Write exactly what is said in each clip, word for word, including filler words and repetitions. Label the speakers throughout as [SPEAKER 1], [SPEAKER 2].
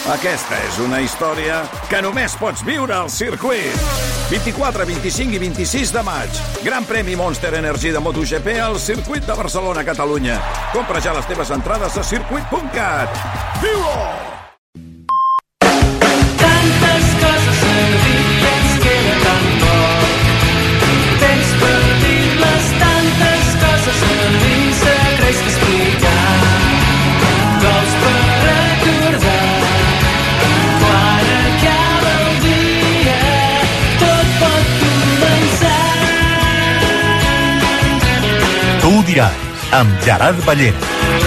[SPEAKER 1] Aquesta és una història que només pots viure al circuit. vint-i-quatre, vint-i-cinc i vint-i-sis de maig. Gran premi Monster Energy de MotoGP al circuit de Barcelona, Catalunya. Compra ja les teves entrades a circuit punt cat. Viu-ho!
[SPEAKER 2] Tantes coses a dir, ens queda tan poc. Temps per dir-les, tantes coses a dir, secrets que explicar. Gols per recordar. Quan acaba el dia, tot pot començar.
[SPEAKER 3] Tu ho diràs, amb Gerard Ballera.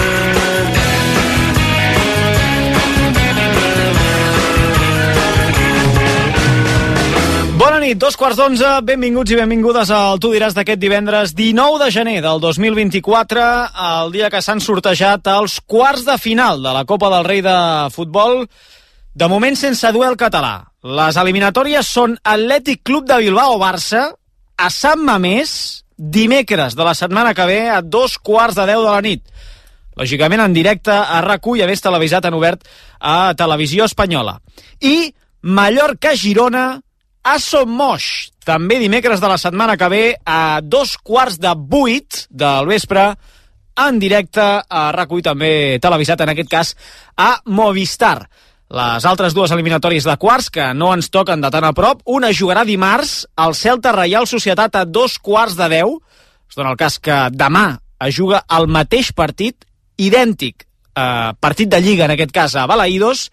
[SPEAKER 4] Bona nit, dos quarts d'onze, benvinguts i benvingudes al Tu diràs d'aquest divendres dinou de gener del dos mil vint-i-quatre, el dia que s'han sortejat els quarts de final de la Copa del Rei de Futbol, de moment sense duel català. Les eliminatòries són Atlètic Club de Bilbao-Barça a Sant Mamés, dimecres de la setmana que ve a dos quarts de deu de la nit. Lògicament en directe a RAC u i a més televisat en obert a Televisió Espanyola. I Mallorca-Girona a Son Moix, també dimecres de la setmana que ve a dos quarts de vuit del vespre en directe a RAC u i també televisat en aquest cas a Movistar. Les altres dues eliminatòries de quarts que no ens toquen de tan a prop, una jugarà dimarts al Celta Reial Societat a dos quarts de deu. Es dona el cas que demà es juga el mateix partit, idèntic, eh, partit de Lliga en aquest cas a Balaïdos,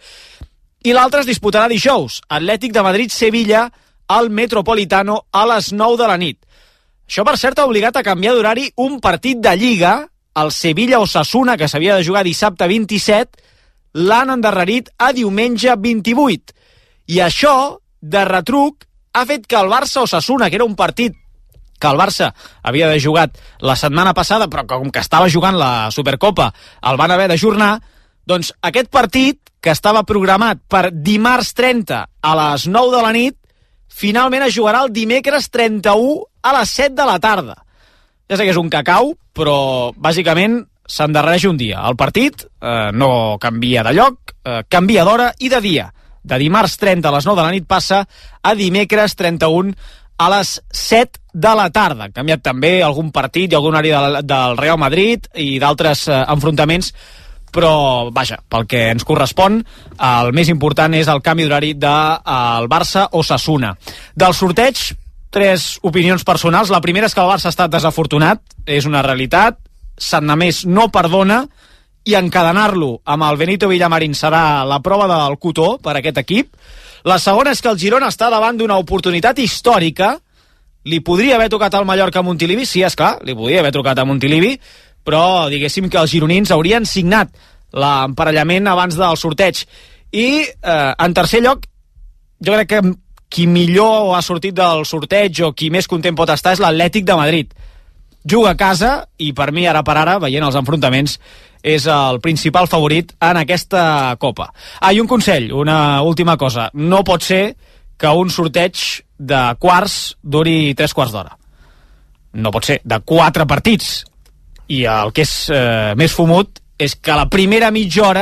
[SPEAKER 4] i l'altre es disputarà dijous, Atlètic de Madrid-Sevilla al Metropolitano a les nou de la nit. Això, per cert, ha obligat a canviar d'horari un partit de Lliga, el Sevilla-Osasuna, que s'havia de jugar dissabte vint-i-set, l'han endarrerit a diumenge vint-i-vuit. I això, de retruc, ha fet que el Barça-Osasuna, que era un partit que el Barça havia de jugat la setmana passada, però com que estava jugant la Supercopa, el van haver d'ajornar, doncs aquest partit, que estava programat per dimarts trenta a les nou de la nit, finalment es jugarà el dimecres trenta-u a les set de la tarda. Ja sé que és un cacau, però bàsicament s'endarrereix un dia. El partit eh, no canvia de lloc, eh, canvia d'hora i de dia. De dimarts trenta a les nou de la nit passa a dimecres trenta-u a les set de la tarda. Han canviat també algun partit i algun àrea del, del Real Madrid i d'altres eh, enfrontaments, però, vaja, pel que ens correspon, el més important és el canvi d'horari del Barça-Osasuna. Del sorteig, tres opinions personals. La primera és que el Barça ha estat desafortunat, és una realitat. Sant Mamés no perdona, i encadenar-lo amb el Benito Villamarín serà la prova del cotó per a aquest equip. La segona és que el Girona està davant d'una oportunitat històrica. Li podria haver tocat al Mallorca a Montilivi, sí, esclar, li podria haver tocat a Montilivi, però diguéssim que els gironins haurien signat l'emparellament abans del sorteig. I eh, en tercer lloc, jo crec que qui millor ha sortit del sorteig o qui més content pot estar és l'Atlètic de Madrid. Juga a casa i per mi ara per ara, veient els enfrontaments, és el principal favorit en aquesta Copa. Ah, i un consell, una última cosa. No pot ser que un sorteig de quarts duri tres quarts d'hora. No pot ser, de quatre partits. I el que és eh, més fumut és que a la primera mitja hora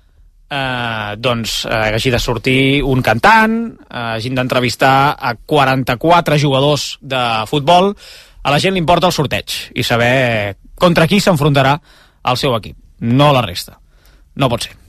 [SPEAKER 4] eh, doncs eh, hagi de sortir un cantant, eh, hagin d'entrevistar a quaranta-quatre jugadors de futbol. A la gent li importa el sorteig i saber contra qui s'enfrontarà el seu equip, no la resta. No pot ser.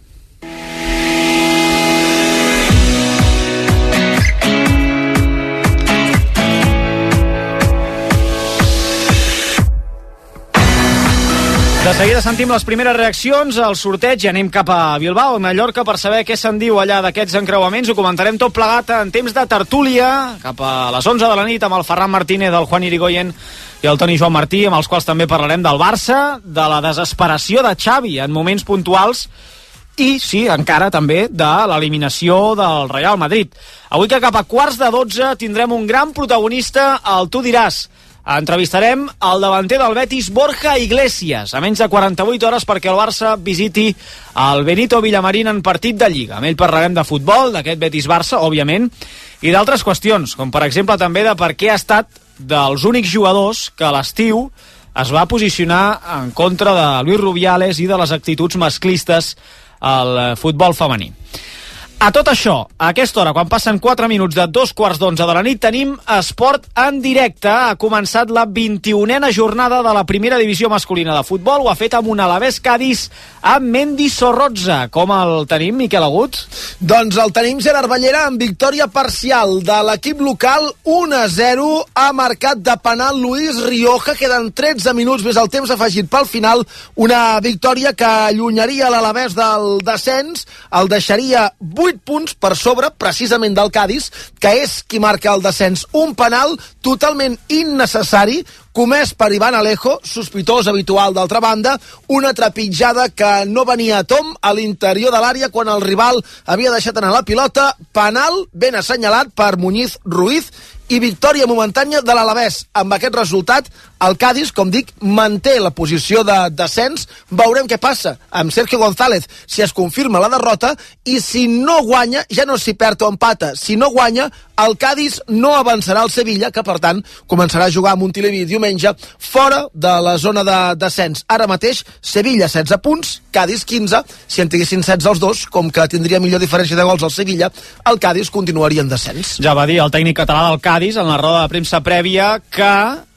[SPEAKER 4] De seguida sentim les primeres reaccions al sorteig i anem cap a Bilbao, a Mallorca, per saber què se'n diu allà d'aquests encreuaments. Ho comentarem tot plegat en temps de tertúlia, cap a les onze de la nit, amb el Ferran Martínez, el Juan Irigoyen i el Toni Joan Martí, amb els quals també parlarem del Barça, de la desesperació de Xavi en moments puntuals i, sí, encara també de l'eliminació del Real Madrid. Avui que cap a quarts de dotze tindrem un gran protagonista al Tu diràs. Entrevistarem el davanter del Betis, Borja Iglesias, a menys de quaranta-vuit hores perquè el Barça visiti el Benito Villamarín en partit de Lliga. Amb ell parlarem de futbol, d'aquest Betis-Barça, òbviament, i d'altres qüestions, com per exemple també de per què ha estat dels únics jugadors que a l'estiu es va posicionar en contra de Luis Rubiales i de les actituds masclistes al futbol femení. A tot això, a aquesta hora, quan passen quatre minuts de dos quarts d'onze de la nit, tenim esport en directe. Ha començat la vint-i-unena jornada de la primera divisió masculina de futbol. Ho ha fet amb un Alavés Cádiz amb Mendy Sorroza. Com el tenim, Miquel Agut?
[SPEAKER 5] Doncs el tenim Gerard Ballera amb victòria parcial de l'equip local, u a zero. Ha marcat de penal Luis Rioja. Queden tretze minuts més el temps afegit pel final. Una victòria que allunyaria l'Alavés del descens, el deixaria vuit punts per sobre precisament del Cádiz, que és qui marca el descens. Un penal totalment innecessari comès per Iván Alejo, sospitós habitual d'altra banda, una trepitjada que no venia a tom a l'interior de l'àrea quan el rival havia deixat anar la pilota. Penal ben assenyalat per Muñiz Ruiz i victòria momentània de l'Alavés. Amb aquest resultat, el Cádiz, com dic, manté la posició de descens. Veurem què passa amb Sergio González, si es confirma la derrota, i si no guanya, ja no si perd o empata, si no guanya, el Cádiz no avançarà al Sevilla, que per tant començarà a jugar a Montilivi diumenge fora de la zona de descens. Ara mateix, Sevilla setze punts, Cádiz quinze. Si en tinguessin setze els dos, com que tindria millor diferència de gols al Sevilla, el Cádiz continuaria en descens.
[SPEAKER 4] Ja va dir el tècnic català del Cádiz en la roda de premsa prèvia que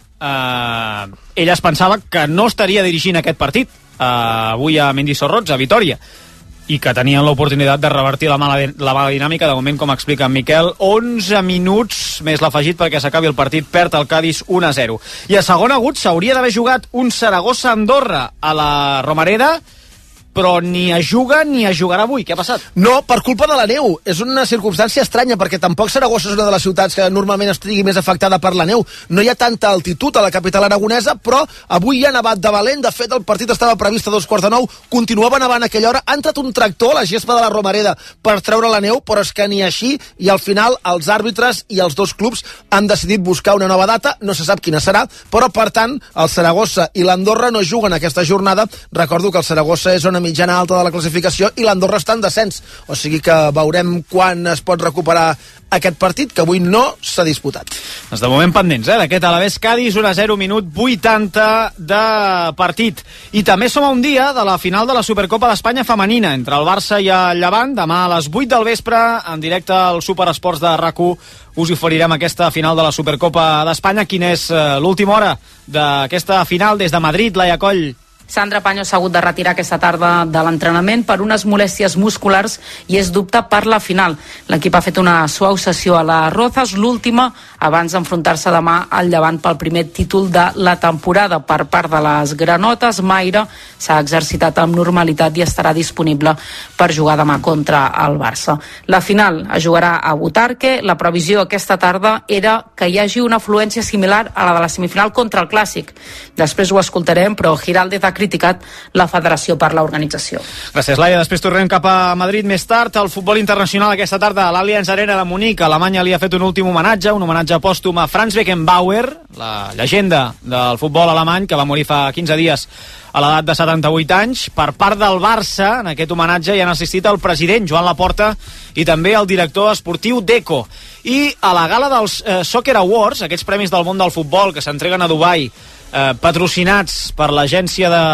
[SPEAKER 4] eh, ell es pensava que no estaria dirigint aquest partit eh, avui a Mendy Sorroza, a Vitoria, i que tenien l'oportunitat de revertir la mala, la mala dinàmica. De moment, com explica en Miquel, onze minuts més l'afegit perquè s'acabi el partit, perd el Cádiz u a zero. I a segon agut s'hauria d'haver jugat un Saragossa-Andorra a la Romareda, però ni es juga ni es jugarà avui. Què ha passat?
[SPEAKER 5] No, per culpa de la neu. És una circumstància estranya, perquè tampoc Saragossa és una de les ciutats que normalment estigui més afectada per la neu. No hi ha tanta altitud a la capital aragonesa, però avui hi ha nevat de valent. De fet, el partit estava previst a dos quarts de nou, continuava nevant a aquella hora. Ha entrat un tractor a la gespa de la Romareda per treure la neu, però és que ni així, i al final els àrbitres i els dos clubs han decidit buscar una nova data. No se sap quina serà, però per tant, el Saragossa i l'Andorra no juguen aquesta jornada. Recordo que el Saragossa és una mitjana alta de la classificació i l'Andorra està en descens, o sigui que veurem quan es pot recuperar aquest partit, que avui no s'ha disputat.
[SPEAKER 4] Doncs de moment pendents, eh, d'aquest Alavés Cádiz, u a zero, minut vuitanta de partit. I també som a un dia de la final de la Supercopa d'Espanya femenina entre el Barça i el Llevant. Demà a les vuit del vespre, en directe al Superesports de RAC u, us oferirem aquesta final de la Supercopa d'Espanya. Quina és eh, l'última hora d'aquesta final des de Madrid, Laia Coll?
[SPEAKER 6] Sandra Paño s'ha hagut de retirar aquesta tarda de l'entrenament per unes molèsties musculars i és dubte per la final. L'equip ha fet una suau sessió a les Rozas, l'última abans d'enfrontar-se demà al Llevant pel primer títol de la temporada. Per part de les granotes, Mayra s'ha exercitat amb normalitat i estarà disponible per jugar demà contra el Barça. La final es jugarà a Butarque. La previsió aquesta tarda era que hi hagi una afluència similar a la de la semifinal contra el Clàssic. Després ho escoltarem, però Giraldez ha criticat la federació per l'organització.
[SPEAKER 4] Gràcies, Laia. Després tornem cap a Madrid més tard. El futbol internacional aquesta tarda a l'Allianz Arena de Munic. Alemanya li ha fet un últim homenatge, un homenatge pòstum a Franz Beckenbauer, la llegenda del futbol alemany, que va morir fa quinze dies a l'edat de setanta-vuit anys. Per part del Barça, en aquest homenatge hi han assistit el president Joan Laporta i també el director esportiu Deco. I a la gala dels eh, Soccer Awards, aquests premis del món del futbol que s'entreguen a Dubai, eh, patrocinats per l'agència de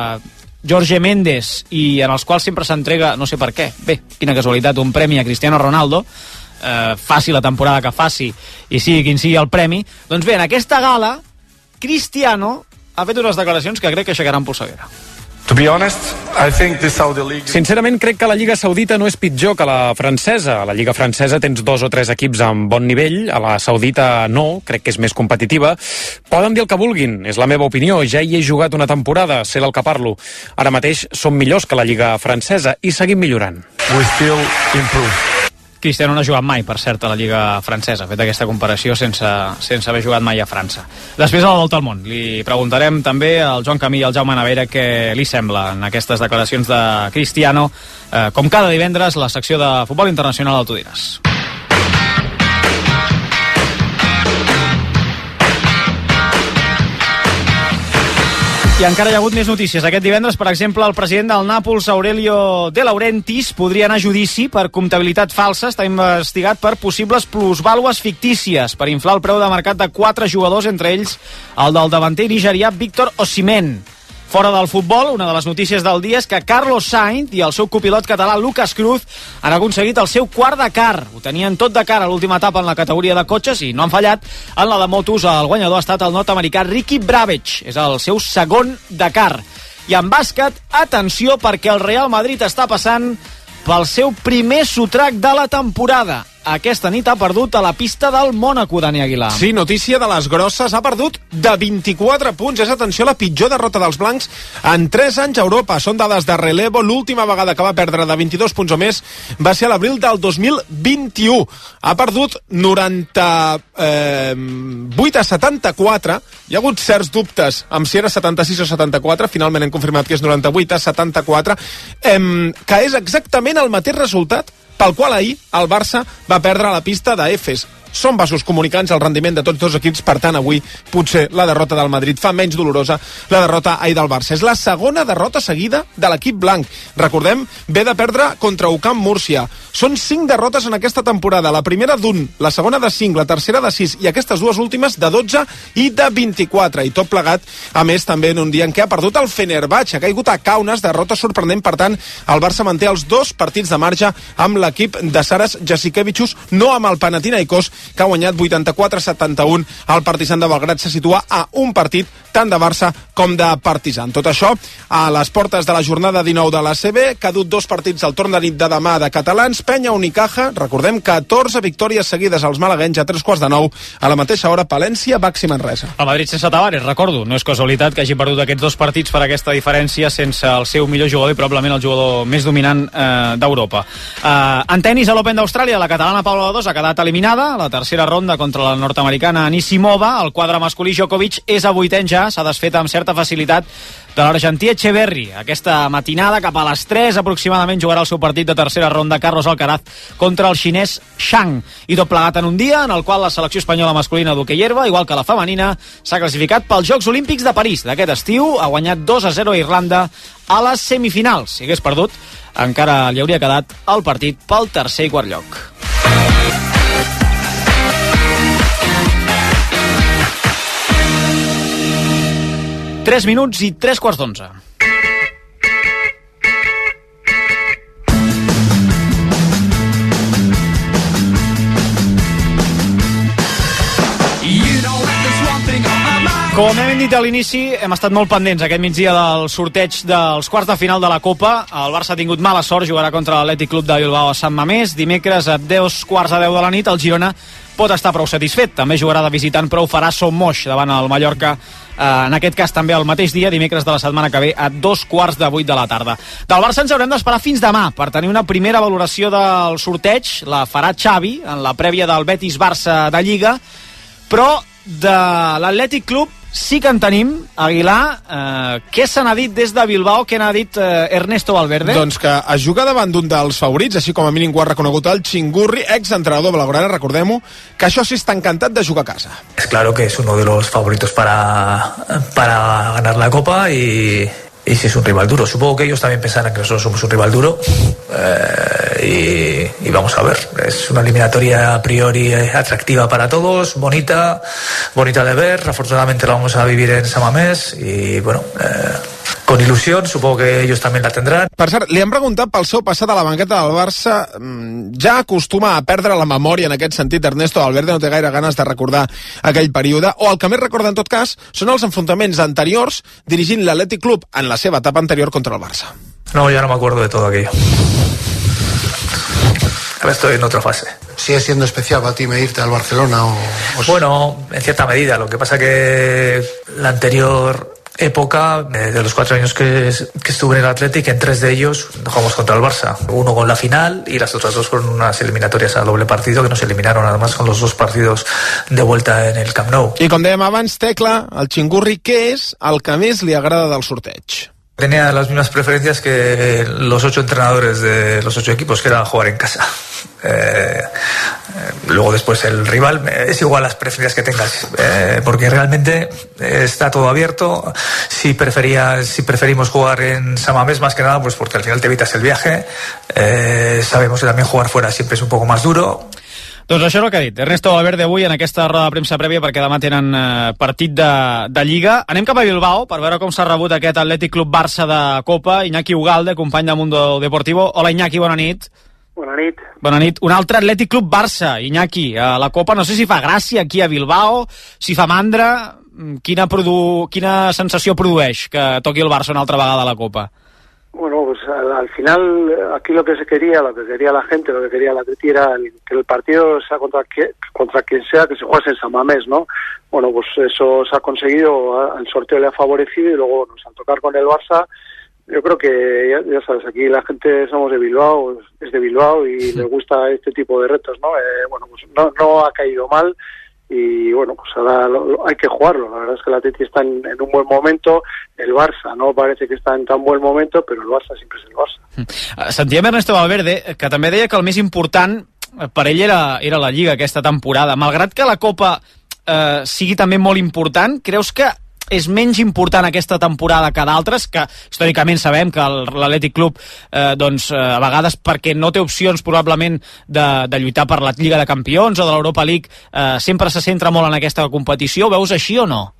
[SPEAKER 4] Jorge Méndez i en els quals sempre s'entrega, no sé per què, bé, quina casualitat, un premi a Cristiano Ronaldo, eh, faci la temporada que faci i sigui quin sigui el premi. Doncs bé, en aquesta gala Cristiano ha fet unes declaracions que crec que aixecaran polseguera.
[SPEAKER 7] To be honest, I think the Saudi League... Sincerament, crec que la Lliga Saudita no és pitjor que la francesa. A la Lliga francesa tens dos o tres equips amb bon nivell, a la saudita no, crec que és més competitiva. Poden dir el que vulguin, és la meva opinió, ja hi he jugat una temporada, sé del que parlo. Ara mateix som millors que la Lliga francesa i seguim millorant. We still improve.
[SPEAKER 4] Cristiano no ha jugat mai, per cert, a la Lliga francesa. Ha fet aquesta comparació sense, sense haver jugat mai a França. Després, a la Volta al Món, li preguntarem també al Joan Camí i al Jaume Navera què li sembla en aquestes declaracions de Cristiano. Eh, com cada divendres, la secció de futbol internacional al Tu diràs. I encara hi ha hagut més notícies. Aquest divendres, per exemple, el president del Nàpols, Aurelio De Laurentiis, podria anar a judici per comptabilitat falsa. Està investigat per possibles plusvàlues fictícies per inflar el preu de mercat de quatre jugadors, entre ells el del davanter nigerià Víctor Osimhen. Fora del futbol, una de les notícies del dia és que Carlos Sainz i el seu copilot català Lucas Cruz han aconseguit el seu quart Dakar. Ho tenien tot Dakar a l'última etapa en la categoria de cotxes i no han fallat. En la de motos, el guanyador ha estat el nord-americà Ricky Brabec. És el seu segon Dakar. I en bàsquet, atenció, perquè el Real Madrid està passant pel seu primer sotrac de la temporada. Aquesta nit ha perdut a la pista del Mònaco, Dani Aguilar.
[SPEAKER 8] Sí, notícia de les grosses. Ha perdut de vint-i-quatre punts. És, atenció, la pitjor derrota dels blancs en tres anys a Europa. Són dades de Relevo. L'última vegada que va perdre de vint-i-dos punts o més va ser a l'abril del dos mil vint-i-u. Ha perdut noranta-vuit a setanta-quatre. Hi ha hagut certs dubtes amb si era setanta-sis o setanta-quatre. Finalment hem confirmat que és noranta-vuit a setanta-quatre, eh, que és exactament el mateix resultat pel qual ahir el Barça va perdre la pista d'Efes. Són vasos comunicants el rendiment de tots dos equips, per tant avui potser la derrota del Madrid fa menys dolorosa la derrota ahir del Barça. És la segona derrota seguida de l'equip blanc. Recordem, ve de perdre contra U C A M Múrcia. Són cinc derrotes en aquesta temporada, la primera d'un, la segona de cinc, la tercera de sis i aquestes dues últimes de dotze i de vint-i-quatre. I tot plegat, a més, també en un dia en què ha perdut el Fenerbahçe, ha caigut a Kaunas, derrota sorprenent. Per tant, el Barça manté els dos partits de marge amb l'equip de Saras Jasikevičius, no amb el Panathinaikos, que ha guanyat vuitanta-quatre a setanta-un. El Partizan de Belgrad se situa a un partit tant de Barça com de Partizan. Tot això a les portes de la jornada dinou de l'A C B, que ha dut dos partits al torn de nit de demà de catalans. Penya Unicaja, recordem, catorze victòries seguides als malaguenys a tres quarts de nou. A la mateixa hora, Palència, Baxi Manresa.
[SPEAKER 4] El Madrid sense Tavares, recordo, no és casualitat que hagi perdut aquests dos partits per aquesta diferència sense el seu millor jugador i probablement el jugador més dominant eh, d'Europa. Eh, en tenis a l'Open d'Austràlia, la catalana Paula Badosa ha quedat eliminada. La tercera ronda contra la nord-americana Anisimova. El quadre masculí Djokovic és a vuitens ja, s'ha desfet amb certa facilitat de l'argentí Echeverri. Aquesta matinada, cap a les tres aproximadament, jugarà el seu partit de tercera ronda Carlos Alcaraz contra el xinès Shang. I tot plegat en un dia en el qual la selecció espanyola masculina d'hoquei herba, igual que la femenina, s'ha classificat pels Jocs Olímpics de París d'aquest estiu. Ha guanyat dos a zero a Irlanda a les semifinals. Si hagués perdut, encara li hauria quedat el partit pel tercer i quart lloc. tres minuts i tres quarts d'onze. Com hem dit a l'inici, hem estat molt pendents aquest migdia del sorteig dels quarts de final de la Copa. El Barça ha tingut mala sort, jugarà contra l'Atlètic Club de Bilbao a Sant Mamés. Dimecres a dos quarts de deu de la nit, el Girona pot estar prou satisfet. També jugarà de visitant, però ho farà Som Moix davant el Mallorca, eh, en aquest cas també el mateix dia, dimecres de la setmana que ve, a dos quarts de vuit de la tarda. Del Barça ens haurem d'esperar fins demà per tenir una primera valoració del sorteig. La farà Xavi en la prèvia del Betis-Barça de Lliga, però de l'Atlètic Club sí que en tenim, Aguilar. Eh, què se n'ha dit des de Bilbao? Què n'ha dit eh, Ernesto Valverde?
[SPEAKER 8] Doncs que es juga davant d'un dels favorits, així com a mínim ho ha reconegut el Chingurri, ex-entrenador blaugrana, recordem-ho, que això sí està encantat de jugar a casa.
[SPEAKER 9] Es claro que es uno de los favoritos para, para ganar la Copa y... y si es un rival duro. Supongo que ellos también pensarán que nosotros somos un rival duro, eh, y, y vamos a ver, es una eliminatoria a priori atractiva para todos, bonita, bonita de ver. Afortunadamente la vamos a vivir en San Mamés y bueno, eh, con ilusión, supongo que ellos también la tendrán.
[SPEAKER 8] Per cert, li han preguntat pel seu passat a la banqueta del Barça. Ja acostuma a perdre la memòria en aquest sentit. Ernesto Valverde no té gaire ganes de recordar aquell període, o el que més recorda en tot cas són els enfrontaments anteriors dirigint l'Atlètic Club en la seva etapa anterior contra el Barça.
[SPEAKER 9] No, ya no me acuerdo de todo aquello. Ahora estoy en otra fase.
[SPEAKER 10] ¿Sigue siendo especial para ti medirte al Barcelona? O, o...
[SPEAKER 9] Bueno, en cierta medida. Lo que pasa que la anterior época, eh, de los cuatro años que, que estuve en el Athletic, en tres de ellos jugamos contra el Barça. Uno con la final y las otras dos con unas eliminatorias a doble partido que nos eliminaron además con los dos partidos de vuelta en el Camp Nou.
[SPEAKER 8] I com dèiem abans, Tecla, el Chingurri, què és el que més li agrada del sorteig?
[SPEAKER 9] Tenía las mismas preferencias que los ocho entrenadores de los ocho equipos, que era jugar en casa. Eh, luego después el rival, es igual las preferencias que tengas, eh, porque realmente está todo abierto. Si prefería, si preferimos jugar en San Mamés, más que nada pues porque al final te evitas el viaje. Eh, sabemos que también jugar fuera siempre es un poco más duro.
[SPEAKER 4] Doncs això és el que ha dit Ernesto Valverde avui en aquesta roda de premsa prèvia, perquè demà tenen eh, partit de, de Lliga. Anem cap a Bilbao per veure com s'ha rebut aquest Atlètic Club Barça de Copa. Iñaki Ugalde, company del Mundo Deportivo. Hola Iñaki, bona nit.
[SPEAKER 11] Bona nit.
[SPEAKER 4] Bona nit. Un altre Atlètic Club Barça, Iñaki, a la Copa. No sé si fa gràcia aquí a Bilbao, si fa mandra. Quina, produ... Quina sensació produeix que toqui el Barça una altra vegada a la Copa?
[SPEAKER 11] Bueno, pues al, al final aquí lo que se quería, lo que quería la gente, lo que quería la Atleti era el, que el partido sea contra, que, contra quien sea, que se juegue en San Mamés, ¿no? Bueno, pues eso se ha conseguido, el sorteo le ha favorecido y luego bueno, al tocar con el Barça, yo creo que, ya, ya sabes, aquí la gente somos de Bilbao, es de Bilbao y sí. Le gusta este tipo de retos, ¿no? Eh, bueno, pues no, no ha caído mal. Y bueno, pues ahora lo, lo, hay que jugarlo. La verdad es que el Atleti está en, en un buen momento, el Barça no parece que està en tan buen momento, però el Barça sempre és el Barça.
[SPEAKER 4] Sentíem Ernesto Valverde, que també deia que el més important per ell era, era la Lliga aquesta temporada. Malgrat que la Copa eh, sigui també molt important, creus que és menys important aquesta temporada que d'altres, que històricament sabem que l'Atlètic Club eh, doncs, eh, a vegades perquè no té opcions probablement de, de lluitar per la Lliga de Campions o de l'Europa League eh, sempre se centra molt en aquesta competició. Veus així o no?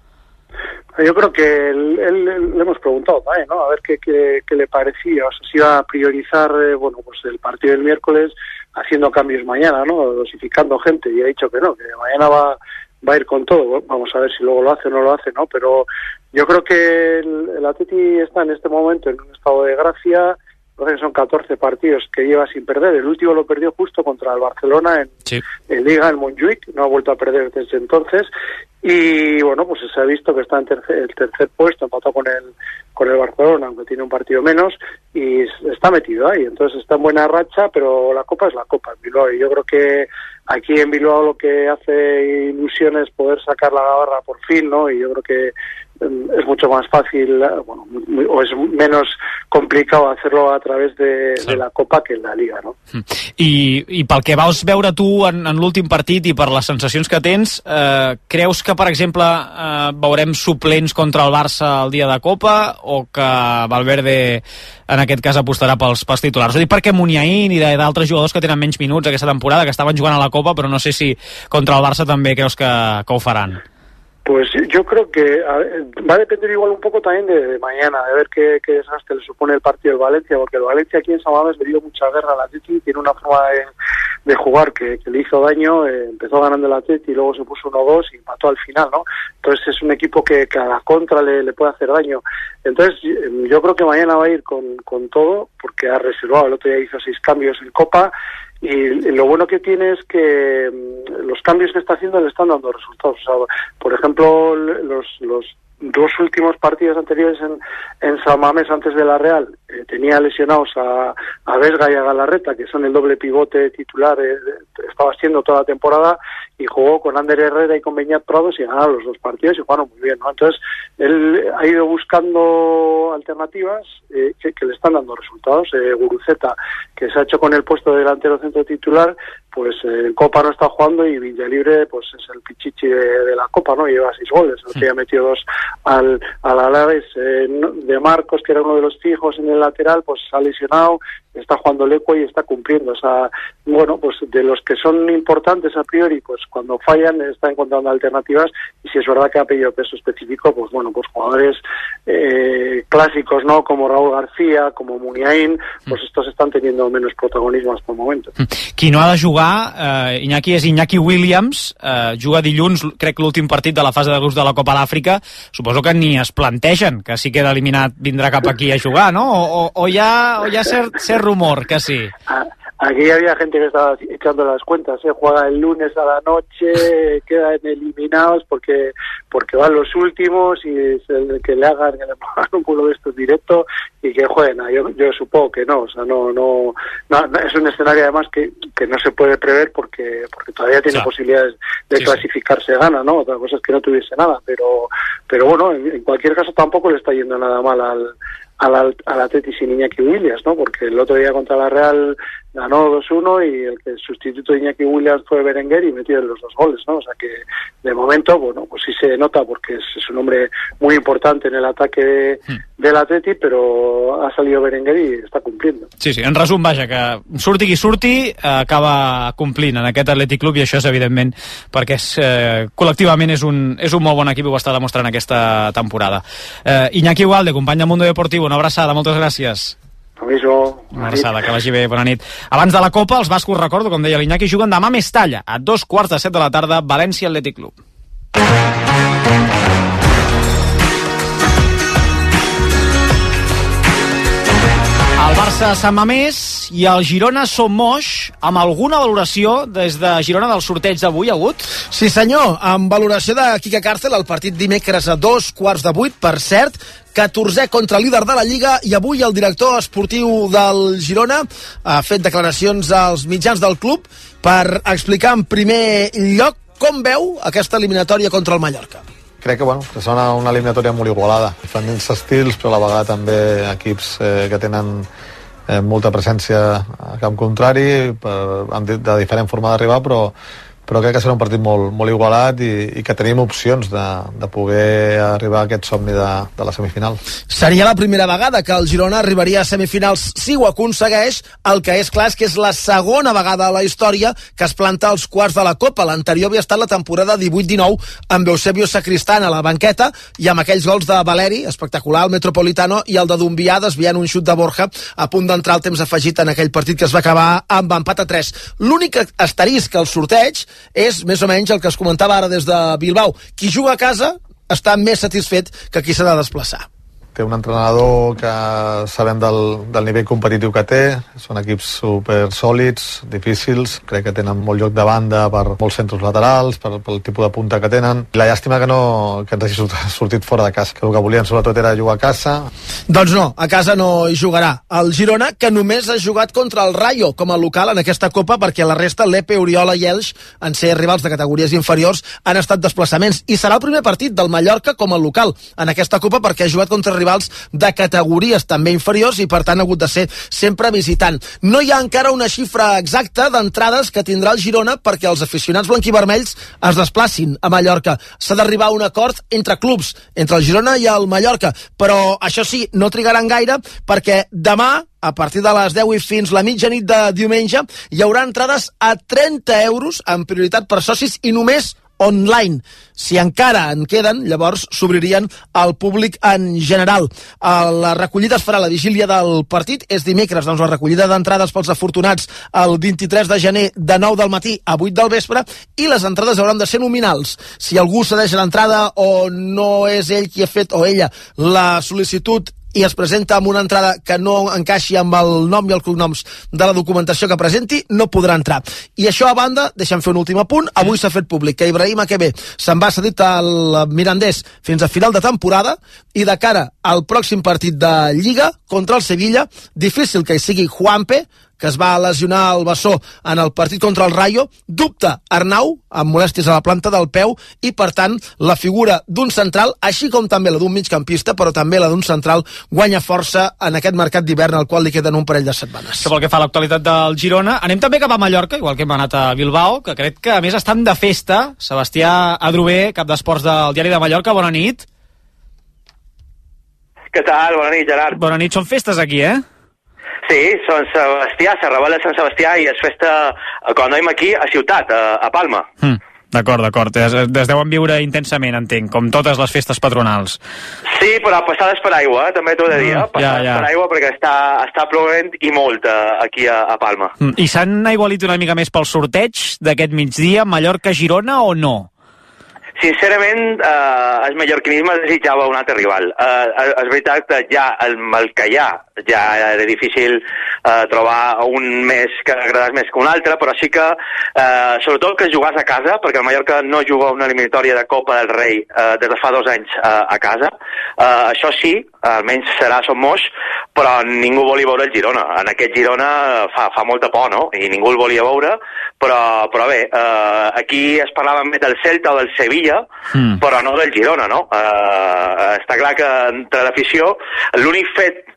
[SPEAKER 11] Yo creo que él, él, él, le hemos preguntado también, ¿no? A ver qué, qué, qué le parecía, o sea, si iba a priorizar eh, bueno, pues el partido del miércoles haciendo cambios mañana, ¿no? Dosificando gente, y ha dicho que no, que mañana va va a ir con todo. Vamos a ver si luego lo hace o no lo hace, ¿no? Pero yo creo que el, el Atleti está en este momento en un estado de gracia. Creo que son catorce partidos que lleva sin perder. El último lo perdió justo contra el Barcelona en, sí. en Liga, en Montjuic. No ha vuelto a perder desde entonces. Y bueno, pues se ha visto que está en tercer, el tercer puesto, empatado con el con el Barcelona, aunque tiene un partido menos, y está metido ahí. Entonces está en buena racha, pero la Copa es la Copa en Bilbao. Y yo creo que aquí en Bilbao lo que hace ilusión es poder sacar la gabarra por fin, ¿no? Y yo creo que es mucho más fácil, bueno, muy, o es menos complicado hacerlo a través de, sí. de la Copa que en la Liga, no?
[SPEAKER 4] I, i pel que vas veure tu en, en l'últim partit i per les sensacions que tens, eh, creus que, per exemple, eh, veurem suplents contra el Barça el dia de Copa o que Valverde en aquest cas apostarà pels, pels titulars? Ho dic perquè Muniain i d'altres jugadors que tenen menys minuts aquesta temporada, que estaven jugant a la Copa, però no sé si contra el Barça també creus que, que ho faran.
[SPEAKER 11] Pues yo creo que a ver, va a depender igual un poco también de, de mañana, de ver qué, qué desgaste le supone el partido del Valencia, porque el Valencia aquí en San Mamés le dio mucha guerra al Atleti, tiene una forma de, de jugar que, que le hizo daño, eh, empezó ganando el Atleti y luego se puso uno dos y empató al final, ¿no? Entonces es un equipo que, que a la contra le, le puede hacer daño. Entonces yo creo que mañana va a ir con, con todo, porque ha reservado, el otro día hizo seis cambios en Copa. Y lo bueno que tiene es que los cambios que está haciendo le están dando resultados. O sea, por ejemplo, los, los dos últimos partidos anteriores en, en San Mamés antes de la Real eh, tenía lesionados a, a Vesga y a Galarreta, que son el doble pivote titular, eh, estaba siendo toda la temporada, y jugó con Ander Herrera y con Beñat Prados y ganaron los dos partidos y jugaron muy bien, ¿no? Entonces él ha ido buscando alternativas eh, que, que le están dando resultados. eh, Guruceta, que se ha hecho con el puesto de delantero centro titular, pues eh, en Copa no está jugando, y Villalibre pues es el pichichi de, de la Copa, ¿no? Lleva seis goles, ¿no? Sí. Que ha metido dos al, al Alaves. eh, de Marcos, que era uno de los fijos en el lateral, pues se ha lesionado, está jugando Leco y está cumpliendo. O sea, bueno, pues de los que son importantes a priori, pues cuando fallan está encontrando alternativas, y si es verdad que ha pedido peso específico, pues bueno, pues jugadores eh, clásicos, ¿no? Como Raúl García, como Muniain, pues estos están teniendo menos protagonismo hasta el momento.
[SPEAKER 4] Qui no ha de jugar, eh, Iñaki, és Iñaki Williams, eh, juga dilluns, crec, l'últim partit de la fase de grups de la Copa d'Àfrica. Suposo que ni es plantegen que si queda eliminat vindrà cap aquí a jugar, no? O, o, o hi ha, o hi ha cert, cert rumor que sí.
[SPEAKER 11] Aquí había gente que estaba echando las cuentas, ¿eh? Juega el lunes a la noche, quedan eliminados porque porque van los últimos, y es el que le hagan, que le pongan un culo de estos directo y que jueguen. Yo, yo supongo que no, o sea, no, no, no, no es un escenario además que, que no se puede prever porque porque todavía tiene claro. posibilidades de sí, clasificarse, sí. gana, ¿no? Otra cosa es que no tuviese nada, pero pero bueno, en, en cualquier caso tampoco le está yendo nada mal al al, al Atleti sin Iñaki Williams, ¿no? Porque el otro día contra la Real ganó dos uno y el que el sustituto de Iñaki Williams fue Berenguer y metió los dos goles, ¿no? O sea que de momento, bueno, pues sí se nota porque es, es un hombre muy importante en el ataque de, del Atleti, pero ha salido Berenguer y està complint.
[SPEAKER 4] Sí, sí, en resum, vaja, que surti qui surti, acaba complint en aquest Atlètic Club i això és evidentment perquè és, eh, col·lectivament és un, és un molt bon equip i ho està demostrant aquesta temporada. Eh, Iñaki Ugalde, company del Mundo Deportivo, una abraçada, moltes gràcies.
[SPEAKER 11] Una
[SPEAKER 4] abraçada, que vagi bé, bona nit. Abans de la Copa, els bascos, recordo, com deia l'Iñaki, juguen demà a Mestalla, a dos quarts de set de la tarda, València Atlètic Club. El Barça Sant Mamés i el Girona Som Moix, amb alguna valoració des de Girona del sorteig d'avui, ha hagut?
[SPEAKER 5] Sí senyor, amb valoració de Quique Cárcel, el partit dimecres a dos quarts de vuit, per cert, catorzè contra líder de la Lliga, i avui el director esportiu del Girona ha fet declaracions als mitjans del club per explicar en primer lloc com veu aquesta eliminatòria contra el Mallorca.
[SPEAKER 12] Crec que, bueno, que serà una eliminatòria molt igualada. Diferents estils, però a la vegada també equips eh, que tenen eh, molta presència a camp contrari, per, de, de diferent forma d'arribar, però, però crec que serà un partit molt, molt igualat i, i que tenim opcions de, de poder arribar a aquest somni de, de la semifinal.
[SPEAKER 5] Seria la primera vegada que el Girona arribaria a semifinals si ho aconsegueix. El que és clar és que és la segona vegada a la història que es planta als quarts de la Copa. L'anterior havia estat la temporada divuit dinou amb Eusebio Sacristán a la banqueta i amb aquells gols de Valeri, espectacular, el Metropolitano, i el de Dumbià desviant un xut de Borja a punt d'entrar al temps afegit en aquell partit que es va acabar amb empat a tres. L'únic asterisc al sorteig és més o menys el que es comentava ara des de Bilbao. Qui juga a casa està més satisfet que qui s'ha de desplaçar.
[SPEAKER 12] Té un entrenador que sabem del, del nivell competitiu que té, són equips super sòlids, difícils, crec que tenen molt lloc de banda per molts centres laterals, per, pel tipus de punta que tenen. La llàstima que, no, que ens hagi sortit fora de casa, que el que volien sobretot era jugar a casa.
[SPEAKER 5] Doncs no, a casa no hi jugarà. El Girona, que només ha jugat contra el Rayo com a local en aquesta Copa, perquè la resta, l'Epe, Oriola i Elx, en ser rivals de categories inferiors, han estat desplaçaments. I serà el primer partit del Mallorca com a local en aquesta Copa, perquè ha jugat contra rivals de categories també inferiors i per tant ha hagut de ser sempre visitant. No hi ha encara una xifra exacta d'entrades que tindrà el Girona perquè els aficionats blanquivermells es desplacin a Mallorca. S'ha d'arribar a un acord entre clubs, entre el Girona i el Mallorca, però això sí, no trigaran gaire perquè demà a partir de les deu i fins la mitjanit de diumenge hi haurà entrades a trenta euros en prioritat per socis i només online. Si encara en queden, llavors s'obririen al públic en general. La recollida es farà a la vigília del partit, és dimecres, doncs la recollida d'entrades pels afortunats el vint-i-tres de gener de nou del matí a vuit del vespre, i les entrades hauran de ser nominals. Si algú cedeix l'entrada o no és ell qui ha fet o ella la sol·licitud i es presenta amb una entrada que no encaixi amb el nom i els cognoms de la documentació que presenti, no podrà entrar. I això a banda, deixem fer un últim apunt, avui s'ha fet públic que Ibrahim Akebe se'n va cedit al Mirandés fins a final de temporada i de cara al pròxim partit de Lliga contra el Sevilla, difícil que hi sigui Juanpe, que es va lesionar el bessó en el partit contra el Rayo, dubta Arnau, amb molèsties a la planta del peu, i per tant la figura d'un central, així com també la d'un migcampista, però també la d'un central, guanya força en aquest mercat d'hivern al qual li queden un parell de setmanes.
[SPEAKER 4] Això pel que fa a l'actualitat del Girona. Anem també cap a Mallorca, igual que hem anat a Bilbao, que crec que a més estan de festa. Sebastià Adrover, cap d'esports del Diari de Mallorca, bona nit.
[SPEAKER 13] Què tal? Bona nit, Gerard.
[SPEAKER 4] Bona nit, són festes aquí, eh?
[SPEAKER 13] Sí, Sant Sebastià, Serrabol de Sant Sebastià, i es festa, quan no anem aquí, a Ciutat, a, a Palma.
[SPEAKER 4] Mm, d'acord, d'acord. Es, es deuen viure intensament, entenc, com totes les festes patronals.
[SPEAKER 13] Sí, però passades per aigua, eh? També t'ho he de dir, eh? Passades
[SPEAKER 4] ja, ja.
[SPEAKER 13] per aigua perquè està, està plovent i molt eh, aquí a, a Palma.
[SPEAKER 4] Mm, I s'han aigualit una mica més pel sorteig d'aquest migdia, Mallorca-Girona o no?
[SPEAKER 13] Sincerament, eh, el mallorquinisme desitjava un altre rival. Eh, és veritat que ja el, el que hi ha ja era difícil eh, trobar un més que agradés més que un altre, però sí que, eh, sobretot que jugàs a casa, perquè el Mallorca no juga una eliminatòria de Copa del Rei eh, des de fa dos anys eh, a casa. Eh, això sí, almenys serà Som Moix, però ningú volia veure el Girona. En aquest Girona fa, fa molta por, no? I ningú el volia veure, però, però bé, eh, aquí es parlava més del Celta o del Sevilla, mm. però no del Girona, no? Eh, està clar que entre l'afició, l'únic fet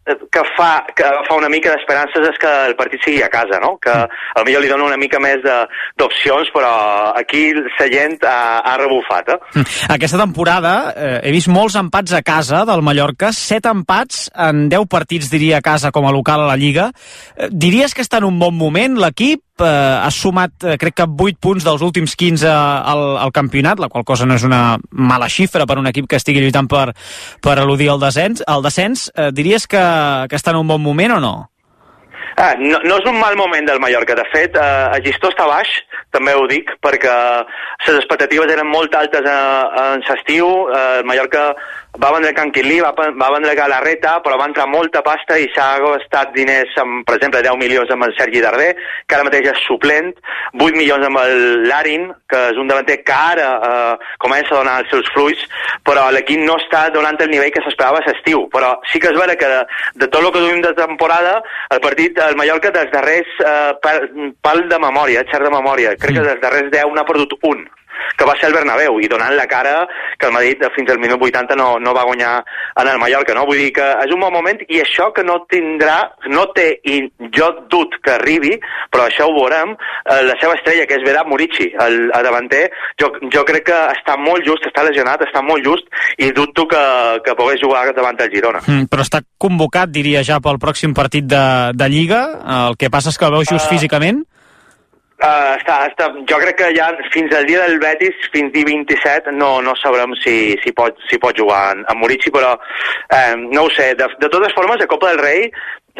[SPEAKER 13] que fa, que fa una mica d'esperances és que el partit sigui a casa, no? Que potser li dona una mica més d'opcions, però aquí la gent ha, ha rebufat. Eh?
[SPEAKER 4] Aquesta temporada eh, he vist molts empats a casa del Mallorca, set empats en deu partits, diria, a casa com a local a la Lliga. Eh, diries que està en un bon moment l'equip? Eh, ha sumat, eh, crec que vuit punts dels últims quinze al, al campionat, la qual cosa no és una mala xifra per un equip que estigui lluitant per, per eludir el descens. El descens eh, diries que, que està en un bon moment o no?
[SPEAKER 13] Ah, no, no és un mal moment del Mallorca. De fet, eh, el llistó està baix, també ho dic, perquè les expectatives eren molt altes en l'estiu. Eh, el Mallorca va vendre Can Quilí, va, va vendre Galarreta, però va entrar molta pasta i s'ha gastat diners, amb, per exemple, deu milions amb el Sergi Darder, que ara mateix és suplent, vuit milions amb el Larin, que és un davanter que ara eh, comença a donar els seus fruits, però l'equip no està donant el nivell que s'esperava a l'estiu. Però sí que és vera que de, de tot el que duim de temporada, el partit, el Mallorca dels darrers, eh, pal, pal de memòria, xer de memòria, crec que dels darrers deu n'ha perdut un, que va ser el Bernabéu, i donant la cara que el Madrid fins al minut vuitanta no, no va guanyar en el Mallorca, no? Vull dir que és un bon moment, i això que no tindrà, no té, i jo dut que arribi, però això ho veurem, eh, la seva estrella, que és Vedat Murici, el, el davanter, jo, jo crec que està molt just, està lesionat, està molt just, i dubto que, que pogués jugar davant del Girona.
[SPEAKER 4] Mm, però està convocat, diria, ja pel pròxim partit de, de Lliga, el que passa és que el veu just uh... físicament?
[SPEAKER 13] Uh, està, està, jo crec que ja fins al dia del Betis, fins dia vint-i-set, no, no sabrem si, si, pot, si pot jugar en, en Murici, però eh, no ho sé. De, de totes formes, a Copa del Rei,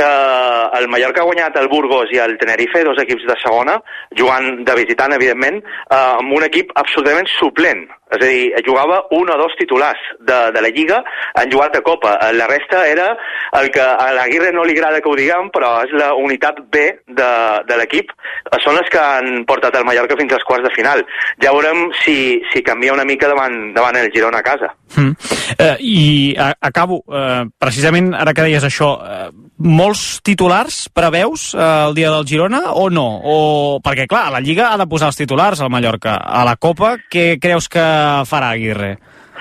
[SPEAKER 13] Uh, el Mallorca ha guanyat el Burgos i el Tenerife, dos equips de segona, jugant de visitant, evidentment, uh, amb un equip absolutament suplent. És a dir, jugava un o dos titulars de, de la Lliga, han jugat a Copa. La resta era el que a l'Aguirre no li agrada que ho diguem, però és la unitat B de, de l'equip. Són els que han portat el Mallorca fins als quarts de final. Ja veurem si, si canvia una mica davant, davant el Girona a casa.
[SPEAKER 4] Mm. Uh, I a, acabo, uh, precisament ara que deies això, uh, molts titulars preveus eh, el dia del Girona o no? O, perquè, clar, a la Lliga ha de posar els titulars al Mallorca. A la Copa, què creus que farà Aguirre?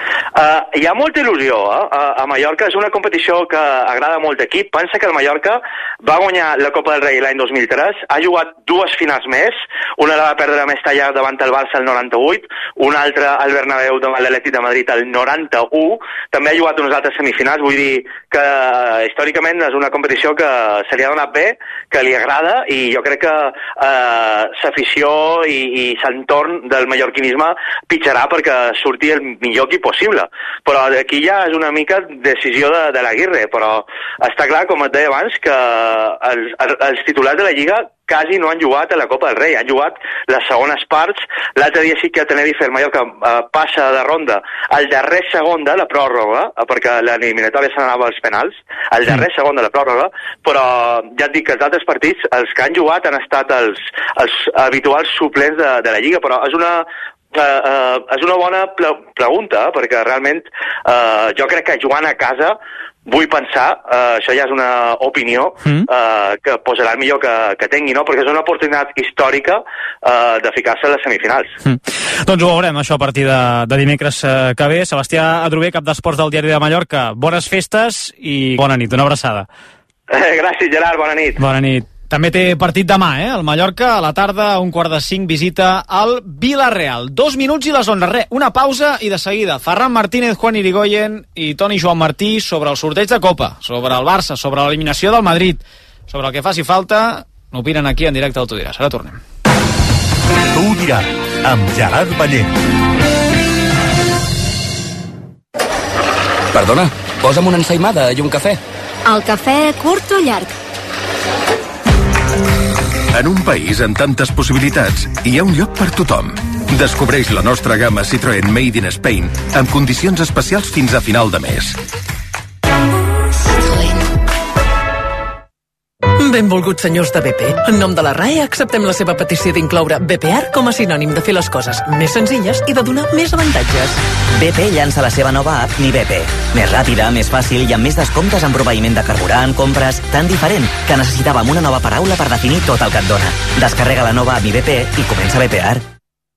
[SPEAKER 13] Uh, hi ha molta il·lusió, eh? A, a Mallorca és una competició que agrada molt d'equip. Pensa que el Mallorca va guanyar la Copa del Rei l'any dos mil tres, ha jugat dues finals més, una la va perdre a Mestalla davant el Barça el noranta-vuit, una altra al Bernabéu davant l'Atlètic de Madrid el noranta-u, també ha jugat unes altres semifinals. Vull dir que històricament és una competició que se li ha donat bé, que li agrada, i jo crec que eh, l'afició i, i l'entorn del mallorquinisme pitjarà perquè surti el millor equip possible. Però aquí ja és una mica decisió de, de l'Aguirre, però està clar, com et deia abans, que els, els titulars de la Lliga quasi no han jugat a la Copa del Rei, han jugat les segones parts. L'altre dia sí que Tenerife, el Mallorca, eh, passa de ronda al darrer segon de la pròrroga, eh, perquè l'eliminatòria s'anava als penals, al darrer segon de la pròrroga, però ja et dic que els altres partits, els que han jugat han estat els, els habituals suplents de, de la Lliga, però és una Uh, uh, és una bona ple pregunta, perquè realment uh, jo crec que jugant a casa vull pensar, uh, això ja és una opinió, mm. uh, que posarà el millor que, que tingui, no? Perquè és una oportunitat històrica uh, de ficar-se a les semifinals.
[SPEAKER 4] Mm. Doncs ho veurem, això, a partir de, de dimecres uh, que ve. Sebastià Adrover, cap d'Esports del Diari de Mallorca, bones festes i bona nit, una abraçada.
[SPEAKER 13] Eh, gràcies, Gerard, bona nit.
[SPEAKER 4] Bona nit. També té partit demà, eh? El Mallorca, a la tarda, a un quart de cinc, visita al Villarreal. Dos minuts i les onze. Re, una pausa i de seguida Ferran Martínez, Juan Irigoyen i Toni Joan Martí sobre el sorteig de Copa, sobre el Barça, sobre l'eliminació del Madrid, sobre el que faci falta. N'opinen aquí en directe al Tu diràs. Ara tornem.
[SPEAKER 3] Tu diràs, amb Gerard Ballera.
[SPEAKER 14] Perdona, posa'm una ensaïmada i un cafè.
[SPEAKER 15] El cafè curt o llarg?
[SPEAKER 16] En un país amb tantes possibilitats, hi ha un lloc per tothom. Descobreix la nostra gamma Citroën Made in Spain amb condicions especials fins a final de mes.
[SPEAKER 17] Benvolguts senyors de B P. En nom de la R A E acceptem la seva petició d'incloure B P R com a sinònim de fer les coses més senzilles i de donar més avantatges.
[SPEAKER 18] B P llança la seva nova app Mi B P. Més ràpida, més fàcil i amb més descomptes en proveïment de carburant, compres, tan diferent que necessitàvem una nova paraula per definir tot el que et dona. Descarrega la nova app Mi B P i comença B P R.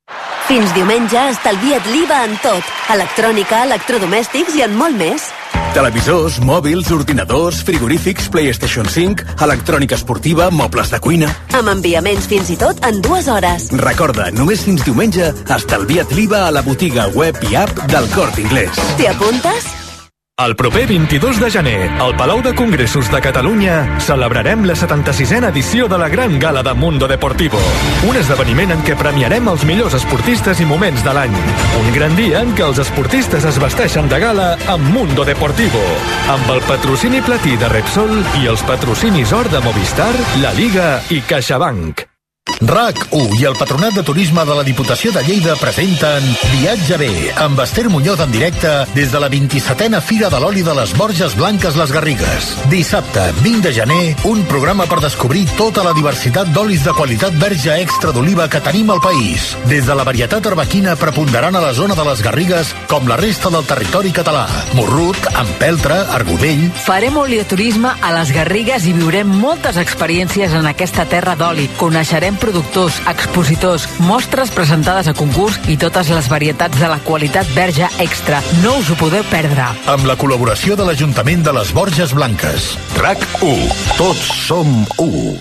[SPEAKER 15] Fins diumenge estalvia't l'I V A en tot. Electrònica, electrodomèstics i en molt més.
[SPEAKER 19] Televisors, mòbils, ordinadors, frigorífics, PlayStation cinc, electrònica esportiva, mobles de cuina...
[SPEAKER 15] Amb enviaments fins i tot en dues hores.
[SPEAKER 19] Recorda, només fins diumenge, estalvia't l'I V A a la botiga web i app del Corte Inglés.
[SPEAKER 15] T'hi apuntes?
[SPEAKER 20] El proper vint-i-dos de gener, al Palau de Congressos de Catalunya, celebrarem la setanta-sisena edició de la Gran Gala de Mundo Deportivo. Un esdeveniment en què premiarem els millors esportistes i moments de l'any. Un gran dia en què els esportistes es vesteixen de gala amb Mundo Deportivo, amb el patrocini platí de Repsol i els patrocinis or de Movistar, La Liga i CaixaBank.
[SPEAKER 21] R A C u i el Patronat de Turisme de la Diputació de Lleida presenten Viatge bé, amb Esther Muñoz en directe des de la vint-i-setena Fira de l'Oli de les Borges Blanques Les Garrigues. Dissabte, vint de gener, un programa per descobrir tota la diversitat d'olis de qualitat verge extra d'oliva que tenim al país. Des de la varietat arbequina preponderant a la zona de les Garrigues com la resta del territori català. Morrut, empeltre, argodell...
[SPEAKER 22] Farem olioturisme a les Garrigues i viurem moltes experiències en aquesta terra d'oli. Coneixerem productors, expositors, mostres presentades a concurs i totes les varietats de la qualitat verge extra. No us ho podeu perdre.
[SPEAKER 21] Amb la col·laboració de l'Ajuntament de les Borges Blanques. R A C u. Tots som u.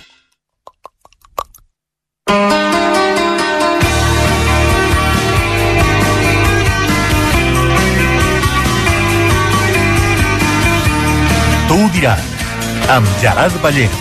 [SPEAKER 3] Tu ho diràs, amb Gerard Ballent.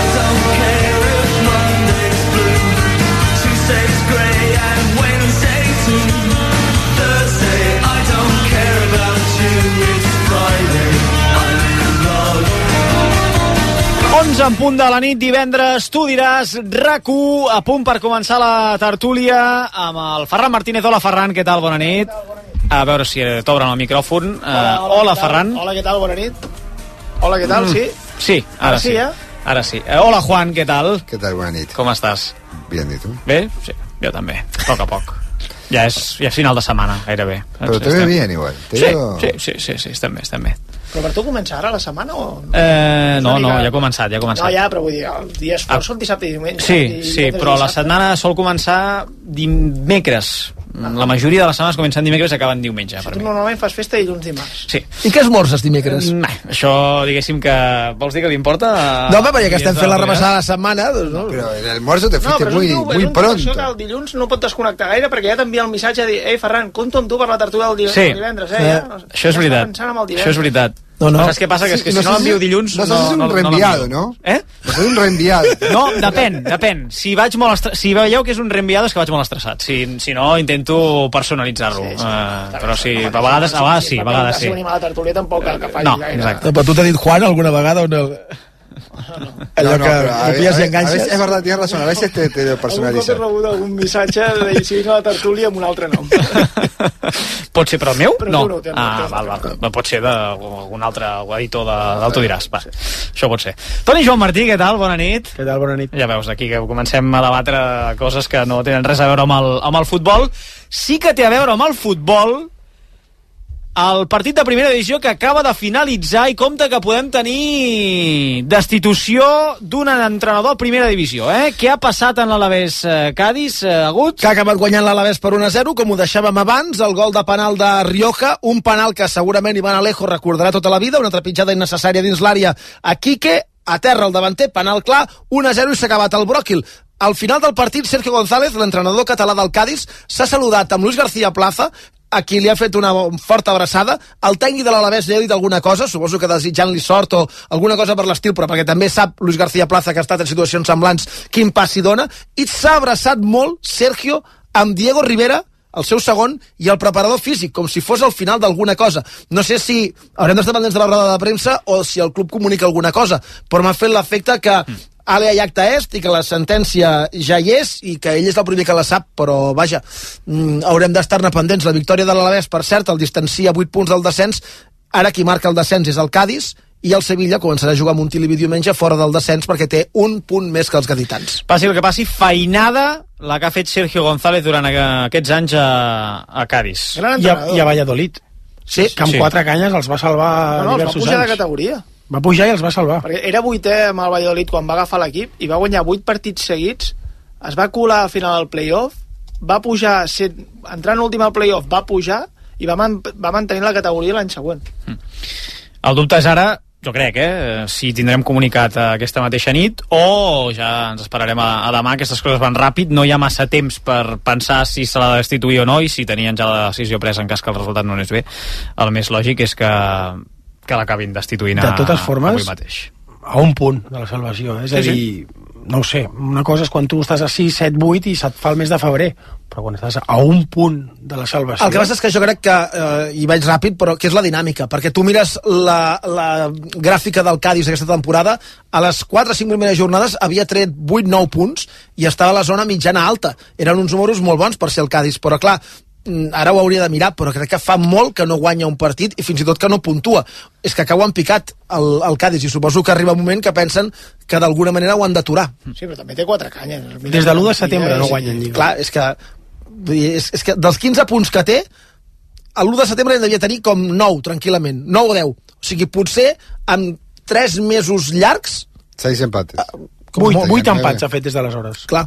[SPEAKER 4] onze en punt de la nit, divendres, tu diràs, R A C u, a punt per començar la tertúlia amb el Ferran Martínez. Hola, Ferran, què tal? Bona nit. A veure si t'obren el micròfon. Uh, hola, hola, hola Ferran.
[SPEAKER 5] Hola, què tal? Bona nit. Hola, què tal?
[SPEAKER 4] Mm.
[SPEAKER 5] Sí?
[SPEAKER 4] Sí, ara, ara sí. sí eh? Ara sí. Uh, hola, Juan, què tal?
[SPEAKER 23] Què tal? Bona nit.
[SPEAKER 4] Com estàs?
[SPEAKER 23] Bien, ¿y tu?
[SPEAKER 4] Bé? Sí, jo també. A poc a poc. Ja és, ja és final de setmana, gairebé.
[SPEAKER 23] Però te ve bien, igual. Te
[SPEAKER 4] sí,
[SPEAKER 23] veo...
[SPEAKER 4] sí, sí, sí, sí, estem bé, estem bé.
[SPEAKER 5] Però per tu comença ara la setmana o no?
[SPEAKER 4] Eh, no, no, ja ha començat, ja ha començat.
[SPEAKER 5] No, ja, però vull dir, els dies forts ah. són dissabte i diumenge.
[SPEAKER 4] Sí,
[SPEAKER 5] i
[SPEAKER 4] sí, però la setmana sol començar dimecres. La majoria de les setmanes comencen dimecres i acaben diumenge.
[SPEAKER 5] Si tu normalment fas festa dilluns dimarts.
[SPEAKER 4] Sí.
[SPEAKER 5] I què esmorzes dimecres?
[SPEAKER 4] Mm, això, diguéssim que... Vols dir que t'importa?
[SPEAKER 5] No, home, ja que estem fent la repassada de la setmana... Doncs no.
[SPEAKER 23] Però el almuerzo te fuiste
[SPEAKER 5] no,
[SPEAKER 23] muy,
[SPEAKER 5] tu,
[SPEAKER 23] muy pronto.
[SPEAKER 5] Això que el dilluns no pot desconnectar gaire perquè ja t'envia el missatge de dir ei, Ferran, compto amb tu per la tertúlia del
[SPEAKER 4] sí.
[SPEAKER 5] divendres. Eh?
[SPEAKER 4] eh
[SPEAKER 5] ja,
[SPEAKER 4] això és veritat. Això és veritat.
[SPEAKER 5] No, no.
[SPEAKER 4] Saps què passa? Que, és que
[SPEAKER 23] sí,
[SPEAKER 4] si no l'envio dilluns...
[SPEAKER 23] No, no, no, no, un reenviado, ¿no?
[SPEAKER 4] Eh?
[SPEAKER 23] No soy un reenviado.
[SPEAKER 4] No, depèn, depèn. Si vaig molt estre... si veieu que és un reenviado és que vaig molt estressat. Si, si no, intento personalitzar-lo. Sí, sí. Uh, però sí, a vegades, a vegades sí, a vegades sí.
[SPEAKER 5] Si venim a la tertúlia tampoc cal que faci
[SPEAKER 4] no,
[SPEAKER 5] gaire.
[SPEAKER 4] Exacte.
[SPEAKER 5] Però tu t'ha dit Juan alguna vegada o no?
[SPEAKER 23] No,
[SPEAKER 5] allò
[SPEAKER 23] no,
[SPEAKER 5] que
[SPEAKER 23] a,
[SPEAKER 5] copies
[SPEAKER 23] a,
[SPEAKER 5] i enganxes.
[SPEAKER 23] A veces, es verdad, tienes razón, a veces te, te personaliza.
[SPEAKER 5] Algun cop he rebut algun missatge de si vine a la tertúlia amb un altre nom.
[SPEAKER 4] Pot ser però el meu?
[SPEAKER 5] Però
[SPEAKER 4] no.
[SPEAKER 5] no, no
[SPEAKER 4] ah, val, val. Pot ser d'algun altre editor de, del Tu diràs. Va. Això pot ser. Toni Joan Martí, què tal? Bona nit.
[SPEAKER 5] Què tal? Bona nit.
[SPEAKER 4] Ja veus, aquí que comencem a debatre coses que no tenen res a veure amb el, amb el futbol. Sí que té a veure amb el futbol el partit de primera divisió que acaba de finalitzar i compta que podem tenir destitució d'un entrenador a primera divisió. Eh? Què ha passat en l'Alavés eh, Cádiz, eh, Agut?
[SPEAKER 5] Que ha acabat guanyant l'Alavés per un a zero, com ho deixàvem abans, el gol de penal de Rioja, un penal que segurament Iván Alejo recordarà tota la vida, una trepitjada innecessària dins l'àrea a Quique, a terra el davanter, penal clar, un a zero i s'ha acabat el bròquil. Al final del partit, Sergio González, l'entrenador català del Cádiz, s'ha saludat amb Luis García Plaza, a qui li ha fet una forta abraçada. El tècnic de l'Alavés li ha dit alguna cosa, suposo que desitjant-li sort o alguna cosa per l'estil, però perquè també sap Luis García Plaza que ha estat en situacions semblants quin pas s'hi dona, i s'ha abraçat molt Sergio amb Diego Rivera, el seu segon, i el preparador físic, com si fos el final d'alguna cosa. No sé si haurem d'estar pendents de la roda de premsa o si el club comunica alguna cosa, però m'ha fet l'efecte que ale a acta est i que la sentència ja hi és i que ell és el primer que la sap, però vaja, mm, haurem d'estar-ne pendents. La victòria de l'Alavés, per cert, el distancia vuit punts del descens. Ara qui marca el descens és el Cádiz i el Sevilla començarà a jugar a Montilivi diumenge fora del descens perquè té un punt més que els gaditans.
[SPEAKER 4] Passi el que passi, feinada la que ha fet Sergio González durant aquests anys a, a Cádiz.
[SPEAKER 5] I a, i a Valladolid. Sí, que amb sí. quatre canyes els va salvar no, no, diversos anys. No, els va pujar anys. de categoria. Va pujar i els va salvar. Perquè era vuitè amb el Valladolid quan va agafar l'equip i va guanyar vuit partits seguits, es va colar al final del play-off, va pujar, entrant últim al play-off, va pujar i va, man va mantenir la categoria l'any següent. Mm.
[SPEAKER 4] El dubte és ara, jo crec, eh, si tindrem comunicat aquesta mateixa nit o ja ens esperarem a, a demà. Aquestes coses van ràpid, no hi ha massa temps per pensar si se l'ha de destituir o no, i si tenien ja la decisió presa en cas que el resultat no anés bé, el més lògic és que, que l'acabin destituint
[SPEAKER 1] de totes formes,
[SPEAKER 4] avui mateix.
[SPEAKER 1] A un punt de la salvació, eh? és sí, a dir, sí. No ho sé, una cosa és quan tu estàs a sis, set, vuit i se't fa el mes de febrer, però quan estàs a un punt de la salvació...
[SPEAKER 5] El que passa és que jo crec que, eh, i vaig ràpid, però que és la dinàmica, perquè tu mires la, la gràfica del Cádiz aquesta temporada, a les quatre o cinc primeres jornades havia tret vuit nou punts i estava a la zona mitjana alta. Eren uns números molt bons per ser el Cádiz, però clar, ara ho hauria de mirar, però crec que fa molt que no guanya un partit i fins i tot que no puntua. És que acabo en picat el, el Cádiz i suposo que arriba un moment que pensen que d'alguna manera ho han d'aturar.
[SPEAKER 2] Sí, però també té quatre canyes.
[SPEAKER 1] Des de l'u de setembre no guanyen Lliga.
[SPEAKER 5] Clar, és que, és, és que dels quinze punts que té, l'u de setembre en devia tenir com nou, tranquil·lament, nou o deu. O sigui, potser amb tres mesos llargs...
[SPEAKER 23] Seis empates.
[SPEAKER 1] Vuit, vuit empats ha fet des d'aleshores.
[SPEAKER 5] Clar.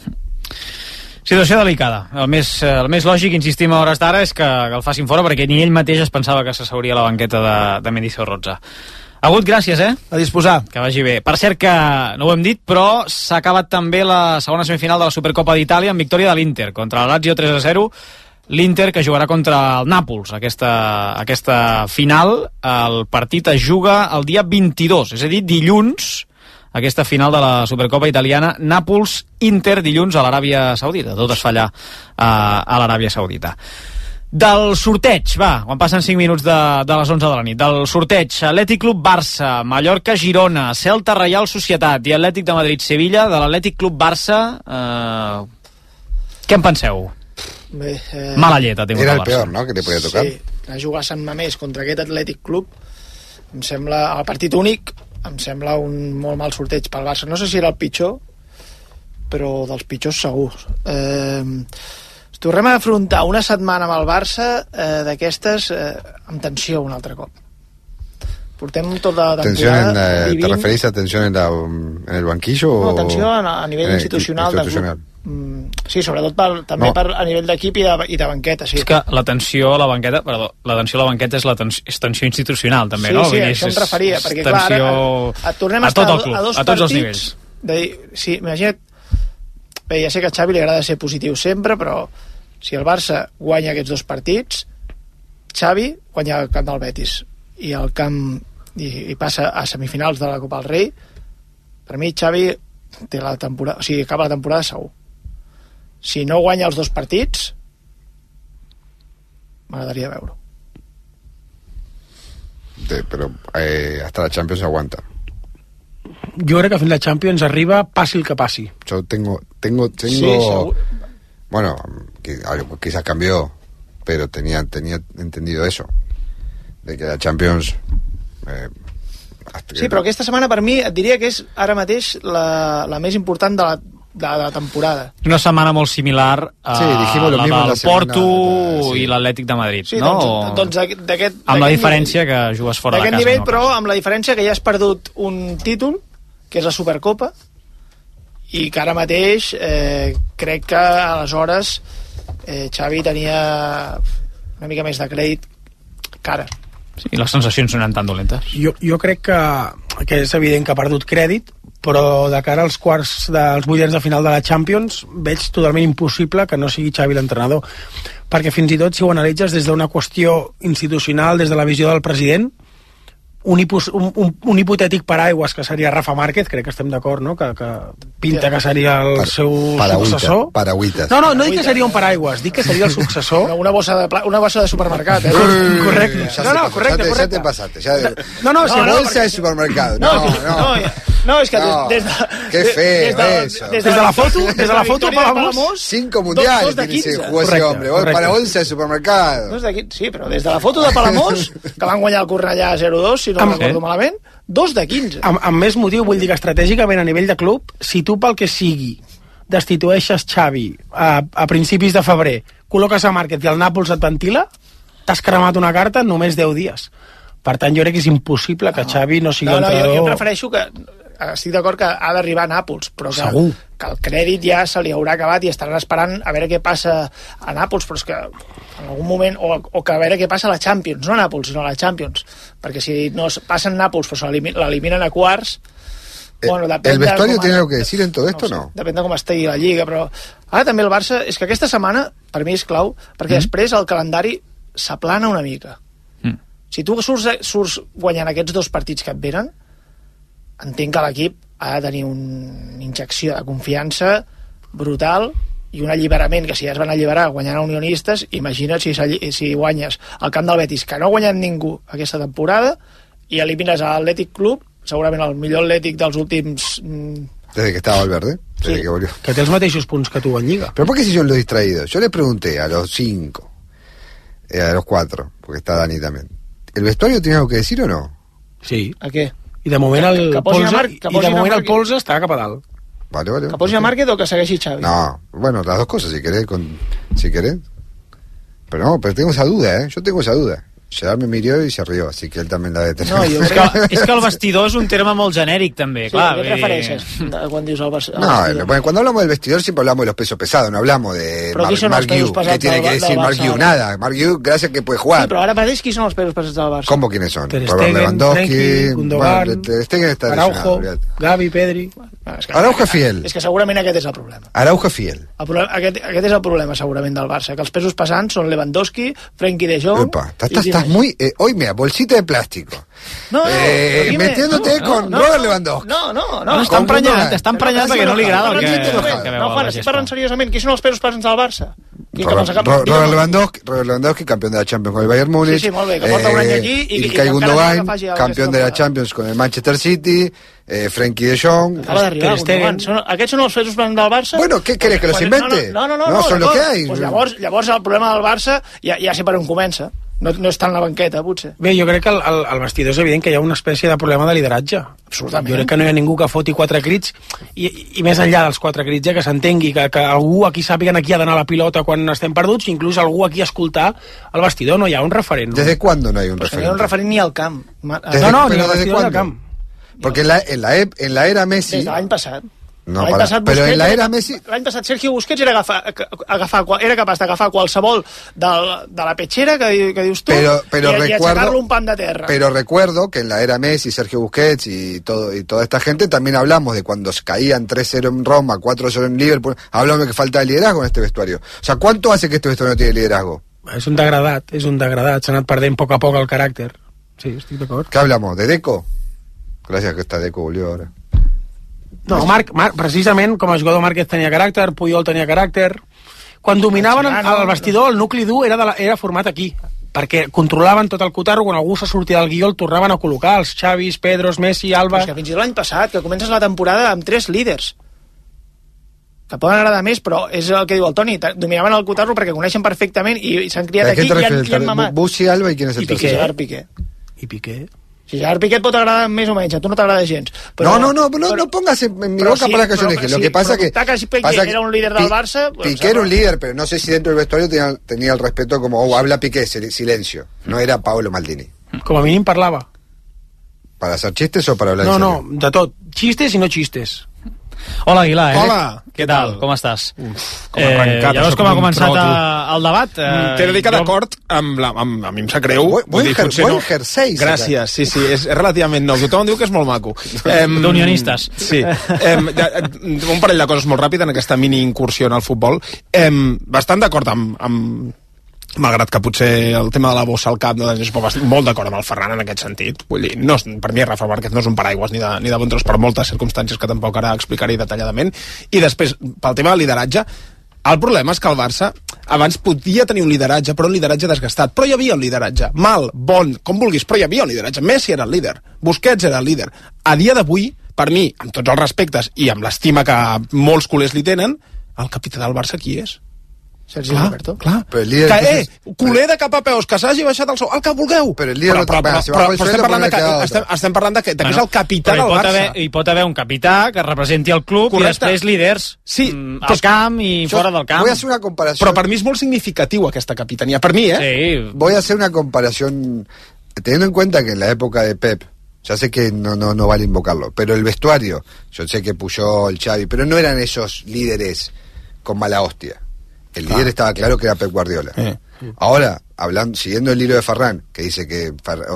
[SPEAKER 4] Situació delicada. El més, el més lògic, insistim a hores d'ara, és que, que el facin fora, perquè ni ell mateix es pensava que s'asseuria a la banqueta de, de Mendizorroza. Agut, gràcies, eh?
[SPEAKER 5] A disposar.
[SPEAKER 4] Que vagi bé. Per cert que, no ho hem dit, però s'ha acabat també la segona semifinal de la Supercopa d'Itàlia amb victòria de l'Inter contra la Lazio tres a zero. L'Inter, que jugarà contra el Nàpols aquesta, aquesta final. El partit es juga el dia vint-i-dos, és a dir, dilluns, aquesta final de la Supercopa italiana. Nàpols-Inter dilluns a l'Aràbia Saudita. Tot es fa allà a, a l'Aràbia Saudita. Del sorteig, va, quan passen cinc minuts de, de les onze de la nit. Del sorteig, Atlètic Club Barça, Mallorca-Girona, Celta Reial Societat i Atlètic de Madrid-Sevilla. De l'Atlètic Club Barça, eh, què en penseu?
[SPEAKER 2] Bé, eh,
[SPEAKER 23] Mala llet ha tingut el Barça. Era el peor, no?, que te podia tocar.
[SPEAKER 2] Sí, que jugar Sant Mamés contra aquest Atlètic Club, em sembla, el partit únic, em sembla un molt mal sorteig pel Barça. No sé si era el pitjor, però dels pitjors segur. Eh, tornem a afrontar una setmana amb el Barça eh, d'aquestes eh, amb tensió un altre cop. Portem tota la temporada
[SPEAKER 23] la,
[SPEAKER 2] vivint...
[SPEAKER 23] ¿Te referís a tensió en, la, en el banquillo?
[SPEAKER 2] No,
[SPEAKER 23] o...
[SPEAKER 2] tensió a, a nivell institucional.
[SPEAKER 23] institucional.
[SPEAKER 2] De, mm, sí, sobretot per, també no. per, a nivell d'equip i, de, i de banqueta. Sí.
[SPEAKER 4] És que la tensió a la banqueta, perdó, la tensió a la banqueta és la tensió, és tensió institucional, també,
[SPEAKER 2] sí,
[SPEAKER 4] no?
[SPEAKER 2] Sí, sí,
[SPEAKER 4] és,
[SPEAKER 2] això em referia,
[SPEAKER 4] és
[SPEAKER 2] perquè
[SPEAKER 4] tensió...
[SPEAKER 2] clar, ara, a, tornem a,
[SPEAKER 4] a tot el
[SPEAKER 2] a,
[SPEAKER 4] club,
[SPEAKER 2] a, dos
[SPEAKER 4] a tots
[SPEAKER 2] partits,
[SPEAKER 4] els nivells.
[SPEAKER 2] De dir, sí, imagina't, bé, ja sé que a Xavi li agrada ser positiu sempre, però si el Barça guanya aquests dos partits, Xavi guanya el camp del Betis i el camp i, i passa a semifinals de la Copa del Rei. Per mi Xavi té la temporada, o sigui, acaba la temporada segur. Si no guanya els dos partits, m'agradaria veure.
[SPEAKER 23] Sí, però eh, hasta la Champions aguanta.
[SPEAKER 1] Jo crec que fins la Champions arriba passi el que passi.
[SPEAKER 23] Yo tengo, tengo, tengo...
[SPEAKER 1] Sí, segur.
[SPEAKER 23] Bueno, quizás cambió, pero tenía, tenía entendido eso, de que la Champions... Eh,
[SPEAKER 2] sí, però aquesta setmana per mi et diria que és ara mateix la, la més important de la, de la temporada.
[SPEAKER 4] Una setmana molt similar a
[SPEAKER 23] sí,
[SPEAKER 4] la del
[SPEAKER 23] la
[SPEAKER 4] Porto
[SPEAKER 23] de, sí.
[SPEAKER 4] i l'Atlètic de Madrid,
[SPEAKER 2] sí,
[SPEAKER 4] no?
[SPEAKER 2] Doncs, doncs d'aquest,
[SPEAKER 4] amb la diferència nivell, que jugues fora de casa.
[SPEAKER 2] Nivell,
[SPEAKER 4] no?
[SPEAKER 2] Però amb la diferència que ja has perdut un títol, que és la Supercopa, i que ara mateix eh, crec que aleshores eh, Xavi tenia una mica més de crèdit que ara.
[SPEAKER 4] Sí, i les sensacions no eren tan dolentes.
[SPEAKER 1] Jo, jo crec que, que és evident que ha perdut crèdit, però de cara als quarts dels vuitens de final de la Champions veig totalment impossible que no sigui Xavi l'entrenador, perquè fins i tot si ho analitzes des d'una qüestió institucional, des de la visió del president, un, hipos, un, un, un hipotètic paraigües que seria Rafa Márquez, crec que estem d'acord, no? que, que pinta que seria el per, seu successor.
[SPEAKER 23] Paragüites.
[SPEAKER 1] No, no, no dic que seria un paraigües, dic que seria el successor.
[SPEAKER 2] Una, una, bossa, de, una bossa de supermercat, eh?
[SPEAKER 1] Correcte.
[SPEAKER 23] No, no, correcte, correcte. Ya te pasaste. Ya de...
[SPEAKER 1] No, no,
[SPEAKER 23] no,
[SPEAKER 1] si
[SPEAKER 23] no,
[SPEAKER 1] bolsa
[SPEAKER 23] porque... de supermercado. No, no.
[SPEAKER 2] No, no, no és que
[SPEAKER 23] no,
[SPEAKER 2] des, des de...
[SPEAKER 23] Qué feo
[SPEAKER 2] des de,
[SPEAKER 23] eso.
[SPEAKER 2] Des de, des de la foto, des de la foto
[SPEAKER 23] Palamós, cinco mundiales tiene ese jugó ese hombre. Correcte. Para bolsa de supermercado.
[SPEAKER 2] Dos de, sí, però des de la foto de Palamós, que van guanyar el Cornellà zero dos, si no recordo malament, dos de quinze.
[SPEAKER 1] Amb, amb més motiu, vull dir que estratègicament a nivell de club, si tu pel que sigui destitueixes Xavi a, a principis de febrer, col·loques a Márquez i el Nàpols et ventila, t'has cremat una carta en només deu dies. Per tant, jo crec que és impossible que Xavi no sigui
[SPEAKER 2] no, no,
[SPEAKER 1] entrenador.
[SPEAKER 2] Jo, jo prefereixo que estic d'acord que ha d'arribar a Nàpols, però que,
[SPEAKER 1] Segur.
[SPEAKER 2] que el crèdit ja se li haurà acabat i estaran esperant a veure què passa a Nàpols, però és que en algun moment, o, o que a veure què passa a la Champions, no a Nàpols, sinó a la Champions, perquè si no passen Nàpols però se l'eliminen a quarts. Bueno,
[SPEAKER 23] ¿El vestuario tiene algo que decir en todo esto o no?
[SPEAKER 2] Depèn de com estigui la Lliga, però ara també el Barça, és que aquesta setmana per mi és clau, perquè mm. després el calendari s'aplana una mica. Mm. Si tu surts, surts guanyant aquests dos partits que et venen, entenc que l'equip ha de tenir una injecció de confiança brutal i un alliberament, que si ja es van alliberar guanyant a Unionistes, imagina't si, si guanyes al camp del Betis, que no ha guanyat ningú aquesta temporada, i elimines a l'Atlètic Club, segurament el millor Atlètic dels últims...
[SPEAKER 23] Desde que estaba Valverde, desde
[SPEAKER 2] sí.
[SPEAKER 23] que volvió.
[SPEAKER 1] Que té els mateixos punts que tu en Lliga.
[SPEAKER 23] Pero ¿por qué si yo lo he distraído? Yo le pregunté a los cinco, eh, a los cuatro, porque está Dani también. ¿El vestuario tiene algo que decir o no?
[SPEAKER 1] Sí.
[SPEAKER 2] A què?
[SPEAKER 1] I de moment el,
[SPEAKER 2] que, que
[SPEAKER 1] Polze,
[SPEAKER 2] Mar,
[SPEAKER 1] i de moment el Polze està cap a dalt.
[SPEAKER 23] Vale, vale.
[SPEAKER 2] Que posi a Márquez o que segueixi Xavi?
[SPEAKER 23] No, bueno, las dos cosas, si querés, con, si querés. Pero no, pero tengo esa duda, ¿eh? Yo tengo esa duda. Gerard me miró y se rió, así que él también la debe tener.
[SPEAKER 4] No, és, que, és que el vestidor és un terme molt genèric, també.
[SPEAKER 2] Sí,
[SPEAKER 4] clar,
[SPEAKER 2] ¿a qué te refereixes quan dius el vestidor?
[SPEAKER 23] No, bueno, cuando hablamos del vestidor siempre hablamos de los pesos pesados, no hablamos de
[SPEAKER 2] Mar, Mark Yu. ¿Qué
[SPEAKER 23] tiene que decir Mark Yu? Nada, Mark Yu, gracias que puede jugar.
[SPEAKER 2] Sí, pero ahora mateix qui són els pesos pesats del Barça?
[SPEAKER 23] ¿Cómo quiénes son?
[SPEAKER 1] Ter
[SPEAKER 23] Robert
[SPEAKER 1] Stegen,
[SPEAKER 23] Lewandowski,
[SPEAKER 1] Frenkie, Gundogan,
[SPEAKER 23] bueno, Ter Stegen está
[SPEAKER 1] Araujo,
[SPEAKER 23] lesionado.
[SPEAKER 1] Gavi, Pedri...
[SPEAKER 2] Bueno, és que,
[SPEAKER 23] Araujo fiel.
[SPEAKER 2] És que segurament aquest és el problema.
[SPEAKER 23] Araujo fiel.
[SPEAKER 2] El problema aquest, aquest és el problema segurament del Barça, que els pesos pesants són Lewandowski, Frenkie de Jong...
[SPEAKER 23] Epa, estás, estás muy... Eh, hoy, mira, bolsita de plástico.
[SPEAKER 2] No,
[SPEAKER 23] eh,
[SPEAKER 2] dime,
[SPEAKER 23] metiéndote
[SPEAKER 2] no,
[SPEAKER 23] con
[SPEAKER 2] no,
[SPEAKER 23] Robert
[SPEAKER 2] no,
[SPEAKER 23] Lewandowski.
[SPEAKER 2] No, no, no.
[SPEAKER 4] no està emprenyat, està emprenyat perquè no li agrada el que, que, que veu.
[SPEAKER 2] No, Juan, estic parlant seriosament. Qui són els pesos pesants del Barça?
[SPEAKER 23] Robert, Robert, Robert Lewandowski, Robert Lewandowski, campeón de la Champions con el Bayern Múnich.
[SPEAKER 2] Sí, sí, molt bé, que porta un any aquí i,
[SPEAKER 23] y, y Gundogan, campeón de la Champions con el Manchester City, eh, Frenkie de Jong.
[SPEAKER 2] Acaba d'arribar, Gundogan. Són, aquests són els pesos pesants del Barça?
[SPEAKER 23] Bueno, ¿qué querés, que los invente?
[SPEAKER 2] No, no, no,
[SPEAKER 23] no,
[SPEAKER 2] no
[SPEAKER 23] son lo que hay.
[SPEAKER 2] Pues llavors, llavors el problema del Barça ja, ja sé per on comença. No, no està en la banqueta, potser.
[SPEAKER 1] Bé, jo crec que el, el, el vestidor és evident que hi ha una espècie de problema de lideratge.
[SPEAKER 2] Absolutament.
[SPEAKER 1] Jo crec que no hi ha ningú que foti quatre crits i, i més enllà dels quatre crits, eh, que s'entengui, que, que algú aquí sàpiguen aquí ha d'anar la pilota quan estem perduts, inclús algú aquí a escoltar el vestidor, no hi ha un referent. No?
[SPEAKER 23] ¿Desde cuándo no hay un
[SPEAKER 2] pues
[SPEAKER 23] referente?
[SPEAKER 2] No hi ha un referent ni al camp.
[SPEAKER 23] Desde,
[SPEAKER 1] no, no,
[SPEAKER 23] pero
[SPEAKER 1] ni al
[SPEAKER 23] ¿desde
[SPEAKER 1] vestidor
[SPEAKER 23] cuándo?
[SPEAKER 1] del camp.
[SPEAKER 23] Porque en la, en la, en la era Messi...
[SPEAKER 2] Des de l'any passat.
[SPEAKER 23] No, para,
[SPEAKER 2] passat
[SPEAKER 23] pero
[SPEAKER 2] Busquets,
[SPEAKER 23] en la era Messi...
[SPEAKER 2] L'any passat Sergio Busquets era, agafar, agafar, era capaç d'agafar qualsevol de, de la pechera que, que dius tu
[SPEAKER 23] pero, pero
[SPEAKER 2] y,
[SPEAKER 23] recuerdo,
[SPEAKER 2] y aixecar-lo un pan de terra.
[SPEAKER 23] Pero recuerdo que en la era Messi, Sergio Busquets y, todo, y toda esta gente también hablamos de cuando caían tres cero en Roma, cuatro cero en Liverpool, hablamos de que falta liderazgo en este vestuario. O sea, ¿cuánto hace que este vestuario no tiene liderazgo?
[SPEAKER 1] És un degradat, és un degradat, s'ha anat perdent a poc a poc el caràcter. Sí, estic d'acord.
[SPEAKER 23] ¿Qué hablamos? ¿De Deco? Gracias que esta Deco volvió ahora.
[SPEAKER 1] No, Marc, Marc, precisament com a jugador Márquez tenia caràcter, Puyol tenia caràcter. Quan dominaven el, el vestidor, el nucli dur era, de la, era format aquí, perquè controlaven tot el cotarro, quan algú se sortia del guió el tornaven a col·locar, els Xavis, Pedros, Messi, Alba...
[SPEAKER 2] Però és que fins i tot l'any passat, que comences la temporada amb tres líders, que poden agradar més, però és el que diu el Toni, dominaven el cotarro perquè coneixen perfectament i s'han criat aquí i han, i han mamat.
[SPEAKER 23] Bussi, Alba i quién és el
[SPEAKER 2] tercer? I Gerard Piqué.
[SPEAKER 1] I Piqué.
[SPEAKER 2] Si Gerard Piqué et pot agradar més o menys, a tu no t'agrada gens. Però,
[SPEAKER 23] no, no, no, no, no pongas en mi boca
[SPEAKER 2] sí,
[SPEAKER 23] para que yo le dije. Lo
[SPEAKER 2] sí,
[SPEAKER 23] que pasa que...
[SPEAKER 2] que Piqué era un líder del Barça...
[SPEAKER 23] Pues, Piqué era un líder, pero no sé si dentro del vestuario tenía, tenía el respeto como, oh, habla Piqué, silencio. No era Paolo Maldini.
[SPEAKER 1] Com a mínim parlava.
[SPEAKER 23] ¿Para hacer chistes o para hablar
[SPEAKER 1] no,
[SPEAKER 23] en serio?
[SPEAKER 1] No, no, de tot. Xistes i no xistes.
[SPEAKER 4] Hola, Aguilar, eh?
[SPEAKER 8] Hola.
[SPEAKER 4] Què tal? Com estàs?
[SPEAKER 8] Uf, com ha arrencat,
[SPEAKER 4] eh, llavors, com ha començat a, el debat? Eh,
[SPEAKER 8] T'he de dir que d'acord amb, la, amb, amb mi em sap greu.
[SPEAKER 23] Buen,
[SPEAKER 8] dir,
[SPEAKER 23] jer, buen
[SPEAKER 8] no.
[SPEAKER 23] jersei.
[SPEAKER 8] Gràcies, sí, sí, és, és relativament nou. Tothom diu que és molt maco. Em,
[SPEAKER 4] D'unionistes.
[SPEAKER 8] Sí. Em, un parell de coses molt ràpid en aquesta mini incursió en el futbol. Em, bastant d'acord amb... amb malgrat que potser el tema de la bossa al cap no, estic molt d'acord amb el Ferran en aquest sentit. Vull dir, no, per mi Rafa Márquez no és un paraigües ni de, ni de bon tros per moltes circumstàncies que tampoc ara explicaré detalladament. I després, pel tema del lideratge, el problema és que el Barça abans podia tenir un lideratge, però un lideratge desgastat. Però hi havia un lideratge, mal, bon, com vulguis, però hi havia un lideratge. Messi era el líder, Busquets era el líder. A dia d'avui, per mi, amb tots els respectes i amb l'estima que molts culers li tenen, el capità del Barça qui és?
[SPEAKER 2] Sergi Roberto.
[SPEAKER 8] Clar, que, eh, culer de cap a peus, que s'hagi baixat el sou, el que vulgueu.
[SPEAKER 23] Però, però, però, però,
[SPEAKER 8] però, però estem parlant de que, estem, estem parlant de que, de que és el capità del Barça.
[SPEAKER 4] Haver, hi pot haver un capità que representi el club. Correcte. I després líders
[SPEAKER 8] sí,
[SPEAKER 4] mm, al camp i
[SPEAKER 23] yo,
[SPEAKER 4] fora del camp.
[SPEAKER 23] Voy a hacer una comparación.
[SPEAKER 8] Però per mi és molt significatiu aquesta capitania. Per mi, eh?
[SPEAKER 4] Sí.
[SPEAKER 23] Voy a hacer una comparación teniendo en cuenta que en la época de Pep Ya sé que no, no, no vale invocarlo, pero el vestuario, yo sé que Puyol, Xavi, pero no eran esos líderes con mala hostia. El líder ah. estaba claro que era Pep Guardiola. Eh. Ahora, hablando, siguiendo el hilo de Ferran, que dice que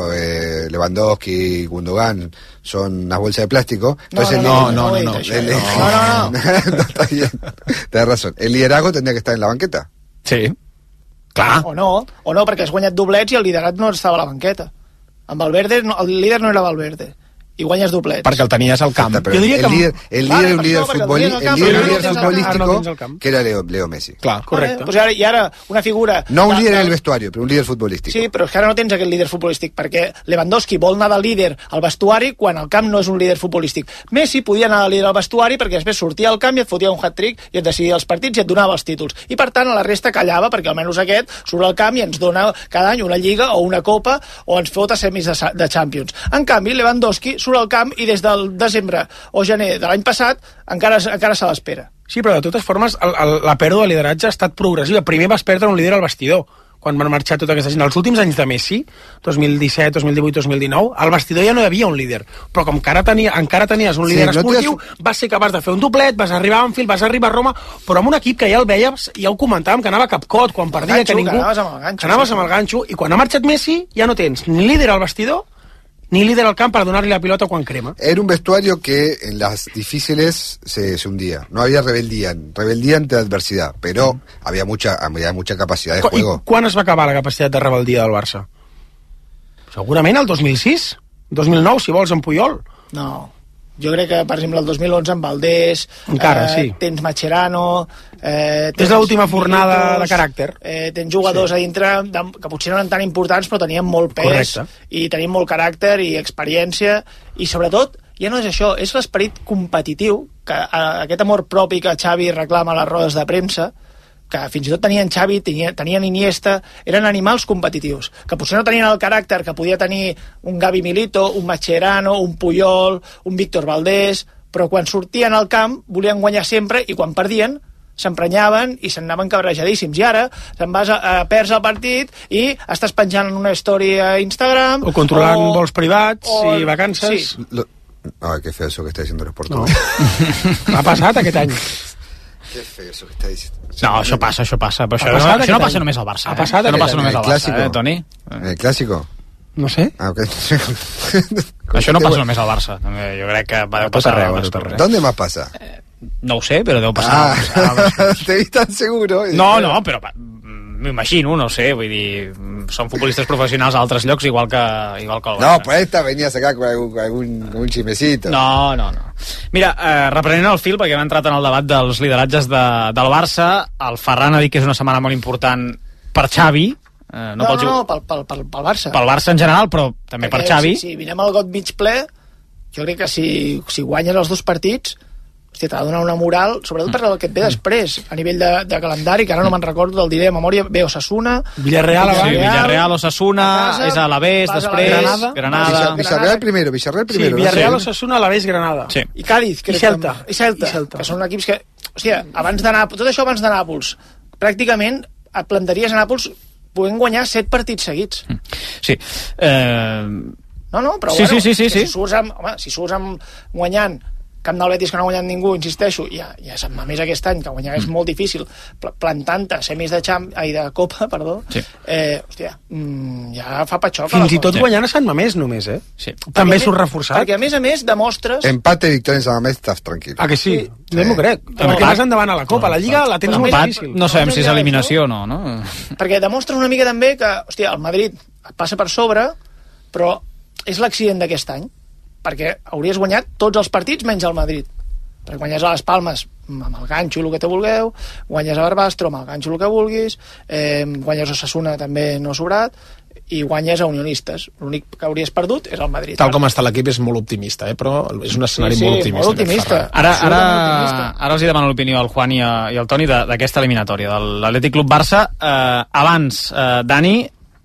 [SPEAKER 23] eh, Lewandowski y Gundogan son unas bolsas de plástico,
[SPEAKER 2] no,
[SPEAKER 23] entonces
[SPEAKER 2] no,
[SPEAKER 23] el,
[SPEAKER 2] no, no, no, no, el, no, no, no.
[SPEAKER 23] no está bien, tienes razón. El liderazgo tendría que estar en la banqueta.
[SPEAKER 4] Sí, clar.
[SPEAKER 2] O no, o no, perquè has guanyat doblets i el liderat no estava a la banqueta. Amb Valverde, no, el líder no era Valverde. I guanyes doblets.
[SPEAKER 8] Perquè el tenies al camp.
[SPEAKER 23] Exacte, jo diria que el líder, el líder, un líder, futboli, el líder, el líder futbolístico que era Leo, Leo Messi.
[SPEAKER 8] Clar, correcte.
[SPEAKER 2] Vale, pues ara, I ara una figura...
[SPEAKER 23] No un líder en el vestuario, però un líder futbolístic.
[SPEAKER 2] Sí, però és que ara no tens aquest líder futbolístic, perquè Lewandowski vol anar de líder al vestuari quan el camp no és un líder futbolístic. Messi podia anar de líder al vestuari perquè després sortia al camp i et fotia un hat-trick i et decidia els partits i et donava els títols. I per tant a la resta callava perquè almenys aquest surt al camp i ens dona cada any una lliga o una copa o ens fot a semis de, de Champions. En canvi, Lewandowski surt al camp i des del desembre o gener de l'any passat encara, encara se l'espera.
[SPEAKER 1] Sí, però de totes formes el, el, la pèrdua de lideratge ha estat progressiva. Primer vas perdre un líder al vestidor quan van marxar tota aquesta gent. Els últims anys de Messi, dos mil disset, dos mil divuit, dos mil dinou, al vestidor ja no hi havia un líder. Però com que ara tenia, encara tenies un líder sí, esportiu, no tenies... vas ser capaç de fer un doblet, vas arribar a Anfield, vas arribar a Roma, però amb un equip que ja el veies, ja ho comentàvem, que anava capcot, quan perdia,
[SPEAKER 2] ganxo,
[SPEAKER 1] que ningú...
[SPEAKER 2] Que anaves amb el ganxo.
[SPEAKER 1] Que anaves amb el ganxo, i quan ha marxat Messi ja no tens ni líder al vestidor ni líder al camp para donarle la pelota cuando crema.
[SPEAKER 23] Era un vestuario que en las difíciles se, se hundía. No había rebeldía, rebeldía ante la adversidad, pero mm. había mucha había mucha capacidad de
[SPEAKER 1] Qu
[SPEAKER 23] juego.
[SPEAKER 1] I quan es va acabar la capacitat de rebeldia del Barça? Segurament el dos mil sis, dos mil nou, si vols, en Puyol.
[SPEAKER 2] No, jo crec que, per exemple, el dos mil onze en Valdés,
[SPEAKER 1] encara,
[SPEAKER 2] eh,
[SPEAKER 1] sí.
[SPEAKER 2] tens Mascherano... Eh,
[SPEAKER 1] és l'última fornada de caràcter.
[SPEAKER 2] Eh, tens jugadors sí. a dintre de, que potser no eren tan importants però tenien molt pes. Correcte. I tenien molt caràcter i experiència i sobretot, ja no és això, és l'esperit competitiu, que eh, aquest amor propi que Xavi reclama a les rodes de premsa, que fins i tot tenien Xavi, tenien, tenien Iniesta, eren animals competitius, que potser no tenien el caràcter que podia tenir un Gavi Milito, un Mascherano, un Puyol, un Víctor Valdés, però quan sortien al camp volien guanyar sempre i quan perdien s'emprenyaven i se'n anaven cabrejadíssims. I ara se'n vas a, a perds el partit i estàs penjant en una història a Instagram...
[SPEAKER 1] O controlant o, vols privats o, i vacances.
[SPEAKER 23] Sí. Lo, ay, qué feo eso que está diciendo el Sporto.
[SPEAKER 1] No. Ha passat aquest any.
[SPEAKER 23] Qué feo eso que está diciendo.
[SPEAKER 4] No, això passa, això passa. Però això,
[SPEAKER 1] passat,
[SPEAKER 4] no, això no passa només al Barça.
[SPEAKER 1] Ha passat
[SPEAKER 4] eh? No passa
[SPEAKER 1] any.
[SPEAKER 4] només al Barça, eh, Toni?
[SPEAKER 23] El clàssico?
[SPEAKER 1] No sé.
[SPEAKER 23] Ah, okay.
[SPEAKER 4] Això no passa només al Barça. Jo crec que va passar arreu.
[SPEAKER 23] ¿Dónde más pasa?
[SPEAKER 4] Eh, no ho sé, però deu passar.
[SPEAKER 23] Ah, te vi tan seguro.
[SPEAKER 4] No, no, però m'imagino, no sé, vull dir, són futbolistes professionals a altres llocs igual que, igual que el Barça.
[SPEAKER 23] No, pues esta venías acá con algún, algún, algún chismecito.
[SPEAKER 4] No, no, no. Mira, eh, reprenent el fil, perquè hem entrat en el debat dels lideratges de, del Barça, el Ferran ha dit que és una setmana molt important per Xavi, eh, no,
[SPEAKER 2] no,
[SPEAKER 4] pel,
[SPEAKER 2] no, pel, pel, pel, pel Barça.
[SPEAKER 4] Pel Barça en general, però també perquè, per Xavi.
[SPEAKER 2] Si, si vinem al got mig ple, jo crec que si, si guanyes els dos partits, hòstia, t'ha de donar una moral, sobretot per el que et ve després, a nivell de, de calendari, que ara no me'n recordo, el diré de memòria, ve Osasuna...
[SPEAKER 1] Villarreal,
[SPEAKER 4] sí, Villarreal, Osasuna, casa, és a l'Alavés, després,
[SPEAKER 1] Granada.
[SPEAKER 4] Granada.
[SPEAKER 23] Villarreal primero, Villarreal primero.
[SPEAKER 1] Sí, Villarreal, Osasuna, Alavés, Granada.
[SPEAKER 4] Sí.
[SPEAKER 2] I Cádiz, crec.
[SPEAKER 1] I Celta.
[SPEAKER 2] Que, i, Celta, I Celta, que són equips que... Hòstia, abans de Nàpols, tot això abans de Nàpols, pràcticament et plantaries a Nàpols podent guanyar set partits seguits.
[SPEAKER 4] Sí. Eh...
[SPEAKER 2] No, no, però
[SPEAKER 4] sí,
[SPEAKER 2] bueno,
[SPEAKER 4] sí, sí, sí,
[SPEAKER 2] si
[SPEAKER 4] sí.
[SPEAKER 2] surts amb, home, si surts amb guanyant Camp del Betis que no ha guanyat ningú, insisteixo, ja, ja se'n va més aquest any, que guanyar mm. és molt difícil, plantant-te semis de Champ, ai, de Copa, perdó, sí. eh, hòstia, mm, ja fa patxoca.
[SPEAKER 1] Fins i tot guanyant a Sant Mamés només, eh?
[SPEAKER 4] Sí.
[SPEAKER 1] També surt reforçat.
[SPEAKER 2] Perquè a més a més demostres...
[SPEAKER 23] Empate, victòria en Sant Mamés, estàs tranquil.
[SPEAKER 1] Ah, que sí? sí. No m'ho crec.
[SPEAKER 2] No,
[SPEAKER 1] perquè vas endavant a la Copa, la Lliga la tens molt difícil.
[SPEAKER 4] No sabem si és eliminació o no, no?
[SPEAKER 2] Perquè demostres una mica també que, hòstia, el Madrid et passa per sobre, però és l'accident d'aquest any, perquè hauries guanyat tots els partits menys el Madrid. Perquè guanyes a les Palmes amb el ganxo el que te vulgueu, guanyes a Barbastro amb el ganxo el que vulguis, eh, guanyes a Osasuna també no sobrat, i guanyes a Unionistes. L'únic que hauries perdut és el Madrid.
[SPEAKER 8] Tal com està l'equip és molt optimista, eh? Però és un escenari
[SPEAKER 2] sí, sí,
[SPEAKER 8] molt optimista.
[SPEAKER 2] Molt optimista.
[SPEAKER 4] Ara, ara, ara els hi demano l'opinió al Juan i, a, i al Toni d'aquesta eliminatòria, de l'Atlètic Club Barça. Eh, abans, eh, Dani,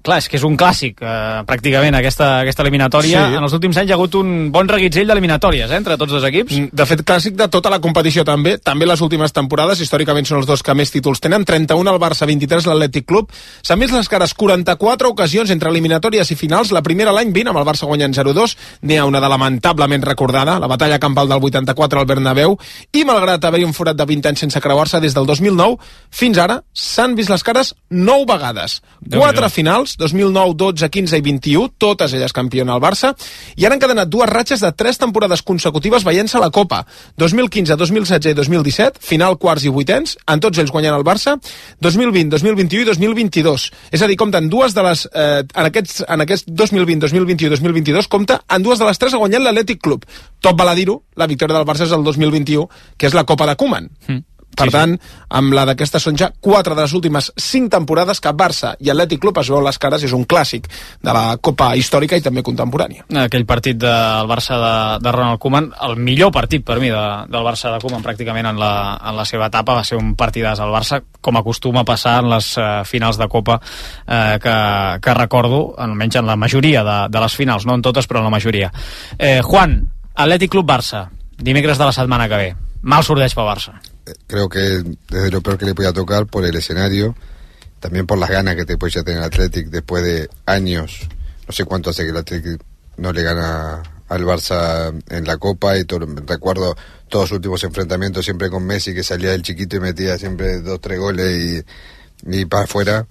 [SPEAKER 4] clar, és que és un clàssic, eh, pràcticament, aquesta, aquesta eliminatòria. Sí. En els últims anys hi ha hagut un bon reguitzell d'eliminatòries, eh, entre tots dos equips.
[SPEAKER 8] De fet, clàssic de tota la competició també, també les últimes temporades, històricament són els dos que més títols tenen, trenta-un al Barça, vint-i-tres l'Atlètic Club. S'han vist les cares quaranta-quatre ocasions entre eliminatòries i finals, la primera l'any vint, amb el Barça guanyant zero dos, n'hi ha una de lamentablement recordada, la batalla campal del vuitanta-quatre al Bernabéu, i malgrat haver-hi un forat de vint anys sense creuar-se des del dos mil nou, fins ara s'han vist les cares nou vegades. Quatre finals, dos mil nou, dotze, quinze i vint-i-u, totes elles campiona el Barça, i han encadenat dues ratxes de tres temporades consecutives veient-se a la Copa. dos mil quinze, dos mil setze i dos mil disset, final, quarts i vuitens, en tots ells guanyant el Barça, dos mil vint, dos mil vint-i-u i dos mil vint-i-dos. És a dir, compten dues de les... Eh, en, aquests, en aquest dos mil vint, dos mil vint-i-u i dos mil vint-i-dos, compta en dues de les tres ha guanyat l'Atlètic Club. Tot val a dir-ho, la victòria del Barça és el dos mil vint-i-u, que és la Copa de Koeman. Mm. Per sí, tant, amb la d'aquestes són ja quatre de les últimes cinc temporades que Barça i Atlètic Club es veuen les cares, és un clàssic de la Copa històrica i també contemporània.
[SPEAKER 4] Aquell partit del Barça de, de Ronald Koeman, el millor partit per mi de, del Barça de Koeman pràcticament en la, en la seva etapa, va ser un partidàs al Barça, com acostuma a passar en les uh, finals de Copa uh, que, que recordo, almenys en la majoria de, de les finals, no en totes però en la majoria. Eh, Juan, Atlètic Club Barça, dimecres de la setmana que ve, mal sordeig pel Barça.
[SPEAKER 23] Creo que desde lo peor que le podía tocar por el escenario, también por las ganas que te puede ya tener el Athletic después de años. No sé cuánto hace que el Athletic no le gana al Barça en la Copa, y todo, recuerdo todos los últimos enfrentamientos siempre con Messi, que salía del chiquito y metía siempre dos, tres goles y, y para afuera.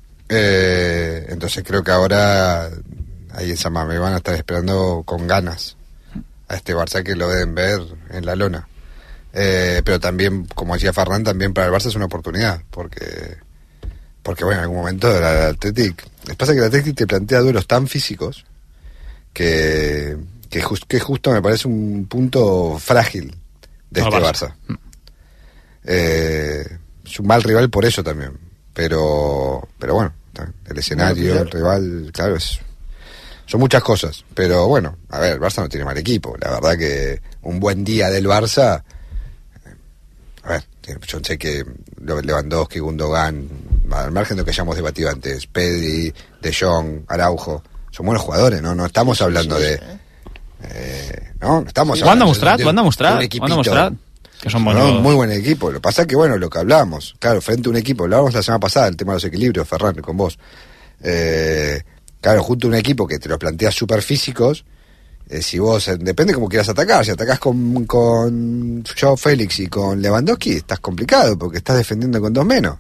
[SPEAKER 23] Eh, entonces creo que ahora ahí en San Mamés van a estar esperando con ganas a este Barça, que lo deben ver en la lona. Eh, pero también, como decía Ferran, también para el Barça es una oportunidad, porque porque bueno, en algún momento el Athletic, les pasa que el Athletic te plantea duelos tan físicos que que, just, que justo me parece un punto frágil de no, este Barça, Barça. Eh, es un mal rival por eso también, pero pero bueno, el escenario, el rival, claro, es son muchas cosas, pero bueno, a ver, el Barça no tiene mal equipo, la verdad que un buen día del Barça, a ver, yo sé que Lewandowski, Gundogan, al margen de lo que hayamos debatido antes, Pedri, De Jong, Araujo, son buenos jugadores, no no estamos hablando sí, sí, de... Eh, no, no estamos
[SPEAKER 4] sí, hablando... Ho han demostrat, ho han demostrat, ho han demostrat. Que son buenos...
[SPEAKER 23] no, muy buen equipo, lo que pasa es que, bueno, lo que hablábamos, claro, frente a un equipo, hablábamos la semana pasada, el tema de los equilibrios, Ferran, con vos, eh, claro, junto a un equipo que te lo planteas súper físicos, Eh, si vos, eh, depende cómo quieras atacar, si atacás con, con Joao Félix y con Lewandowski, estás complicado porque estás defendiendo con dos menos.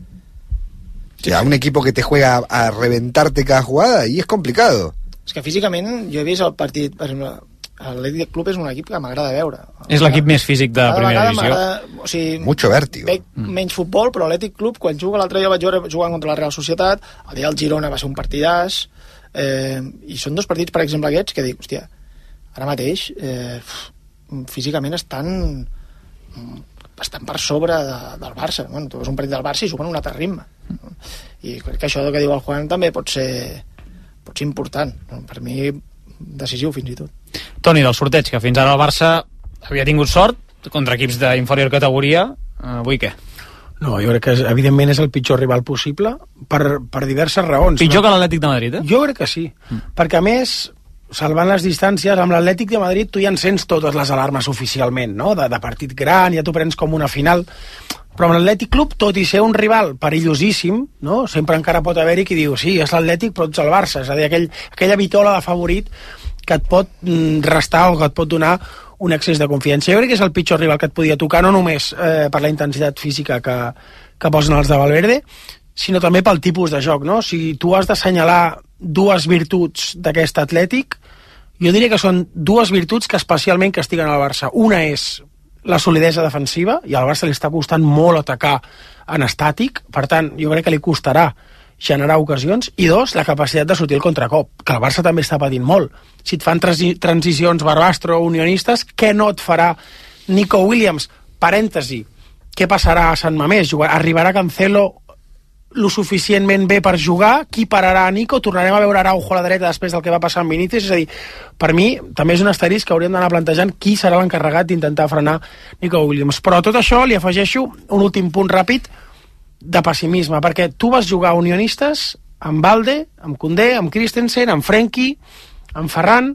[SPEAKER 23] O sea, un equipo que te juega a, a reventarte cada jugada y es complicado.
[SPEAKER 2] És que físicament jo he vist el partit, per exemple, l'Atlètic Club és un equip que m'agrada veure.
[SPEAKER 4] És l'equip més físic de primera divisió.
[SPEAKER 2] O sigui,
[SPEAKER 23] mucho vértigo.
[SPEAKER 2] Veig mm. menys futbol, però l'Atlètic Club, quan juga l'altre dia vaig veure jugant contra la Real Societat, el dia del Girona va ser un partidàs, eh, i són dos partits, per exemple, aquests, que dic, hòstia, ara mateix eh, físicament estan estan per sobre de, del Barça. Bueno, tu veus un partit del Barça i juguen un altre ritme, no? I crec que això que diu el Juan també pot ser pot ser important, no? Per mi decisiu fins i tot.
[SPEAKER 4] Toni, del sorteig, que fins ara el Barça havia tingut sort contra equips d'inferior categoria, avui què?
[SPEAKER 1] No, jo crec que evidentment és el pitjor rival possible per, per diverses raons.
[SPEAKER 4] Pitjor no? que l'Atlètic de Madrid, eh?
[SPEAKER 1] Jo crec que sí, mm. perquè a més, salvant les distàncies, amb l'Atlètic de Madrid tu ja encens totes les alarmes oficialment, no? De, de partit gran, ja t'ho prens com una final, però amb l'Atlètic Club, tot i ser un rival perillosíssim, no? Sempre encara pot haver-hi qui diu, sí, és l'Atlètic però ets el Barça, és a dir, aquell, aquella vitola de favorit que et pot restar o que et pot donar un excés de confiança. Jo crec que és el pitjor rival que et podia tocar, no només eh, per la intensitat física que, que posen els de Valverde, sinó també pel tipus de joc, no? Si tu has d'assenyalar dues virtuts d'aquest Atlètic, jo diria que són dues virtuts que especialment castiguen al Barça. Una és la solidesa defensiva, i al Barça li està costant molt atacar en estàtic, per tant, jo crec que li costarà generar ocasions, i dos, la capacitat de sortir el contracop, que el Barça també està patint molt. Si et fan transi transicions Barbastro o unionistes, què no et farà Nico Williams? Parèntesi, què passarà a Sant Mamés? Arribarà Cancelo lo suficientment bé per jugar? Qui pararà a Nico? Tornarem a veure Araujo a la dreta després del que va passar amb Vinícius? És a dir, per mi també és un asterisc que hauríem d'anar plantejant qui serà l'encarregat d'intentar frenar Nico Williams. Però a tot això li afegeixo un últim punt ràpid de pessimisme, perquè tu vas jugar a unionistes amb Balde, amb Koundé, amb Christensen, amb Frenkie, amb Ferran.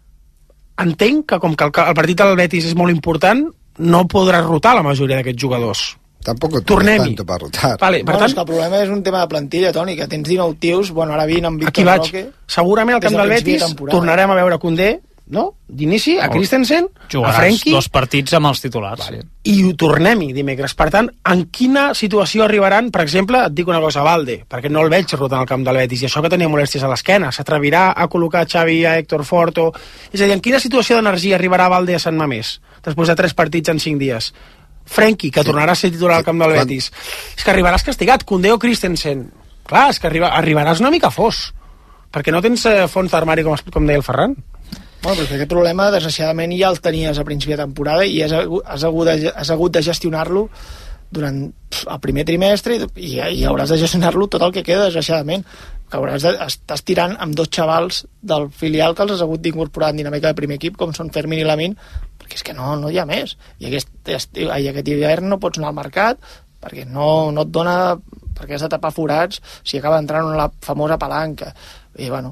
[SPEAKER 1] Entenc que com que el, el partit del Betis és molt important, no podrà rotar la majoria d'aquests jugadors.
[SPEAKER 23] Tampoco
[SPEAKER 1] tornem-hi.
[SPEAKER 23] tanto para rotar.
[SPEAKER 1] Vale, per
[SPEAKER 2] bueno,
[SPEAKER 1] tant,
[SPEAKER 2] és que el problema és un tema de plantilla, Toni, que tens dinou tios, bueno, ara vint amb
[SPEAKER 1] aquí
[SPEAKER 2] Víctor
[SPEAKER 1] vaig.
[SPEAKER 2] Roque.
[SPEAKER 1] Segurament al camp del Betis tornarem a veure Koundé, no? D'inici, a Christensen, a Frenkie...
[SPEAKER 4] dos partits amb els titulars. Vale.
[SPEAKER 1] I ho tornem-hi dimecres. Per tant, en quina situació arribaran, per exemple, et dic una cosa, Balde, perquè no el veig rotant al camp del Betis, i això que tenia molèsties a l'esquena, s'atrevirà a col·locar Xavi a Héctor Forto... És a dir, en quina situació d'energia arribarà Balde a Sant Mamés, després de tres partits en cinc dies? Frenkie, que tornarà a ser titular al camp del Betis. És que arribaràs castigat, Koundé o Christensen. Clar, és que arriba, arribaràs una mica fos, perquè no tens eh, fons d'armari, com, com deia el Ferran.
[SPEAKER 2] Bueno, però aquest problema, desgraciadament, ja el tenies a principi de temporada i has, has, hagut, de, has hagut de gestionar-lo durant el primer trimestre i, i hauràs de gestionar-lo tot el que queda, desgraciadament. Que hauràs de, estàs tirant amb dos xavals del filial que els has hagut d'incorporar en dinàmica de primer equip, com són Fermín i Lamine, perquè és que no, no hi ha més. I aquest, estiu, i aquest hivern no pots anar al mercat perquè no, no et dona, perquè has de tapar forats si acaba entrant en la famosa palanca. I, bueno...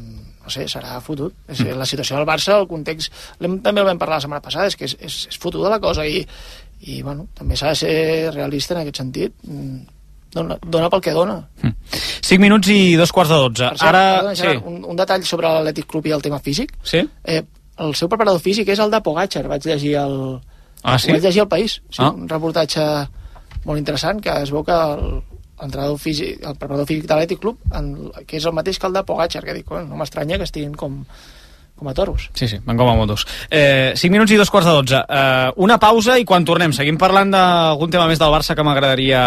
[SPEAKER 2] no sé, serà fotut. És, la situació del Barça, el context, també el vam parlar la setmana passada, és que és, és, és fotuda la cosa i, i bueno, també s'ha de ser realista en aquest sentit. Dona, dona pel que dona.
[SPEAKER 4] cinc minuts i dos quarts de dotze.
[SPEAKER 2] Cert,
[SPEAKER 4] Ara,
[SPEAKER 2] perdona,
[SPEAKER 4] sí.
[SPEAKER 2] un, un detall sobre l'Atlètic Club i el tema físic.
[SPEAKER 4] Sí?
[SPEAKER 2] Eh, el seu preparador físic és el de Pogacar, vaig llegir el,
[SPEAKER 4] ah, sí?
[SPEAKER 2] vaig llegir el País. Sí,
[SPEAKER 4] ah.
[SPEAKER 2] Un reportatge molt interessant que es veu que el, l'entrenador físic, el preparador físic de l'Atlètic Club, en, que és el mateix que el de Pogacar, que dic, bueno, no m'estranya que estiguin com, com a toros.
[SPEAKER 4] Sí, sí, van com a motos. Eh, cinc minuts i dos quarts de dotze. Eh, una pausa i quan tornem seguim parlant d'algun tema més del Barça que m'agradaria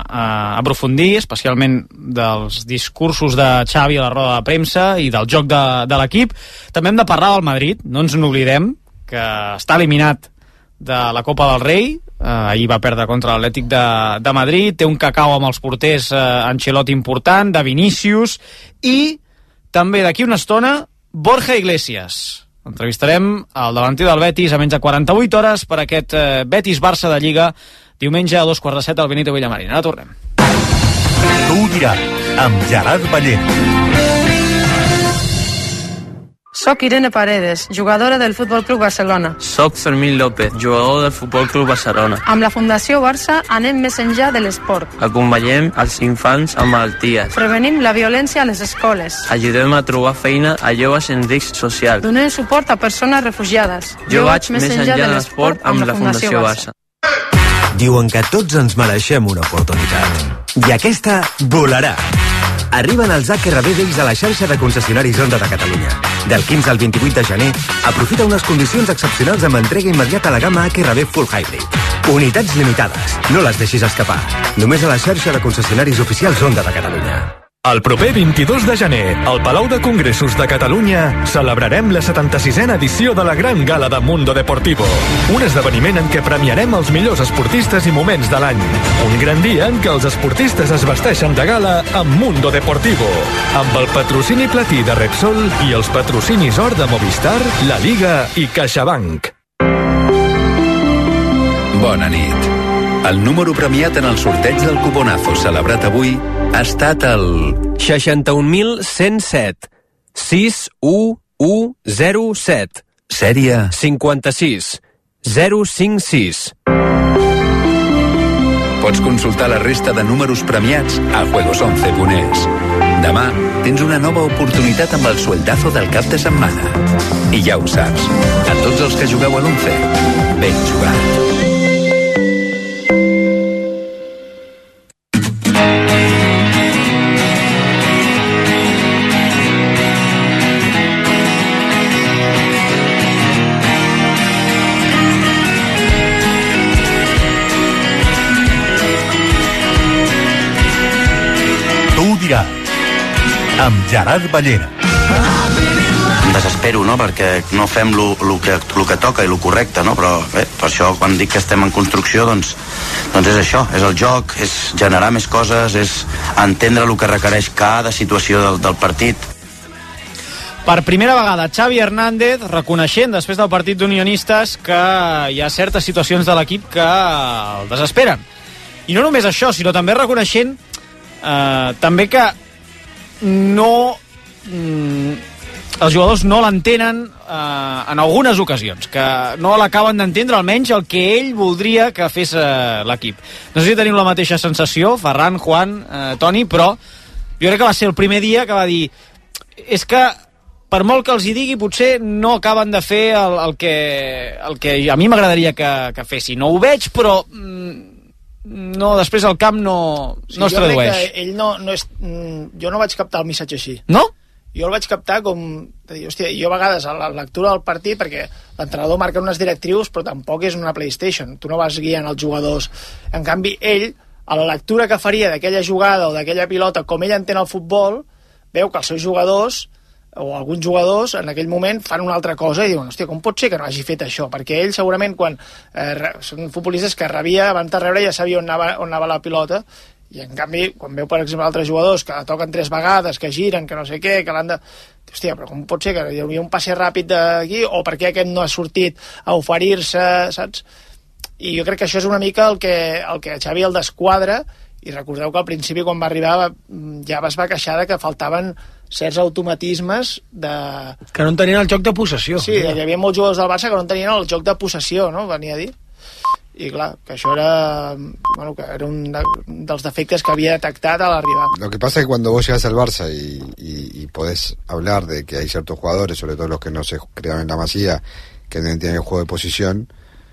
[SPEAKER 4] eh, aprofundir, especialment dels discursos de Xavi a la roda de premsa i del joc de, de l'equip. També hem de parlar del Madrid, no ens n'oblidem, que està eliminat de la Copa del Rei. Uh, ahir va perdre contra l'Atlètic de, de Madrid, té un cacau amb els porters uh, Ancelotti important, de Vinícius, i també d'aquí una estona Borja Iglesias. Entrevistarem el davanter del Betis a menys de quaranta-vuit hores per aquest uh, Betis-Barça de Lliga, diumenge a dos quarts de set al Benito Villamarín. Ara tornem.
[SPEAKER 3] Tu ho diràs, amb Gerard Ballén.
[SPEAKER 6] Soc Irene Paredes, jugadora del Futbol Club Barcelona.
[SPEAKER 7] Soc Fermín López, jugador del Futbol Club Barcelona.
[SPEAKER 6] Amb la Fundació Barça anem més enllà de l'esport.
[SPEAKER 7] Acompanyem els infants amb malalties.
[SPEAKER 6] Prevenim la violència a les escoles.
[SPEAKER 7] Ajudem a trobar feina a joves en risc social.
[SPEAKER 6] Donem suport a persones refugiades.
[SPEAKER 7] Jo, jo vaig més enllà de l'esport amb la Fundació Barça.
[SPEAKER 10] Diuen que tots ens mereixem una oportunitat. I aquesta volarà. Arriben els H R B Days a la xarxa de concessionaris Honda de Catalunya. Del quinze al vint-i-vuit de gener, aprofita unes condicions excepcionals amb entrega immediata a la gamma H R B Full Hybrid. Unitats limitades. No les deixis escapar. Només a la xarxa de concessionaris oficials Honda de Catalunya.
[SPEAKER 20] El proper vint-i-dos de gener, al Palau de Congressos de Catalunya, celebrarem la setanta-sisena edició de la Gran Gala de Mundo Deportivo. Un esdeveniment en què premiarem els millors esportistes i moments de l'any. Un gran dia en què els esportistes es vesteixen de gala amb Mundo Deportivo, amb el patrocini platí de Repsol i els patrocinis or de Movistar, La Liga i CaixaBank.
[SPEAKER 24] Bona nit. El número premiat en el sorteig del cuponazo celebrat avui ha estat el...
[SPEAKER 25] seixanta-un mil cent set. sis u u zero set.
[SPEAKER 24] Sèrie...
[SPEAKER 25] cinquanta-sis. zero cinc sis.
[SPEAKER 24] Pots consultar la resta de números premiats a juegos once punt es. Demà tens una nova oportunitat amb el sueldazo del cap de setmana. I ja ho saps, a tots els que jugueu a l'once, ben jugat.
[SPEAKER 3] amb Gerard Ballera.
[SPEAKER 26] Em desespero, no?, perquè no fem lo, lo, que, lo que toca i lo correcte, no? Però bé, per això quan dic que estem en construcció, doncs, doncs és això, és el joc, és generar més coses, és entendre el que requereix cada situació del, del partit.
[SPEAKER 4] Per primera vegada, Xavi Hernández reconeixent després del partit d'Unionistes que hi ha certes situacions de l'equip que el desesperen. I no només això, sinó també reconeixent eh, també que no... Mm, els jugadors no l'entenen eh, en algunes ocasions, que no l'acaben d'entendre almenys el que ell voldria que fes eh, l'equip. No sé si tenim la mateixa sensació, Ferran, Juan, eh, Toni, però jo crec que va ser el primer dia que va dir és que per molt que els hi digui potser no acaben de fer el, el, que, el que a mi m'agradaria que, que fessin. No ho veig, però mm, no, després el camp no,
[SPEAKER 2] sí,
[SPEAKER 4] no es tradueix.
[SPEAKER 2] Jo crec que ell no, no és, mm, jo no vaig captar el missatge així.
[SPEAKER 4] No?
[SPEAKER 2] Jo el vaig captar com... De dir, hòstia, jo a vegades a la lectura del partit, perquè l'entrenador marca unes directrius, però tampoc és una PlayStation. Tu no vas guiant els jugadors. En canvi, ell, a la lectura que faria d'aquella jugada o d'aquella pilota, com ell entén el futbol, veu que els seus jugadors o alguns jugadors en aquell moment fan una altra cosa i diuen, hòstia, com pot ser que no hagi fet això? Perquè ell segurament quan eh, són futbolistes que rebia, abans de rebre ja sabia on anava, on anava la pilota, i en canvi, quan veu, per exemple, altres jugadors que toquen tres vegades, que giren, que no sé què, que l'han de... Hòstia, però com pot ser que hi havia un passe ràpid d'aquí, o per què aquest no ha sortit a oferir-se, saps? I jo crec que això és una mica el que, el que Xavi el desquadra, i recordeu que al principi, quan va arribar, ja es va queixar de que faltaven certs automatismes de...
[SPEAKER 1] Que no en tenien el joc de possessió.
[SPEAKER 2] Sí, hi havia molts jugadors del Barça que no en tenien el joc de possessió, no? Venia a dir. Y claro, que eso era, bueno, que era un de, dels defectes que había detectado al arribar.
[SPEAKER 23] Lo que pasa es que cuando vos llegas al Barça y, y, y podés hablar de que hay ciertos jugadores, sobre todo los que no se crearon en la Masía, que tienen el juego de posición,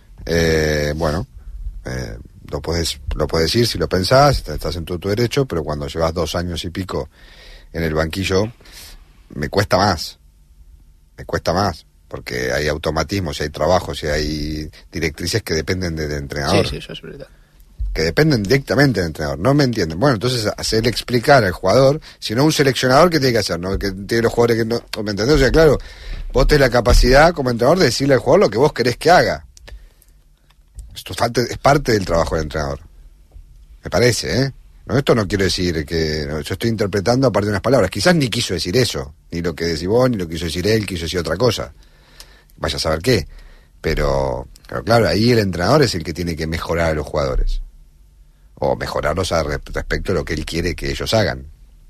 [SPEAKER 23] eh, bueno, eh, lo podés, lo podés decir si lo pensás, estás en todo tu derecho, pero cuando llevas dos años y pico en el banquillo, me cuesta más, me cuesta más. Porque hay automatismos, hay trabajos y hay directrices que dependen del entrenador.
[SPEAKER 2] Sí, sí, eso es verdad.
[SPEAKER 23] Que dependen directamente del entrenador. No me entienden. Bueno, entonces hacerle explicar al jugador, si no un seleccionador, ¿qué tiene que hacer? ¿No? Que tiene los jugadores que no... ¿Me entendés? O sea, claro, vos tenés la capacidad como entrenador de decirle al jugador lo que vos querés que haga. Esto es parte del trabajo del entrenador. Me parece, ¿eh? No, esto no quiero decir que... No, yo estoy interpretando a partir de unas palabras. Quizás ni quiso decir eso. Ni lo que decís vos, ni lo que quiso decir él, quiso decir otra cosa. Vaya a saber qué, pero, pero claro, ahí el entrenador es el que tiene que mejorar a los jugadores o mejorarlos a re respecto a lo que él quiere que ellos hagan.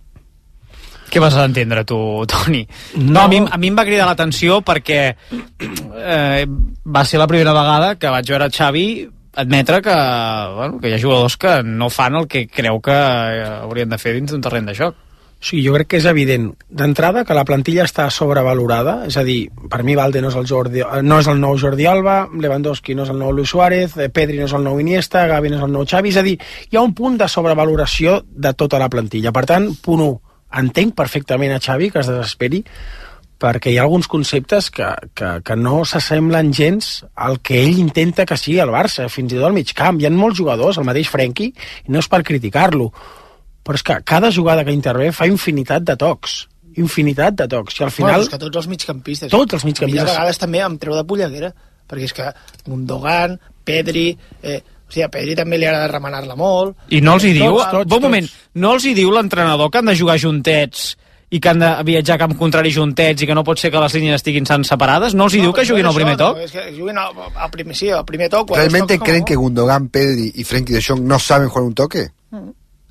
[SPEAKER 4] Què vas a entendre tu, Toni? No, no a, mi, a mi em va cridar l'atenció perquè eh, va ser la primera vegada que vaig veure Xavi admetre que, bueno, que hi ha jugadors que no fan el que creu que haurien de fer dins d'un terreny de joc.
[SPEAKER 1] Sí, jo crec que és evident d'entrada que la plantilla està sobrevalorada, és a dir, per mi Valde no és el, Jordi, no és el nou Jordi Alba, Lewandowski no és el nou Luis Suárez, Pedri no és el nou Iniesta, Gavi no és el nou Xavi, és a dir, hi ha un punt de sobrevaloració de tota la plantilla. Per tant, punt u, entenc perfectament a Xavi que es desesperi, perquè hi ha alguns conceptes que, que, que no s'assemblen gens al que ell intenta que sigui el Barça, fins i tot al mig camp. Hi ha molts jugadors, el mateix Frenkie, i no és per criticar-lo, però és que cada jugada que intervé fa infinitat de tocs, infinitat de tocs, i al final...
[SPEAKER 2] Bueno, és que tots els migcampistes...
[SPEAKER 1] Tots els migcampistes...
[SPEAKER 2] A vegades també em treu de polleguera, perquè és que Gundogan, Pedri... Eh, o sigui, a Pedri també li agrada remenar-la molt...
[SPEAKER 4] I no els hi diu... Tots, tots, bon moment, no els hi diu l'entrenador que han de jugar juntets i que han de viatjar a camp contrari juntets i que no pot ser que les línies estiguin separades? No els hi no, diu que juguin al primer toc?
[SPEAKER 2] No, és que juguin al, al primer, sí, al primer toc...
[SPEAKER 23] ¿Realmente
[SPEAKER 2] toc,
[SPEAKER 23] creen
[SPEAKER 2] no?
[SPEAKER 23] que Gundogan, Pedri y Frenkie de Jong no saben jugar un toque?
[SPEAKER 2] Mm.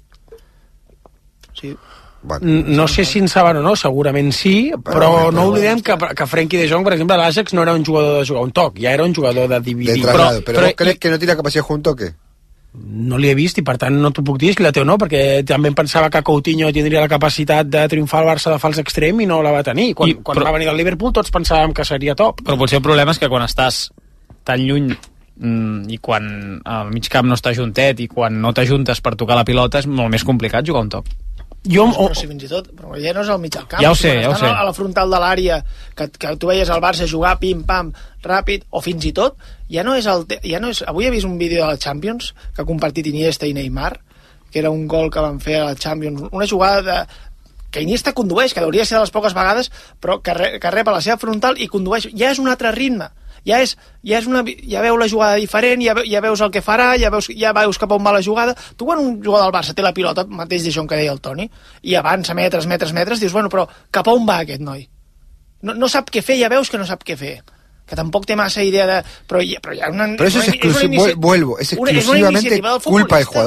[SPEAKER 2] Sí.
[SPEAKER 1] Bueno, no sé si en saben o no, segurament sí, però no oblidem que, que Frenkie de Jong, per exemple, a l'Ajax no era un jugador de jugar un toc, ja era un jugador de dividir.
[SPEAKER 23] De traslado, però, però, però vos creus que no tiene capacitat de jugar un toque?
[SPEAKER 1] No l'hi he vist i per tant no t'ho puc dir si la té o no, perquè també em pensava que Coutinho tindria la capacitat de triomfar al Barça de fals extrem i no la va tenir. Quan, I, quan però, va venir del Liverpool tots pensàvem que seria top.
[SPEAKER 4] Però potser el problema és que quan estàs tan lluny mm, i quan el mig camp no està juntet i quan no t'ajuntes per tocar la pilota és molt més complicat jugar un toc.
[SPEAKER 2] Jo, però, però si fins i tot, però ja no és al mig del camp,
[SPEAKER 4] ja ho sé, ja ho sé.
[SPEAKER 2] A la frontal de l'àrea que, que tu veies el Barça jugar pim-pam, ràpid, o fins i tot ja no és el, ja no és, avui he vist un vídeo de la Champions que ha compartit Iniesta i Neymar, que era un gol que van fer a la Champions, una jugada de, que Iniesta condueix, que hauria de ser de les poques vegades, però que, re, que rep a la seva frontal i condueix, ja és un altre ritme. Ja, és, ja, és una, ja veu la jugada diferent, ja, ve, ja veus el que farà, ja veus, ja veus cap on va la jugada. Tu quan un jugador del Barça té la pilota, mateix d'això que deia el Toni, i avança metres, metres, metres, dius, bueno, però cap on va aquest noi? No, no sap què fer, ja veus que no sap què fer. Que tampoc té massa idea de... Però hi, però hi ha una...
[SPEAKER 23] Però eso es exclusivo, vuelvo, es exclusivamente culpa del jugador.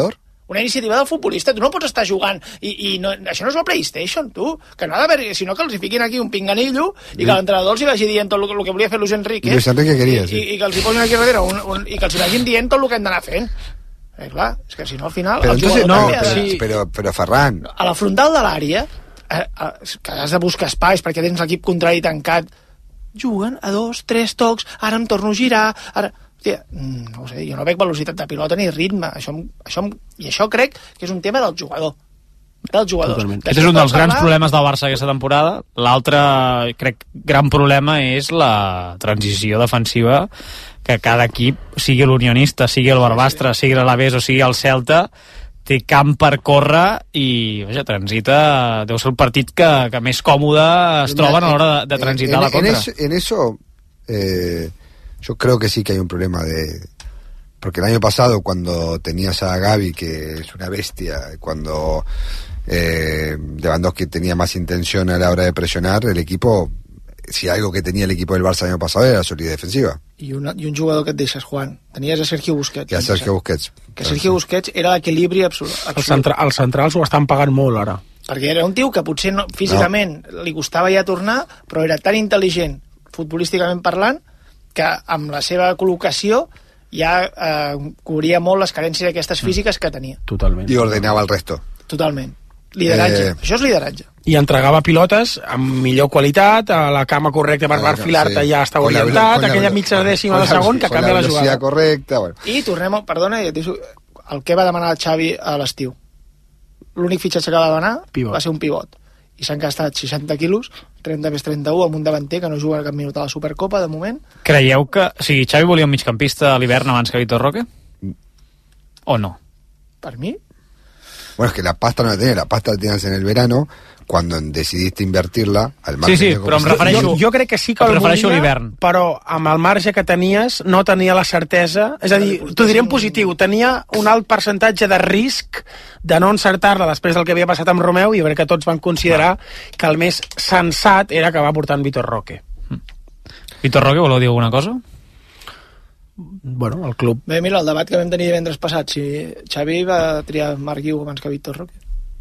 [SPEAKER 2] una iniciativa del futbolista. Tu no pots estar jugant i, i no, això no és la PlayStation, tu, que no ha d'haver, sinó que els hi fiquin aquí un pinganillo i que l'entrenador els hi vagi dient tot el, el que volia fer Luis Enrique,
[SPEAKER 23] Luis Enrique queria,
[SPEAKER 2] i,
[SPEAKER 23] sí.
[SPEAKER 2] i, i que els hi posin aquí darrere un, un, i que els hi vagin dient tot el que han d'anar fent. Eh, clar, és que si no al final
[SPEAKER 23] però,
[SPEAKER 2] el
[SPEAKER 23] entonces,
[SPEAKER 2] jugador
[SPEAKER 23] no,
[SPEAKER 2] també ha
[SPEAKER 23] però,
[SPEAKER 2] de...
[SPEAKER 23] però, però Ferran,
[SPEAKER 2] a la frontal de l'àrea eh, eh, que has de buscar espais perquè tens l'equip contrari tancat, juguen a dos, tres tocs, ara em torno a girar, ara... Hòstia, no ho sé, jo no veig velocitat de pilota ni ritme, això, això, i això crec que és un tema del jugador. Del jugador.
[SPEAKER 4] Aquest és un dels grans problemes del Barça aquesta temporada. L'altre, crec, gran problema és la transició defensiva, que cada equip, sigui l'Unionista, sigui el Barbastre, sigui l'Alavés o sigui el Celta, té camp per córrer i, vaja, transita, deu ser el partit que, que més còmode es troben a l'hora de, de transitar
[SPEAKER 23] en,
[SPEAKER 4] la contra.
[SPEAKER 23] En eso, en eso eh, yo creo que sí que hay un problema de... Porque el año pasado, cuando tenías a Gavi, que es una bestia, cuando eh, Lewandowski tenía más intención a la hora de presionar, el equipo, si algo que tenía el equipo del Barça el año pasado era solidez defensiva.
[SPEAKER 2] I, una, i un jugador que et deixes, Juan, tenies a Sergio Busquets.
[SPEAKER 23] I a Sergio Busquets.
[SPEAKER 2] Que Sergio Busquets era l'equilibri absolut.
[SPEAKER 1] Els, centra, els centrals ho estan pagant molt ara.
[SPEAKER 2] Perquè era un tio que potser no, físicament no. li costava ja tornar, però era tan intel·ligent, futbolísticament parlant, que amb la seva col·locació ja eh, cobria molt les carències aquestes físiques que tenia.
[SPEAKER 1] Totalment.
[SPEAKER 23] I ordenava el resto.
[SPEAKER 2] Totalment. Lideratge. Eh... Això és lideratge.
[SPEAKER 1] I entregava pilotes amb millor qualitat, a la cama correcta per enfilar-te sí. ja està orientat, la, aquella mitja dècima de segon que canvia la, la jugada.
[SPEAKER 23] Correcta, bueno.
[SPEAKER 2] I tornem, perdona, el que va demanar el Xavi a l'estiu. L'únic fitxatge que va demanar pivot. Va ser un pivot. I s'han gastat seixanta quilos, trenta més trenta-u, amb un davanter que no juga cap minut a la Supercopa, de moment.
[SPEAKER 4] Creieu que... O sigui, Xavi volia un migcampista a l'hivern abans que Vitor Roque? O no?
[SPEAKER 2] Per mi...
[SPEAKER 23] Bueno, es que la pasta no la tenés, la pasta la tienes en el verano, cuando decidiste invertirla al margen.
[SPEAKER 4] Sí, sí, però em refereixo...
[SPEAKER 1] Jo, jo crec que sí que el volia, però amb el marge que tenies no tenia la certesa, és a dir, t'ho diré en positiu, tenia un alt percentatge de risc de no encertar-la després del que havia passat amb Romeu, i jo crec que tots van considerar que el més sensat era acabar portant Vitor Roque.
[SPEAKER 4] Vitor Roque, voleu dir alguna cosa?
[SPEAKER 1] Bueno, el club...
[SPEAKER 2] Bé, mira, el debat que vam tenir divendres passat, si Xavi va triar Marc Guiu abans que Vitor Roque.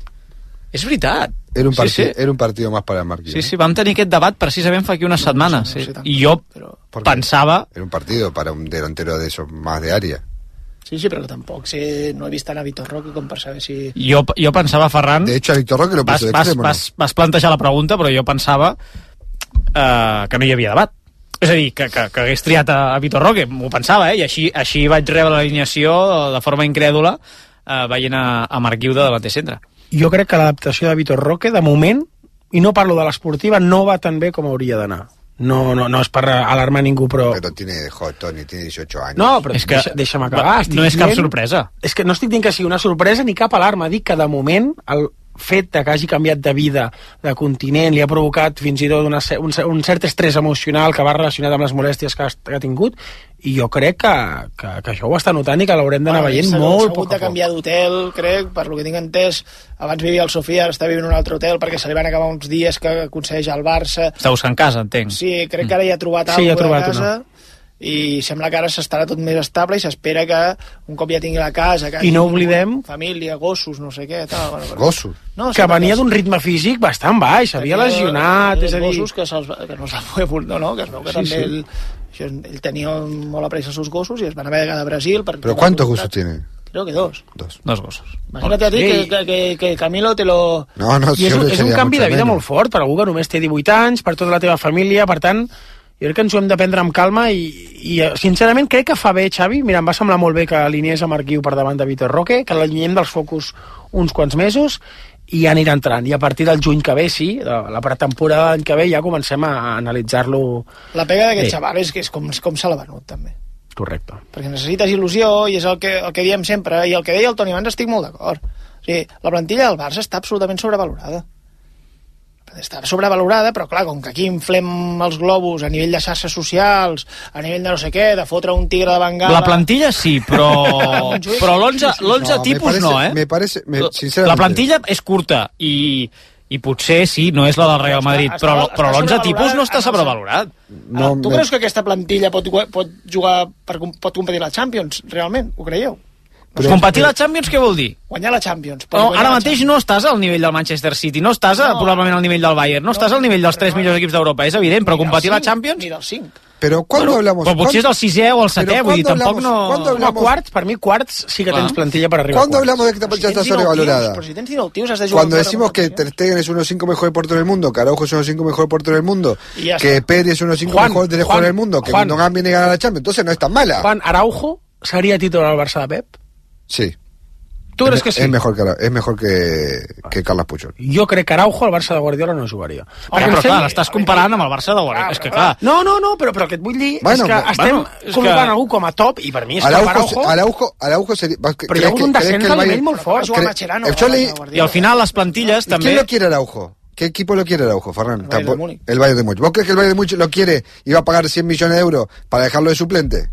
[SPEAKER 4] És veritat.
[SPEAKER 23] Era un,
[SPEAKER 4] sí,
[SPEAKER 23] partido,
[SPEAKER 4] sí.
[SPEAKER 23] era un partido más para Marc Guiu.
[SPEAKER 4] Sí, sí, vam tenir aquest debat precisament fa aquí unes
[SPEAKER 23] no,
[SPEAKER 4] setmanes.
[SPEAKER 23] no sé,
[SPEAKER 4] sí.
[SPEAKER 23] no sé
[SPEAKER 4] I jo
[SPEAKER 23] però...
[SPEAKER 4] pensava...
[SPEAKER 23] Era un partido para un delantero de esos más de área.
[SPEAKER 2] Sí, sí, però tampoc sé, no he vist tant a Vitor Roque com per saber si...
[SPEAKER 4] Jo, jo pensava, Ferran...
[SPEAKER 23] De hecho, a Vitor Roque lo puso
[SPEAKER 4] vas,
[SPEAKER 23] de extremo,
[SPEAKER 4] vas, vas, vas plantejar la pregunta, però jo pensava eh, que no hi havia debat. És a dir, que, que, que hagués triat a, a Vitor Roque, m'ho pensava, eh? I així, així vaig rebre l'alineació de forma incrèdula eh, veient a, a Marc Guiu de delanter centre.
[SPEAKER 1] Jo crec que l'adaptació de Vitor Roque, de moment, i no parlo de l'esportiva, no va tan bé com hauria d'anar. No, no, no és per alarmar ningú, però...
[SPEAKER 23] Però tiene, joder, Toni, tiene dieciocho años.
[SPEAKER 1] No, però
[SPEAKER 4] és que,
[SPEAKER 1] deixa, deixa'm acabar.
[SPEAKER 4] No és
[SPEAKER 1] dient,
[SPEAKER 4] cap sorpresa.
[SPEAKER 1] És que no estic dient que sigui una sorpresa ni cap alarma. Dic que, de moment, el fet de que hagi canviat de vida, de continent, li ha provocat fins i tot una, un, un cert estrès emocional que va relacionat amb les molèsties que ha, que ha tingut, i jo crec que, que, que això ho està notant i que l'haurem d'anar
[SPEAKER 2] bueno,
[SPEAKER 1] veient molt
[SPEAKER 2] poc a poc. S'ha hagut de canviar d'hotel, crec, per lo que tinc entès. Abans vivia al Sofia, ara està vivint en un altre hotel perquè se li van acabar uns dies que aconsegueix al Barça.
[SPEAKER 4] Està buscant casa, entenc.
[SPEAKER 2] Sí, crec que ara ja ha trobat
[SPEAKER 1] sí,
[SPEAKER 2] alguna
[SPEAKER 1] ha trobat
[SPEAKER 2] casa.
[SPEAKER 1] Una.
[SPEAKER 2] I sembla que ara s'estarà tot més estable i s'espera que un cop ja tingui la casa, que
[SPEAKER 1] i no oblidem
[SPEAKER 2] família, gossos, no sé què tal, bueno, però...
[SPEAKER 23] gossos?
[SPEAKER 2] No,
[SPEAKER 1] que venia d'un ritme físic bastant baix, s'havia lesionat, és a dir...
[SPEAKER 2] gossos que, que no se'ls poder... No, no, que es veu que sí, també sí. Ell, això, ell tenia molt apreci els seus gossos i es van haver de quedar a Brasil per...
[SPEAKER 23] ¿Pero cuántos gossos tiene?
[SPEAKER 2] Creo que dos.
[SPEAKER 23] Dos.
[SPEAKER 4] Dos gossos.
[SPEAKER 2] Imagínate a ti que, que, que, que Camilo te lo...
[SPEAKER 23] No, no,
[SPEAKER 1] I és, és un canvi de vida menos. Molt fort per algú que només té divuit anys, per tota la teva família, per tant... Jo crec que ens ho hem de prendre amb calma i, i sincerament crec que fa bé, Xavi. Mira, em va semblar molt bé que alineés a Marc Guiu per davant de Vitor Roque, que l'alineem dels focus uns quants mesos i ja anirà entrant. I a partir del juny que ve, sí, de la pretemporada l'any que ve, ja comencem a analitzar-lo.
[SPEAKER 2] La pega d'aquest xaval és que és com, com se l'ha venut, també.
[SPEAKER 1] Correcte.
[SPEAKER 2] Perquè necessites il·lusió i és el que, el que diem sempre. I el que deia el Toni abans estic molt d'acord. O sigui, la plantilla del Barça està absolutament sobrevalorada. Està sobrevalorada, però clar, com que aquí inflem els globus a nivell de xarxes socials, a nivell de no sé què, de fotre un tigre de Bengala...
[SPEAKER 4] La plantilla sí, però però l'onze no, tipus
[SPEAKER 23] parece,
[SPEAKER 4] no, eh?
[SPEAKER 23] Me parece, me,
[SPEAKER 4] la plantilla és curta i, i potser sí, no és la del Real Madrid, està, però, està, però l'onze tipus no està sobrevalorat.
[SPEAKER 2] No, tu me... creus que aquesta plantilla pot, pot jugar per, pot competir a la Champions, realment? Ho creieu?
[SPEAKER 4] Però, competir a la Champions què vol dir?
[SPEAKER 2] Guanyar la Champions.
[SPEAKER 4] No, ara mateix no estàs al nivell del Manchester City, no estàs no. probablement al nivell del Bayern, no, no estàs al nivell dels tres millors equips d'Europa, és evident, però competir a la Champions...
[SPEAKER 2] Ni dels cinc.
[SPEAKER 23] Pero ¿cuándo
[SPEAKER 4] bueno,
[SPEAKER 23] hablamos?
[SPEAKER 4] Però potser és el sisè o el setè, vull dir, tampoc no...
[SPEAKER 1] Hablamos... quarts, per mi quarts sí que tens plantilla per arribar.
[SPEAKER 23] ¿Cuándo hablamos de que esta plantilla está sobrevalorada?
[SPEAKER 2] Pero si tens dinou tios, has de jugar.
[SPEAKER 23] Cuando decimos que Ter Stegen es uno de los cinco mejores porteros del mundo, que Araujo es uno de los cinco mejores porteros del mundo, que Pedri es uno de los cinco mejores jugadores del mundo, que Gundogan viene a ganar la Champions, entonces no es tan mala.
[SPEAKER 1] Juan, Araujo sería titular al Barça de Pep?
[SPEAKER 23] Sí.
[SPEAKER 1] ¿Tú crees que sí?
[SPEAKER 23] Es mejor que, es mejor que, que Carles Puyol.
[SPEAKER 1] Jo crec que Araujo al Barça de Guardiola no jugaria.
[SPEAKER 4] Oh, però clar, l'estàs comparant amb el Barça de Guardiola. És que clar...
[SPEAKER 1] No, no, no, però, però el que et vull dir
[SPEAKER 23] bueno,
[SPEAKER 1] és que estem
[SPEAKER 23] bueno,
[SPEAKER 1] col·locant algú com a top i per mi és
[SPEAKER 23] Araujo,
[SPEAKER 1] que Araujo...
[SPEAKER 23] Araujo, Araujo sería...
[SPEAKER 1] Però hi ha hagut un descens al nivell molt fort.
[SPEAKER 4] I al final les plantilles també...
[SPEAKER 23] ¿Quién lo quiere Araujo? ¿Qué equipo lo quiere Araujo, Ferran? El Bayern de Múnich. El Bayern de Múnich. ¿Vos crees que el Bayern de Múnich lo quiere y va a pagar cien millones de euros para dejarlo de suplente?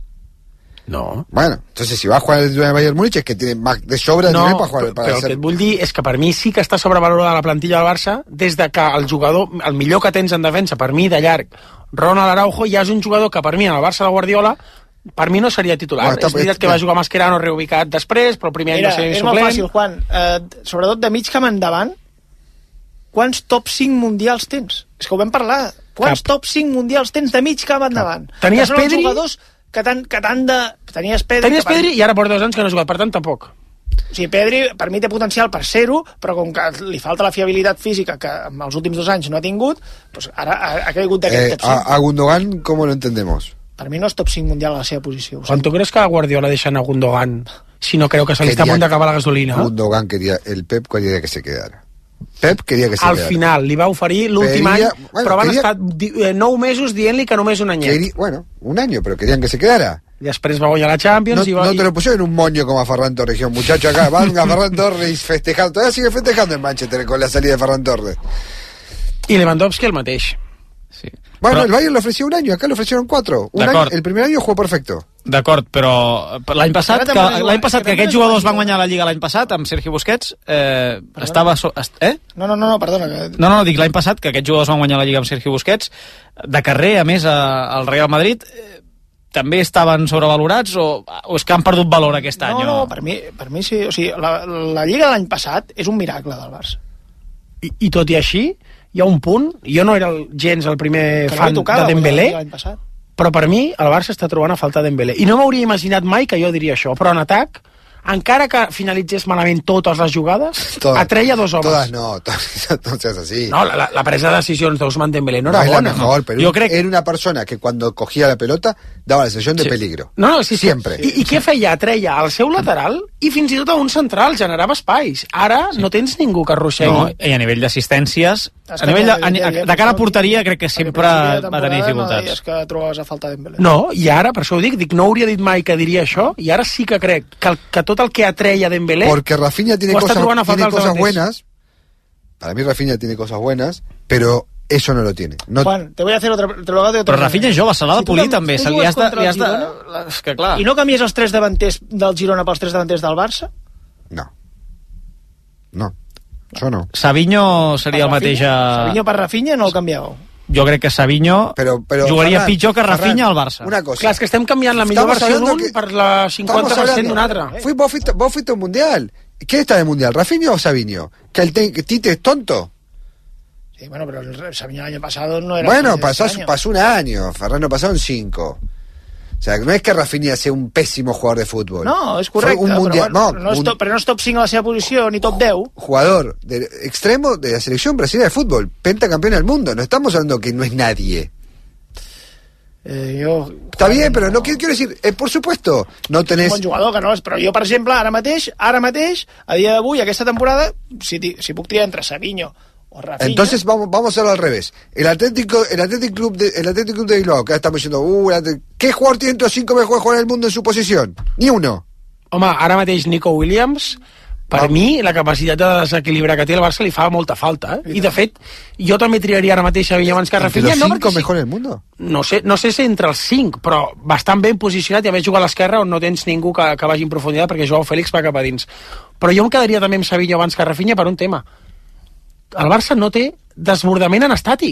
[SPEAKER 1] No.
[SPEAKER 23] Bueno, entonces si va a jugar el Bayern Múnich es que tiene más de sobra de
[SPEAKER 1] no,
[SPEAKER 23] nivel para jugar.
[SPEAKER 1] Però,
[SPEAKER 23] para
[SPEAKER 1] però
[SPEAKER 23] hacer...
[SPEAKER 1] el que et vull dir és que per mi sí que està sobrevalorada la plantilla del Barça des de que el jugador, el millor que tens en defensa, per mi de llarg, Ronald Araujo, ja és un jugador que per mi en el Barça de Guardiola per mi no seria titular. Bueno, és veritat que va jugar Mascherano reubicat després, però el primer any va ser
[SPEAKER 2] suplent. És
[SPEAKER 1] molt
[SPEAKER 2] fàcil, Juan. Uh, sobretot de mig camp endavant, quants top cinc mundials tens? És que ho vam parlar. Quants Cap. top cinc mundials tens de mig camp endavant?
[SPEAKER 1] Cap. Tenies Pedri...
[SPEAKER 2] jugadors que t'han que t'han de... Tenies Pedri...
[SPEAKER 1] Tenies Pedri i ara porta dos anys que no ha jugat, per tant tampoc.
[SPEAKER 2] O sigui, Pedri per mi té potencial per ser-ho, però com que li falta la fiabilitat física que en els últims dos anys no ha tingut, pues ara ha, ha caigut d'aquest
[SPEAKER 23] eh, top cinc. A, a Gundogan, ¿cómo lo entendemos?
[SPEAKER 2] Per mi no és top cinc mundial a la seva posició.
[SPEAKER 1] Quan tu creus que a Guardiola deixen a Gundogan si no creu que se li està a punt d'acabar la gasolina?
[SPEAKER 23] Gundogan quería, el Pep quería que se quedara. Pep queria que se
[SPEAKER 1] al
[SPEAKER 23] quedara.
[SPEAKER 1] Al final li va oferir l'últim any, bueno, però van quería... estar eh, nou mesos dient-li que només un anyet.
[SPEAKER 23] Quería... Bueno, un año, pero querían que se quedara.
[SPEAKER 1] I després va guanyar la Champions.
[SPEAKER 23] No,
[SPEAKER 1] y va...
[SPEAKER 23] no te lo pusieron un moño como a Ferran Torres, un muchacho acá, van a Ferran Torres festejando, todavía sigue festejando en Manchester con la salida de Ferran Torres.
[SPEAKER 1] Y Lewandowski el mateix.
[SPEAKER 4] Sí.
[SPEAKER 23] Bueno,
[SPEAKER 4] però...
[SPEAKER 23] el Bayern le ofreció un año, acá le ofrecieron cuatro. Un año, el primer año jugó perfecto.
[SPEAKER 4] D'acord, però l'any passat, que, l'any passat que aquests jugadors van guanyar la Lliga l'any passat, amb Sergi Busquets, eh, estava... So, est, eh?
[SPEAKER 2] No, no, no, perdona. Que...
[SPEAKER 4] No, no, dic l'any passat que aquests jugadors van guanyar la Lliga amb Sergi Busquets, de carrer, a més, a, al Real Madrid, eh, també estaven sobrevalorats o, o és que han perdut valor aquest any?
[SPEAKER 2] No, no, per mi, per mi sí. O sigui, la, la Lliga de l'any passat és un miracle del Barça.
[SPEAKER 1] I, i tot i així, hi ha un punt, jo no era el, gens el primer que fan no tocava, de Dembélé, però per mi el Barça està trobant a falta Dembélé. I no m'hauria imaginat mai que jo diria això, però en atac, encara que finalitzés malament totes les jugades, todas, atreia dos homes.
[SPEAKER 23] Todas no, todas, no seas así.
[SPEAKER 1] No, la, la presa de decisions d'Ousmane Dembélé no,
[SPEAKER 23] no
[SPEAKER 1] era bona.
[SPEAKER 23] La mejor, pero yo un, crec... era una persona que cuando cogía la pelota daba la sensación de sí. peligro.
[SPEAKER 1] No, no, sí,
[SPEAKER 23] Siempre.
[SPEAKER 1] I, I què feia? Atreia al seu lateral i fins i tot a un central, generava espais. Ara sí. no tens ningú que arrossegui.
[SPEAKER 4] No, i a nivell d'assistències, a nivell de, a, a, de cara a porteria crec que sempre va tenir dificultats.
[SPEAKER 2] No, és que trobaves a falta Dembélé.
[SPEAKER 1] No, i ara, per això ho dic, dic, no hauria dit mai que diria això, i ara sí que crec que, que tot el que atreia Dembélé...
[SPEAKER 23] Porque Rafinha tiene cosas, tiene cosas buenas, para mí Rafinha tiene cosas buenas, pero eso no lo tiene. No...
[SPEAKER 2] Juan, te voy a hacer otra, te lo hago de otra
[SPEAKER 4] Però Rafinha és jove, se l'ha de polir si també.
[SPEAKER 2] Tu
[SPEAKER 4] ja està, ja està...
[SPEAKER 2] És que clar. I no canvies els tres davanters del Girona pels tres davanters del Barça?
[SPEAKER 23] No. No. Això no.
[SPEAKER 4] Savinho seria el mateix a...
[SPEAKER 2] Savinho per Rafinha no el canvieu.
[SPEAKER 4] Jo crec que Savinho
[SPEAKER 23] però, però,
[SPEAKER 4] jugaria
[SPEAKER 23] Ferran,
[SPEAKER 4] pitjor que Rafinha al Barça.
[SPEAKER 23] Una cosa.
[SPEAKER 1] Clar, és que estem canviant la millor versió d'un que... per la cinquanta per cent d'un altre.
[SPEAKER 23] Fui, vos, fuiste, vos fuiste a un mundial. ¿Quién está en el mundial? ¿Rafinha o Savinho? ¿Que el te, que Tite es tonto?
[SPEAKER 2] Sí, bueno, pero el Savinho el año pasado no era...
[SPEAKER 23] Bueno, pasó, pasó un año. Ferran pasaron cinco. O sea, no es que Rafinha sea un pésimo jugador de fútbol.
[SPEAKER 2] No, és correcte,
[SPEAKER 23] un mundial,
[SPEAKER 2] però, bueno,
[SPEAKER 23] no,
[SPEAKER 2] no és
[SPEAKER 23] un,
[SPEAKER 2] top, però no és top cinc a la seva posició, ni top deu.
[SPEAKER 23] Jugador de extremo de la selección brasileña de fútbol, pentacampeón del mundo. No estamos hablando que no es nadie.
[SPEAKER 2] Eh, yo,
[SPEAKER 23] Está bien, no, pero no quiero, quiero decir, eh, por supuesto, no tenés...
[SPEAKER 2] Un bon jugador que no és, però jo, per exemple, ara mateix, ara mateix, a dia d'avui, aquesta temporada, si, si puc triar entre Savinho o Rafinha...
[SPEAKER 23] Entonces vamos, vamos a hacerlo al revés. El Atlético, el Atlético Club de, el Atlético Club de Bilbao, que ahora estamos diciendo, uh, ¿qué jugador tiene entre los cinco mejores jugadores del mundo en su posición? Ni uno.
[SPEAKER 1] Home, ara mateix Nico Williams, per no. mi, la capacitat de desequilibrar que té el Barça li fa molta falta, eh? I de fet, jo també triaria ara mateix Savinho abans que Rafinha.
[SPEAKER 23] ¿Entre los cinco
[SPEAKER 1] no,
[SPEAKER 23] mejores del mundo?
[SPEAKER 1] No sé, no sé si entre els cinc, però bastant ben posicionat, i a més jugar a l'esquerra on no tens ningú que, que vagi en profunditat, perquè Joao Félix va cap a dins. Però jo em quedaria també amb Savinho abans que Rafinha per un tema. El Barça no té desbordament en estàtic.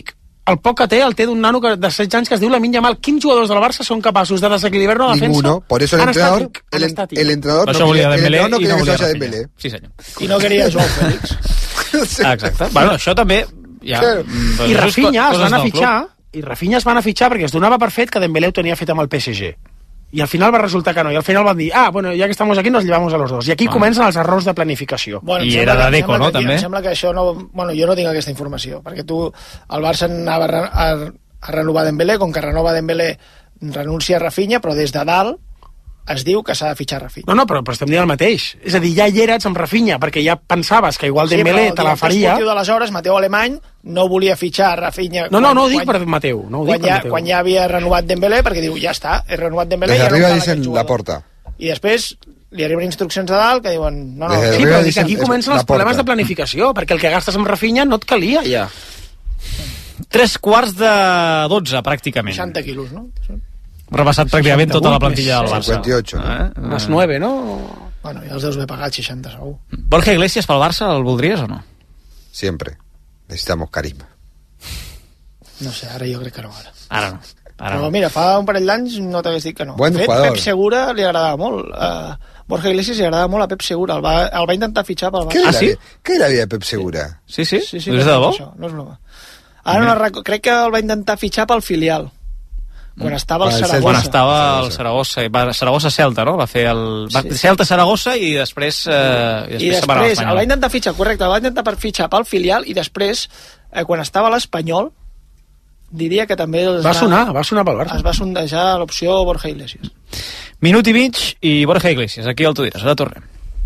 [SPEAKER 1] el poc que té, el té d'un nano que, de setze anys que es diu Lamine Yamal. Quins jugadors del Barça són capaços de desequilibrar la defensa?
[SPEAKER 23] Ninguno. Por eso el
[SPEAKER 1] Han
[SPEAKER 23] entrenador,
[SPEAKER 1] estat-
[SPEAKER 23] el,
[SPEAKER 1] han estat-
[SPEAKER 23] el entrenador
[SPEAKER 4] Per
[SPEAKER 23] no
[SPEAKER 4] això volia
[SPEAKER 23] quería, el
[SPEAKER 4] Dembélé
[SPEAKER 23] entrenador no
[SPEAKER 4] i
[SPEAKER 23] quería
[SPEAKER 4] no
[SPEAKER 23] que se
[SPEAKER 4] volia
[SPEAKER 23] vaya
[SPEAKER 4] Rafinha.
[SPEAKER 23] Dembélé.
[SPEAKER 4] Sí, senyor.
[SPEAKER 2] I no queria Joao Félix.
[SPEAKER 4] Ah, exacte. Bueno, això també... Ja,
[SPEAKER 1] Claro.
[SPEAKER 4] mm,
[SPEAKER 1] I Rafinha es
[SPEAKER 4] coses
[SPEAKER 1] van a
[SPEAKER 4] del
[SPEAKER 1] fitxar
[SPEAKER 4] club.
[SPEAKER 1] i Rafinha es van a fitxar perquè es donava per fet que Dembélé ho tenia fet amb el P S G. I al final va resultar que no. I al final van dir, ah, bueno, ya que estamos aquí nos llevamos a los dos. I aquí
[SPEAKER 4] Ah.
[SPEAKER 1] comencen els errors de planificació.
[SPEAKER 2] Bueno, em
[SPEAKER 4] I
[SPEAKER 2] sembla
[SPEAKER 4] era
[SPEAKER 2] que-
[SPEAKER 4] de
[SPEAKER 2] em
[SPEAKER 4] Deco,
[SPEAKER 2] sembla
[SPEAKER 4] no,
[SPEAKER 2] que-
[SPEAKER 4] també?
[SPEAKER 2] Em sembla que això no... Bueno, jo no tinc aquesta informació, perquè tu, el Barça anava a, re- a, a renovar Dembélé, com que renova Dembélé renuncia a Rafinha, però des de dalt es diu que s'ha de fitxar Rafinha.
[SPEAKER 1] No, no, però, però estem dient el mateix. És a dir, ja hi eres amb Rafinha, perquè ja pensaves que igual Dembélé te la faria...
[SPEAKER 2] Sí, però el director esportiu d'aleshores, Mateu Alemany, no volia fitxar Rafinha...
[SPEAKER 1] No, no, no ho dic
[SPEAKER 2] quan,
[SPEAKER 1] per Mateu. No ho
[SPEAKER 2] quan,
[SPEAKER 1] dic per
[SPEAKER 2] ja,
[SPEAKER 1] Mateu.
[SPEAKER 2] quan ja havia renovat Dembélé, perquè diu, ja està, he renovat Dembélé...
[SPEAKER 23] Desde
[SPEAKER 2] ja no
[SPEAKER 23] arriba
[SPEAKER 2] cal
[SPEAKER 23] dicen
[SPEAKER 2] aquest
[SPEAKER 23] la
[SPEAKER 2] jugador.
[SPEAKER 23] porta.
[SPEAKER 2] I després li arriben instruccions de dalt que diuen... No, no,
[SPEAKER 23] Desde
[SPEAKER 1] Sí,
[SPEAKER 23] arriba
[SPEAKER 1] però dic,
[SPEAKER 23] dicen
[SPEAKER 1] aquí
[SPEAKER 23] es
[SPEAKER 1] comencen
[SPEAKER 23] la
[SPEAKER 1] els problemes
[SPEAKER 23] porta.
[SPEAKER 1] de planificació, perquè el que gastes amb Rafinha no et calia ja.
[SPEAKER 4] Tres quarts de dotze, pràcticament.
[SPEAKER 2] seixanta quilos, no?
[SPEAKER 4] Repassat pràcticament tota la plantilla del Barça.
[SPEAKER 23] cincuenta y ocho, ¿no?
[SPEAKER 4] Eh?
[SPEAKER 1] Unes nueve, no?
[SPEAKER 2] Bueno, ja els deus haver pagat seixanta, segur.
[SPEAKER 4] Borja Iglesias pel Barça, el voldries o no?
[SPEAKER 23] Siempre. Necesitamos carisma.
[SPEAKER 2] No sé, ara jo crec que no, ara.
[SPEAKER 4] Ara no. Ara
[SPEAKER 2] Però
[SPEAKER 4] no.
[SPEAKER 2] mira, fa un parell d'anys no t'hagués dit que no.
[SPEAKER 23] Buen
[SPEAKER 2] De fet,
[SPEAKER 23] jugador.
[SPEAKER 2] Pep Segura li agradava molt. Uh, Borja Iglesias li agradava molt a Pep Segura. El va, el va intentar fitxar pel
[SPEAKER 23] ¿Qué
[SPEAKER 2] Barça.
[SPEAKER 23] era,
[SPEAKER 4] ¿Ah,
[SPEAKER 23] la,
[SPEAKER 4] sí?
[SPEAKER 23] vida- ¿Qué era la vida de Pep Segura?
[SPEAKER 4] Sí, sí?
[SPEAKER 2] Sí, sí,
[SPEAKER 4] Ho
[SPEAKER 2] no
[SPEAKER 4] dius de debò?
[SPEAKER 2] això, no és broma. Ara no recordo, crec que el va intentar fitxar pel filial. Quan estava al
[SPEAKER 23] Ah, el
[SPEAKER 2] Saragossa.
[SPEAKER 4] Quan estava al Saragossa, va- Saragossa-Celta, no? Va fer el... Va,
[SPEAKER 2] Sí.
[SPEAKER 4] Celta-Saragossa i després... Eh, i
[SPEAKER 2] I
[SPEAKER 4] després, se'n va anar a
[SPEAKER 2] després el va
[SPEAKER 4] l'Espanyol.
[SPEAKER 2] intentar fitxar, correcte, el va intentar per fitxar pel filial i després, eh, quan estava a l'Espanyol, diria que també els
[SPEAKER 1] Va sonar, va sonar pel Barça.
[SPEAKER 2] es va sondejar l'opció Borja Iglesias.
[SPEAKER 4] Minut i mig i Borja Iglesias, aquí al Tu diràs, ara tornem.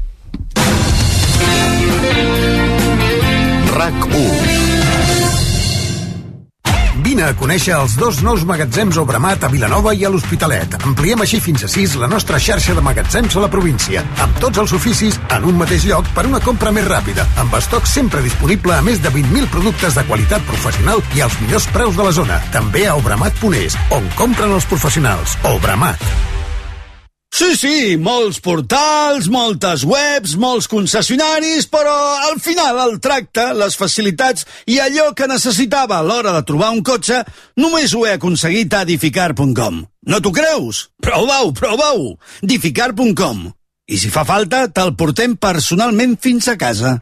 [SPEAKER 21] RAC u. Vine a conèixer els dos nous magatzems Obramat a Vilanova i a l'Hospitalet. Ampliem així fins a sis la nostra xarxa de magatzems a la província, amb tots els oficis en un mateix lloc per una compra més ràpida, amb estoc sempre disponible a més de vint mil productes de qualitat professional i als millors preus de la zona. També a obramat punt es, on compren els professionals. Obramat.
[SPEAKER 9] Sí, sí, molts portals, moltes webs, molts concessionaris, però al final el tracte, les facilitats i allò que necessitava a l'hora de trobar un cotxe només ho he aconseguit a Dificar punt com. No t'ho creus? Prova-ho, prova-ho! Dificar punt com. I si fa falta, te'l portem personalment fins a casa.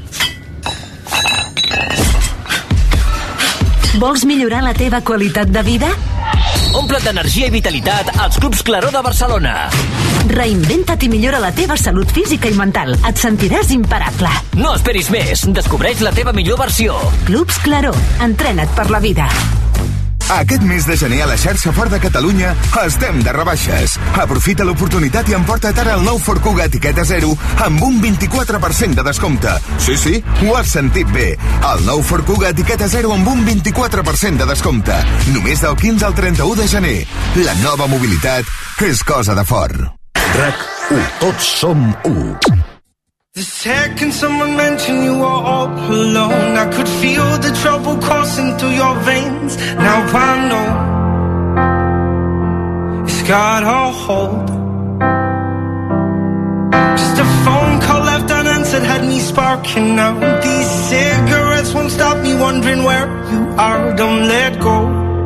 [SPEAKER 15] Vols millorar la teva qualitat de vida?
[SPEAKER 11] Omple't d'energia i vitalitat als Clubs Claró de Barcelona.
[SPEAKER 15] Reinventa't i millora la teva salut física i mental. Et sentiràs imparable.
[SPEAKER 11] No esperis més. Descobreix la teva millor versió.
[SPEAKER 15] Clubs Claró. Entrena't per la vida.
[SPEAKER 12] Aquest mes de gener a la xarxa Ford de Catalunya estem de rebaixes. Aprofita l'oportunitat i emporta't ara el nou Ford Kuga etiqueta zero amb un vint-i-quatre per cent de descompte. Sí, sí, ho has sentit bé. El nou Ford Kuga etiqueta zero amb un vint-i-quatre per cent de descompte. Només del quinze al trenta-u de gener. La nova mobilitat és cosa de Ford.
[SPEAKER 21] RAC u. Tots som u.
[SPEAKER 13] The second someone mentioned you were all alone, I could feel the trouble coursing through your veins. Now I know it's got a hold. Just a phone call left unanswered had me sparking now. These cigarettes won't stop me wondering where you are. Don't let go.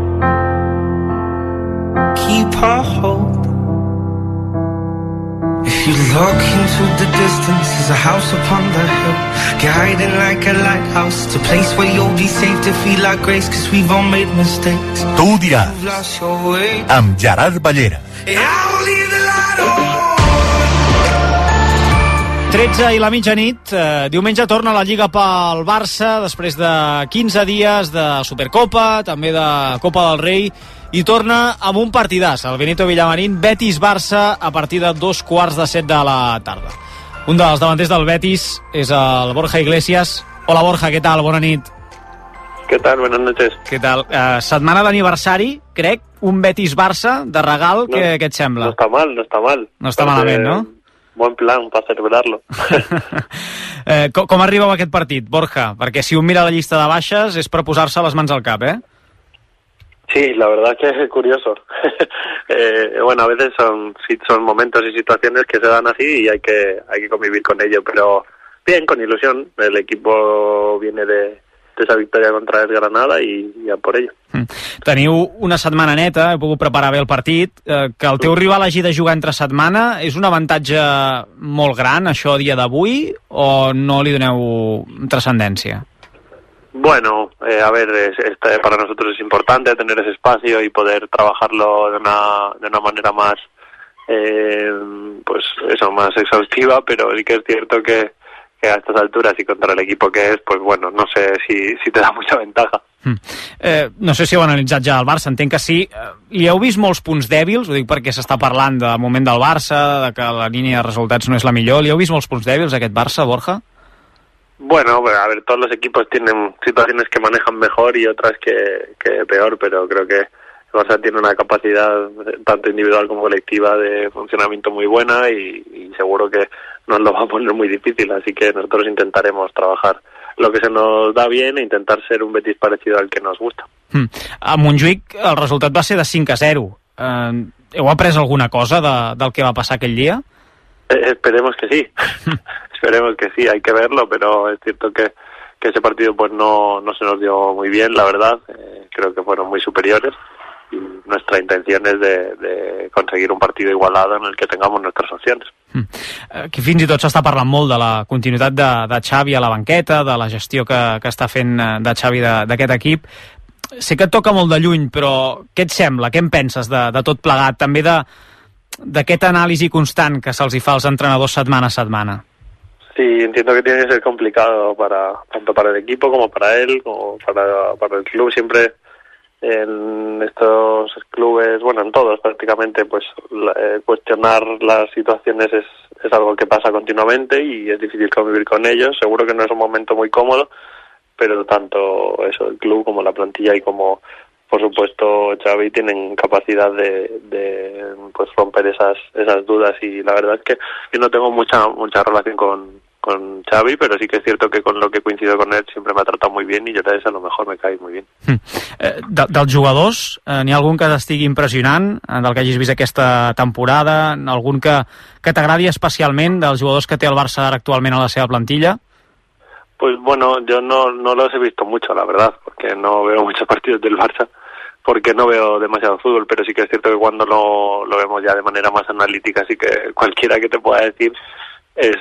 [SPEAKER 13] Keep a hold. If you look into the distance, there's a house upon the hill, guiding like a lighthouse. It's a place where you'll be safe to feel like grace, cause we've all made mistakes.
[SPEAKER 3] Tu ho diràs,
[SPEAKER 13] You've lost your way.
[SPEAKER 3] amb Gerard Ballera.
[SPEAKER 13] And I'll leave the light on.
[SPEAKER 4] tretze i la mitjanit, eh, diumenge torna la Lliga pel Barça després de quinze dies de Supercopa, també de Copa del Rei, i torna amb un partidàs, el Benito Villamarín, Betis-Barça, a partir de dos quarts de set de la tarda. Un dels davanters del Betis és el Borja Iglesias. Hola Borja, què tal? Bona nit.
[SPEAKER 14] ¿Qué tal? Buenas noches.
[SPEAKER 4] Què tal? Eh, setmana d'aniversari, crec, un Betis-Barça de regal,
[SPEAKER 14] No,
[SPEAKER 4] què, què et sembla?
[SPEAKER 14] No está mal, no está mal.
[SPEAKER 4] No està
[SPEAKER 14] Parece
[SPEAKER 4] malament, no?
[SPEAKER 14] Buen plan para celebrarlo.
[SPEAKER 4] Eh, com, com arribeu a aquest partit, Borja? Perquè si un mira la llista de baixes és per posar-se les mans al cap, eh?
[SPEAKER 14] Sí, la verdad que es curioso. eh, bueno, a veces son sí, son momentos y situaciones que se dan así y hay que hay que convivir con ello, pero bien, con ilusión. El equipo viene de, esa victòria contra el Granada i, i a por ello.
[SPEAKER 4] Mm. Teniu una setmana neta, heu pogut preparar bé el partit, eh, que el teu rival hagi de jugar entre setmana, és un avantatge molt gran, això a dia d'avui, o no li doneu trascendència?
[SPEAKER 14] Bueno, eh, a ver, es, este, para nosotros es importante tener ese espacio y poder trabajarlo de una, de una manera más, eh, pues eso, más exhaustiva, pero sí que es cierto que, que a estas alturas y contra el equipo que es, pues bueno, no sé si, si te da mucha ventaja.
[SPEAKER 4] Mm. Eh, no sé si heu analitzat ja el Barça, entenc que sí. Eh, li heu vist molts punts dèbils? Ho dic perquè s'està parlant de moment del Barça, de que la línia de resultats no és la millor. Li heu vist molts punts dèbils aquest Barça, Borja?
[SPEAKER 14] Bueno, a ver, todos los equipos tienen situaciones que manejan mejor y otras que, que peor, pero creo que el Barça tiene una capacidad tanto individual como colectiva de funcionamiento muy buena y, y seguro que nos lo va a poner muy difícil, así que nosotros intentaremos trabajar lo que se nos da bien e intentar ser un Betis parecido al que nos gusta.
[SPEAKER 4] Mm. A Montjuïc el resultat va ser de cinc a zero. Eh, heu après alguna cosa de, del que va passar aquell dia?
[SPEAKER 14] Eh, esperemos que sí. Esperemos que sí, hay que verlo, pero es cierto que, que ese partido pues no, no se nos dio muy bien, la verdad. Eh, creo que fueron muy superiores y nuestra intención es de, de conseguir un partido igualado en el que tengamos nuestras opciones.
[SPEAKER 4] Mm. Aquí fins i tot s'està parlant molt de la continuïtat de, de Xavi a la banqueta, de la gestió que, que està fent de Xavi d'aquest equip. Sé que et toca molt de lluny, però què et sembla? Què en penses de, de tot plegat? També de d'aquest anàlisi constant que se'ls hi fa als entrenadors setmana a setmana.
[SPEAKER 14] Sí, entiendo que tiene que ser complicado para tanto para el equipo como para él, como para, para el club. Siempre en estos clubes, bueno, en todos prácticamente, pues eh, cuestionar las situaciones es, es algo que pasa continuamente y es difícil convivir con ellos. Seguro que no es un momento muy cómodo, pero tanto eso, el club como la plantilla y como, por supuesto, Xavi tienen capacidad de, de pues romper esas esas dudas y la verdad es que yo no tengo mucha mucha relación con, con Xavi, pero sí que es cierto que con lo que coincido con él siempre me ha tratado muy bien y yo a lo mejor me cae muy bien.
[SPEAKER 4] Mm. Eh, de, dels jugadors, eh, n'hi ha algun que t'estigui impressionant, eh, del que hagis vist aquesta temporada, algun que, que t'agradi especialment dels jugadors que té el Barça actualment a la seva plantilla?
[SPEAKER 14] Pues bueno, yo no, no los he visto mucho, la verdad, porque no veo muchos partidos del Barça, porque no veo demasiado fútbol, pero sí que es cierto que cuando lo, lo vemos ya de manera más analítica, así que cualquiera que te pueda decir es,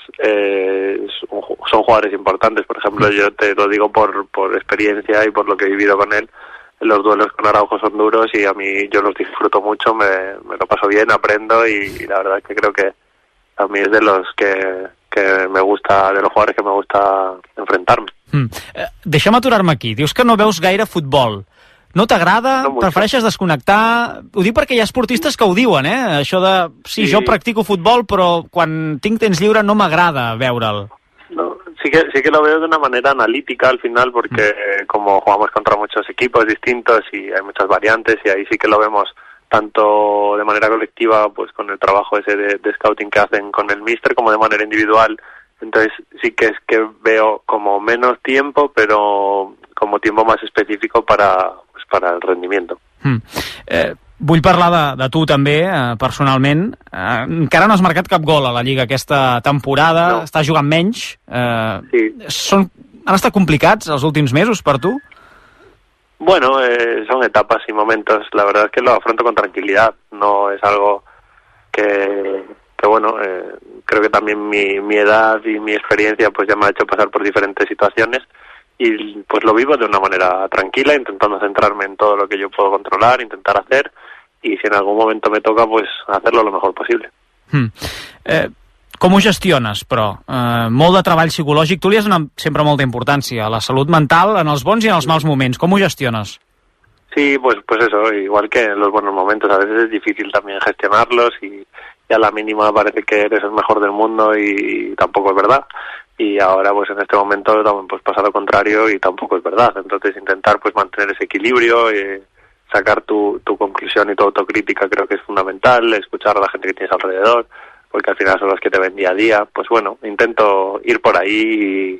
[SPEAKER 14] eh, son jugadores importantes. Por ejemplo, yo te lo digo por, por experiencia y por lo que he vivido con él. Los duelos con Araujo son duros y a mí yo los disfruto mucho, me, me lo paso bien, aprendo y, y la verdad es que creo que a mí es de los que, que me gusta, de los jugadores que me gusta enfrentarme.
[SPEAKER 4] Mm. Eh, deixa'm aturar-me aquí. Dius que no veus gaire futbol. No t'agrada? No prefereixes desconnectar? Ho dic perquè hi ha esportistes que ho diuen, eh? Això de, sí, sí, jo practico futbol, però quan tinc temps lliure no m'agrada veure'l.
[SPEAKER 14] No, sí que sí que lo veo de una manera analítica al final, porque mm. como jugamos contra muchos equipos distintos y hay muchas variantes, y ahí sí que lo vemos tanto de manera colectiva, pues con el trabajo ese de, de scouting que hacen con el míster, como de manera individual. Entonces sí que es que veo como menos tiempo, pero como tiempo más específico para, pues, para el rendimiento.
[SPEAKER 4] Mm. Eh, vull parlar de, de tu també, eh, personalment. Eh, encara no has marcat cap gol a la Lliga aquesta temporada, no. Estàs jugant menys. Eh, sí. Són, han estat complicats els últims mesos per tu?
[SPEAKER 14] Bueno, eh, son etapas y momentos. La verdad es que lo afronto con tranquilidad. No es algo que, que bueno, eh, creo que también mi, mi edad y mi experiencia pues ya me ha hecho pasar por diferentes situaciones y pues lo vivo de una manera tranquila, intentando centrarme en todo lo que yo puedo controlar, intentar hacer y si en algún momento me toca pues hacerlo lo mejor posible.
[SPEAKER 4] Hmm. Eh, com ho gestiones, però? Eh, molt de treball psicològic. Tu li has donat sempre molta importància a la salut mental en els bons i en els mals moments. Com ho gestiones?
[SPEAKER 14] Sí, pues pues eso, igual que en los buenos momentos. A veces es difícil también gestionarlos y, y a la mínima parece que eres el mejor del mundo y, y tampoco es verdad. Y ahora pues en este momento pues pasa lo contrario y tampoco es verdad. Entonces intentar pues mantener ese equilibrio, eh, sacar tu, tu conclusión y tu autocrítica creo que es fundamental, escuchar a la gente que tienes alrededor, porque al final son los que te ven día a día. Pues bueno, intento ir por ahí y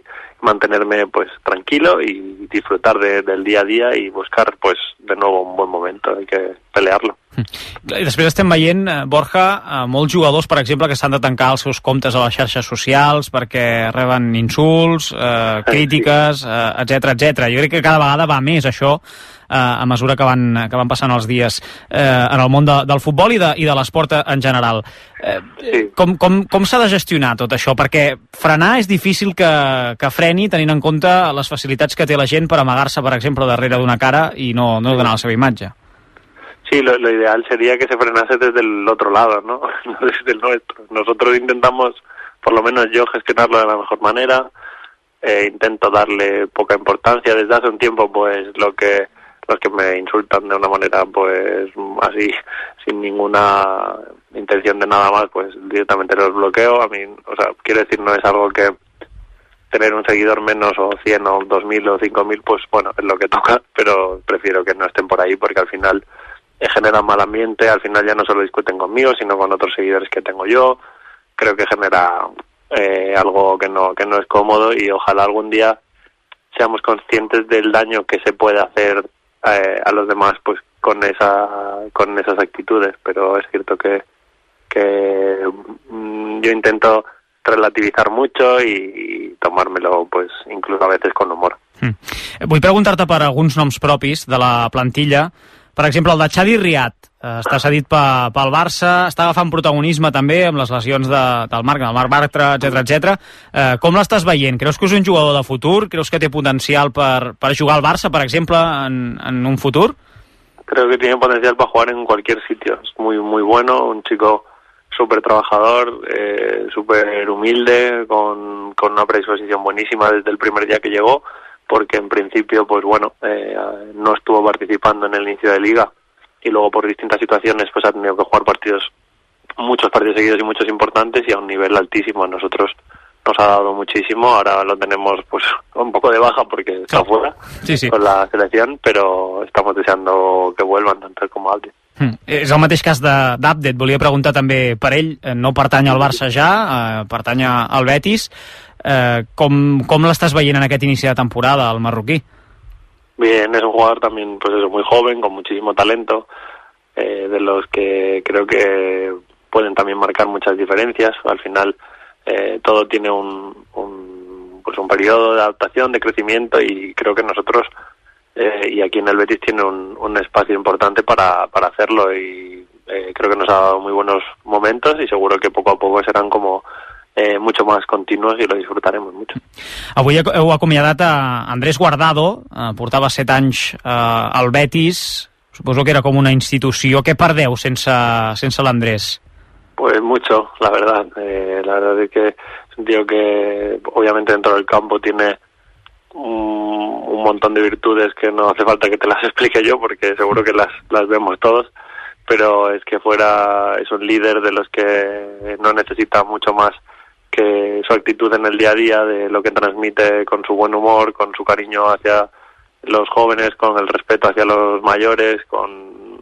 [SPEAKER 14] mantenerme pues tranquilo y disfrutar de, del día a día y buscar pues de nuevo un buen momento, hay que pelearlo.
[SPEAKER 4] I després estem veient, Borja, molts jugadors, per exemple, que s'han de tancar els seus comptes a les xarxes socials perquè reben insults, eh, crítiques, eh, etcètera, etcètera. Jo crec que cada vegada va més això eh, a mesura que van, que van passant els dies eh, en el món de, del futbol i de, i de l'esport en general. Eh, sí. Com, com, com s'ha de gestionar tot això? Perquè frenar és difícil que, que freni tenint en compte les facilitats que té la gent per amagar-se, per exemple, darrere d'una cara i no, no donar la seva imatge.
[SPEAKER 14] Sí, lo, lo ideal sería que se frenase desde el otro lado, ¿no? No desde el nuestro. Nosotros intentamos, por lo menos yo, gestionarlo de la mejor manera. Eh, intento darle poca importancia. Desde hace un tiempo, pues, lo que los que me insultan de una manera, pues, así, sin ninguna intención de nada más, pues, directamente los bloqueo. A mí, o sea, quiero decir, no es algo que tener un seguidor menos o cien o dos mil o cinco mil, pues, bueno, es lo que toca, pero prefiero que no estén por ahí porque al final genera mal ambiente, al final ya no solo discuten conmigo, sino con otros seguidores que tengo yo. Creo que genera eh, algo que no que no es cómodo y ojalá algún día seamos conscientes del daño que se puede hacer eh, a los demás pues con esa con esas actitudes, pero es cierto que que mm, yo intento relativizar mucho y, y tomármelo pues incluso a veces con humor.
[SPEAKER 4] Mm. Vull preguntar-te per alguns noms propis de la plantilla. Per exemple, el de Xavi Riad, eh, està cedit pel, pel Barça, està agafant protagonisme també amb les lesions de, del Marc, del Marc Bartra, etcètera, etcètera. Eh, com l'estàs veient? Creus que és un jugador de futur? Creus que té potencial per, per jugar al Barça, per exemple, en, en un futur?
[SPEAKER 14] Creo que tiene potencial para jugar en cualquier sitio. Es muy, muy bueno, un chico súper trabajador, eh, súper humilde, con, con una predisposición buenísima desde el primer día que llegó, porque en principio, pues bueno, eh, no estuvo participando en el inicio de liga y luego por distintas situaciones pues ha tenido que jugar partidos, muchos partidos seguidos y muchos importantes y a un nivel altísimo. A nosotros nos ha dado muchísimo, ahora lo tenemos pues un poco de baja porque está fuera
[SPEAKER 4] sí, sí.
[SPEAKER 14] con la selección, pero estamos deseando que vuelvan tanto él como Abde.
[SPEAKER 4] Mm. És el mateix cas d'Abde, et volia preguntar també per ell, no pertany al Barça ja, eh, pertany al Betis. Eh, com, com l'estàs veient en aquest inici de temporada, el marroquí?
[SPEAKER 14] Bien, es un jugador también, pues eso, muy joven, con muchísimo talento, eh, de los que creo que pueden también marcar muchas diferencias. Al final, eh, todo tiene un, un, pues un periodo de adaptación, de crecimiento, y creo que nosotros, eh, y aquí en el Betis tiene un, un espacio importante para, para hacerlo, y eh, creo que nos ha dado muy buenos momentos, y seguro que poco a poco serán como Eh, mucho más continuos i lo disfrutaremos mucho.
[SPEAKER 4] Avui heu acomiadat a Andrés Guardado, eh, portava set anys eh, al Betis, suposo que era com una institució. Què perdeu sense, sense l'Andrés?
[SPEAKER 14] Pues mucho, la verdad. Eh, la verdad es que es un tío que obviamente dentro del campo tiene un, un montón de virtudes que no hace falta que te las explique yo porque seguro que las, las vemos todos, pero es que fuera es un líder de los que no necesita mucho más que su actitud en el día a día, de lo que transmite con su buen humor, con su cariño hacia los jóvenes, con el respeto hacia los mayores, con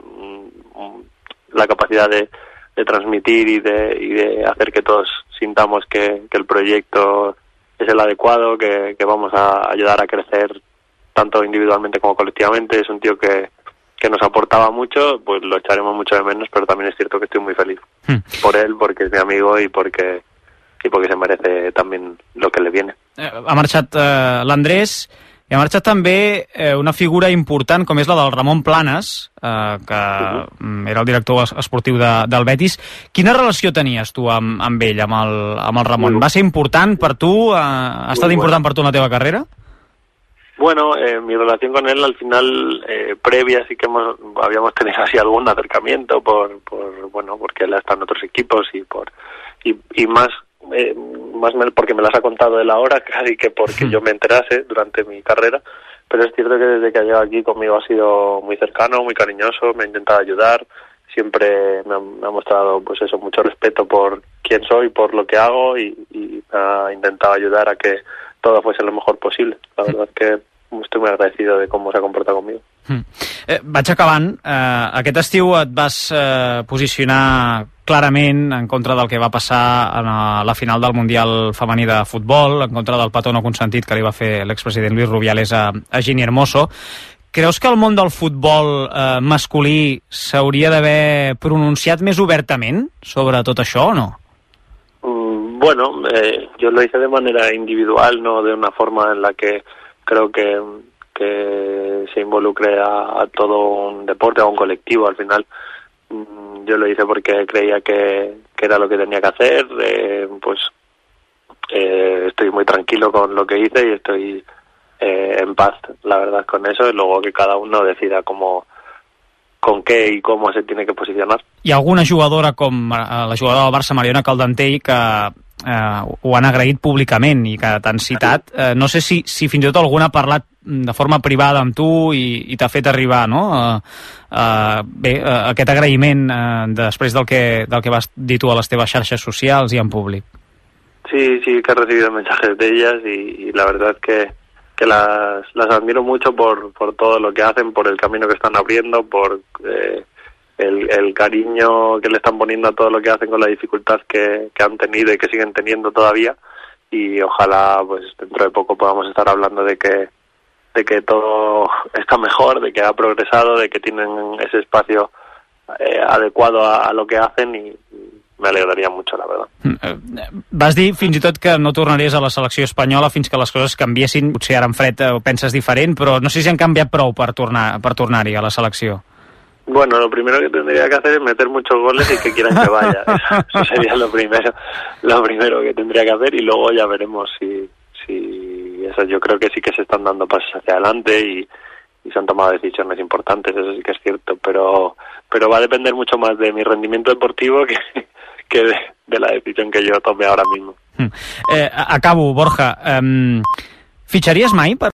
[SPEAKER 14] la capacidad de, de transmitir y de, y de hacer que todos sintamos que, que el proyecto es el adecuado, que, que vamos a ayudar a crecer tanto individualmente como colectivamente. Es un tío que, que nos aportaba mucho, pues lo echaremos mucho de menos, pero también es cierto que estoy muy feliz hmm. por él, porque es mi amigo y porque i perquè se merece també el que li viene.
[SPEAKER 4] Ha marxat eh, l'Andrés i ha marxat també eh, una figura important com és la del Ramon Planes, eh, que uh-huh. era el director esportiu de, del Betis. Quina relació tenies tu amb, amb ell, amb el, amb el Ramon? Va ser important per tu? Eh, ha estat Muy important bueno. per tu en la teva carrera?
[SPEAKER 14] Bueno, eh, mi relación con él al final, eh, previa, sí que hemos, habíamos tenido así algún acercamiento por, por bueno, porque él está en otros equipos y por y, y más Eh, más me, porque me las ha contado él ahora casi que porque yo me enterase durante mi carrera, pero es cierto que desde que ha llegado aquí conmigo ha sido muy cercano, muy cariñoso, me ha intentado ayudar, siempre me ha, me ha mostrado pues eso, mucho respeto por quién soy, por lo que hago y, y me ha intentado ayudar a que todo fuese lo mejor posible. La verdad es que estoy muy agradecido de cómo se ha comportado conmigo.
[SPEAKER 4] Mm. Eh, vaig acabant. Eh, aquest estiu et vas eh, posicionar clarament en contra del que va passar en la final del Mundial femení de futbol, en contra del petó no consentit que li va fer l'expresident Luis Rubiales a, a Ginny Hermoso. Creus que el món del futbol eh, masculí s'hauria d'haver pronunciat més obertament sobre tot això o no?
[SPEAKER 14] Mm, bueno, eh, yo lo hice de manera individual, no de una forma en la que creo que, que se involucre a, a todo un deporte, a un colectivo al final. Yo lo hice porque creía que, que era lo que tenía que hacer, eh, pues eh, estoy muy tranquilo con lo que hice y estoy eh, en paz, la verdad, con eso, y luego que cada uno decida cómo, con què i com se tiene que posicionar.
[SPEAKER 4] Hi ha alguna jugadora com la jugadora del Barça, Mariona Caldentell, que eh, ho han agraït públicament i que t'han citat. Eh, no sé si, si fins i tot alguna ha parlat de forma privada amb tu i, i t'ha fet arribar, no? Eh, eh, bé, eh, aquest agraïment eh, després del que, del que vas dir tu a les teves xarxes socials i en públic.
[SPEAKER 14] Sí, sí que he recibido mensajes de ellas y, y la verdad que, que las, las admiro mucho por, por todo lo que hacen, por el camino que están abriendo, por eh, el, el cariño que le están poniendo a todo lo que hacen con la dificultad que, que han tenido y que siguen teniendo todavía, y ojalá pues dentro de poco podamos estar hablando de que de que todo está mejor, de que ha progresado, de que tienen ese espacio eh, adecuado a, a lo que hacen, y me alegraria mucho, la verdad.
[SPEAKER 4] Vas dir fins i tot que no tornaries a la selecció espanyola fins que les coses canviessin. Potser ara en fred ho penses diferent, però no sé si han canviat prou per tornar per tornar-hi a la selecció.
[SPEAKER 14] Bueno, lo primero que tendría que hacer es meter muchos goles y que quieran que vaya. Eso, eso sería lo primero, lo primero que tendría que hacer, y luego ya veremos si, si eso, yo creo que sí que se están dando pasos hacia adelante y, y se han tomado decisiones importantes, eso sí que es cierto, pero pero va a depender mucho más de mi rendimiento deportivo que, que de, de la decisión que yo tome ahora mismo.
[SPEAKER 4] Eh, acabo, Borja. Um, fitxaries mai per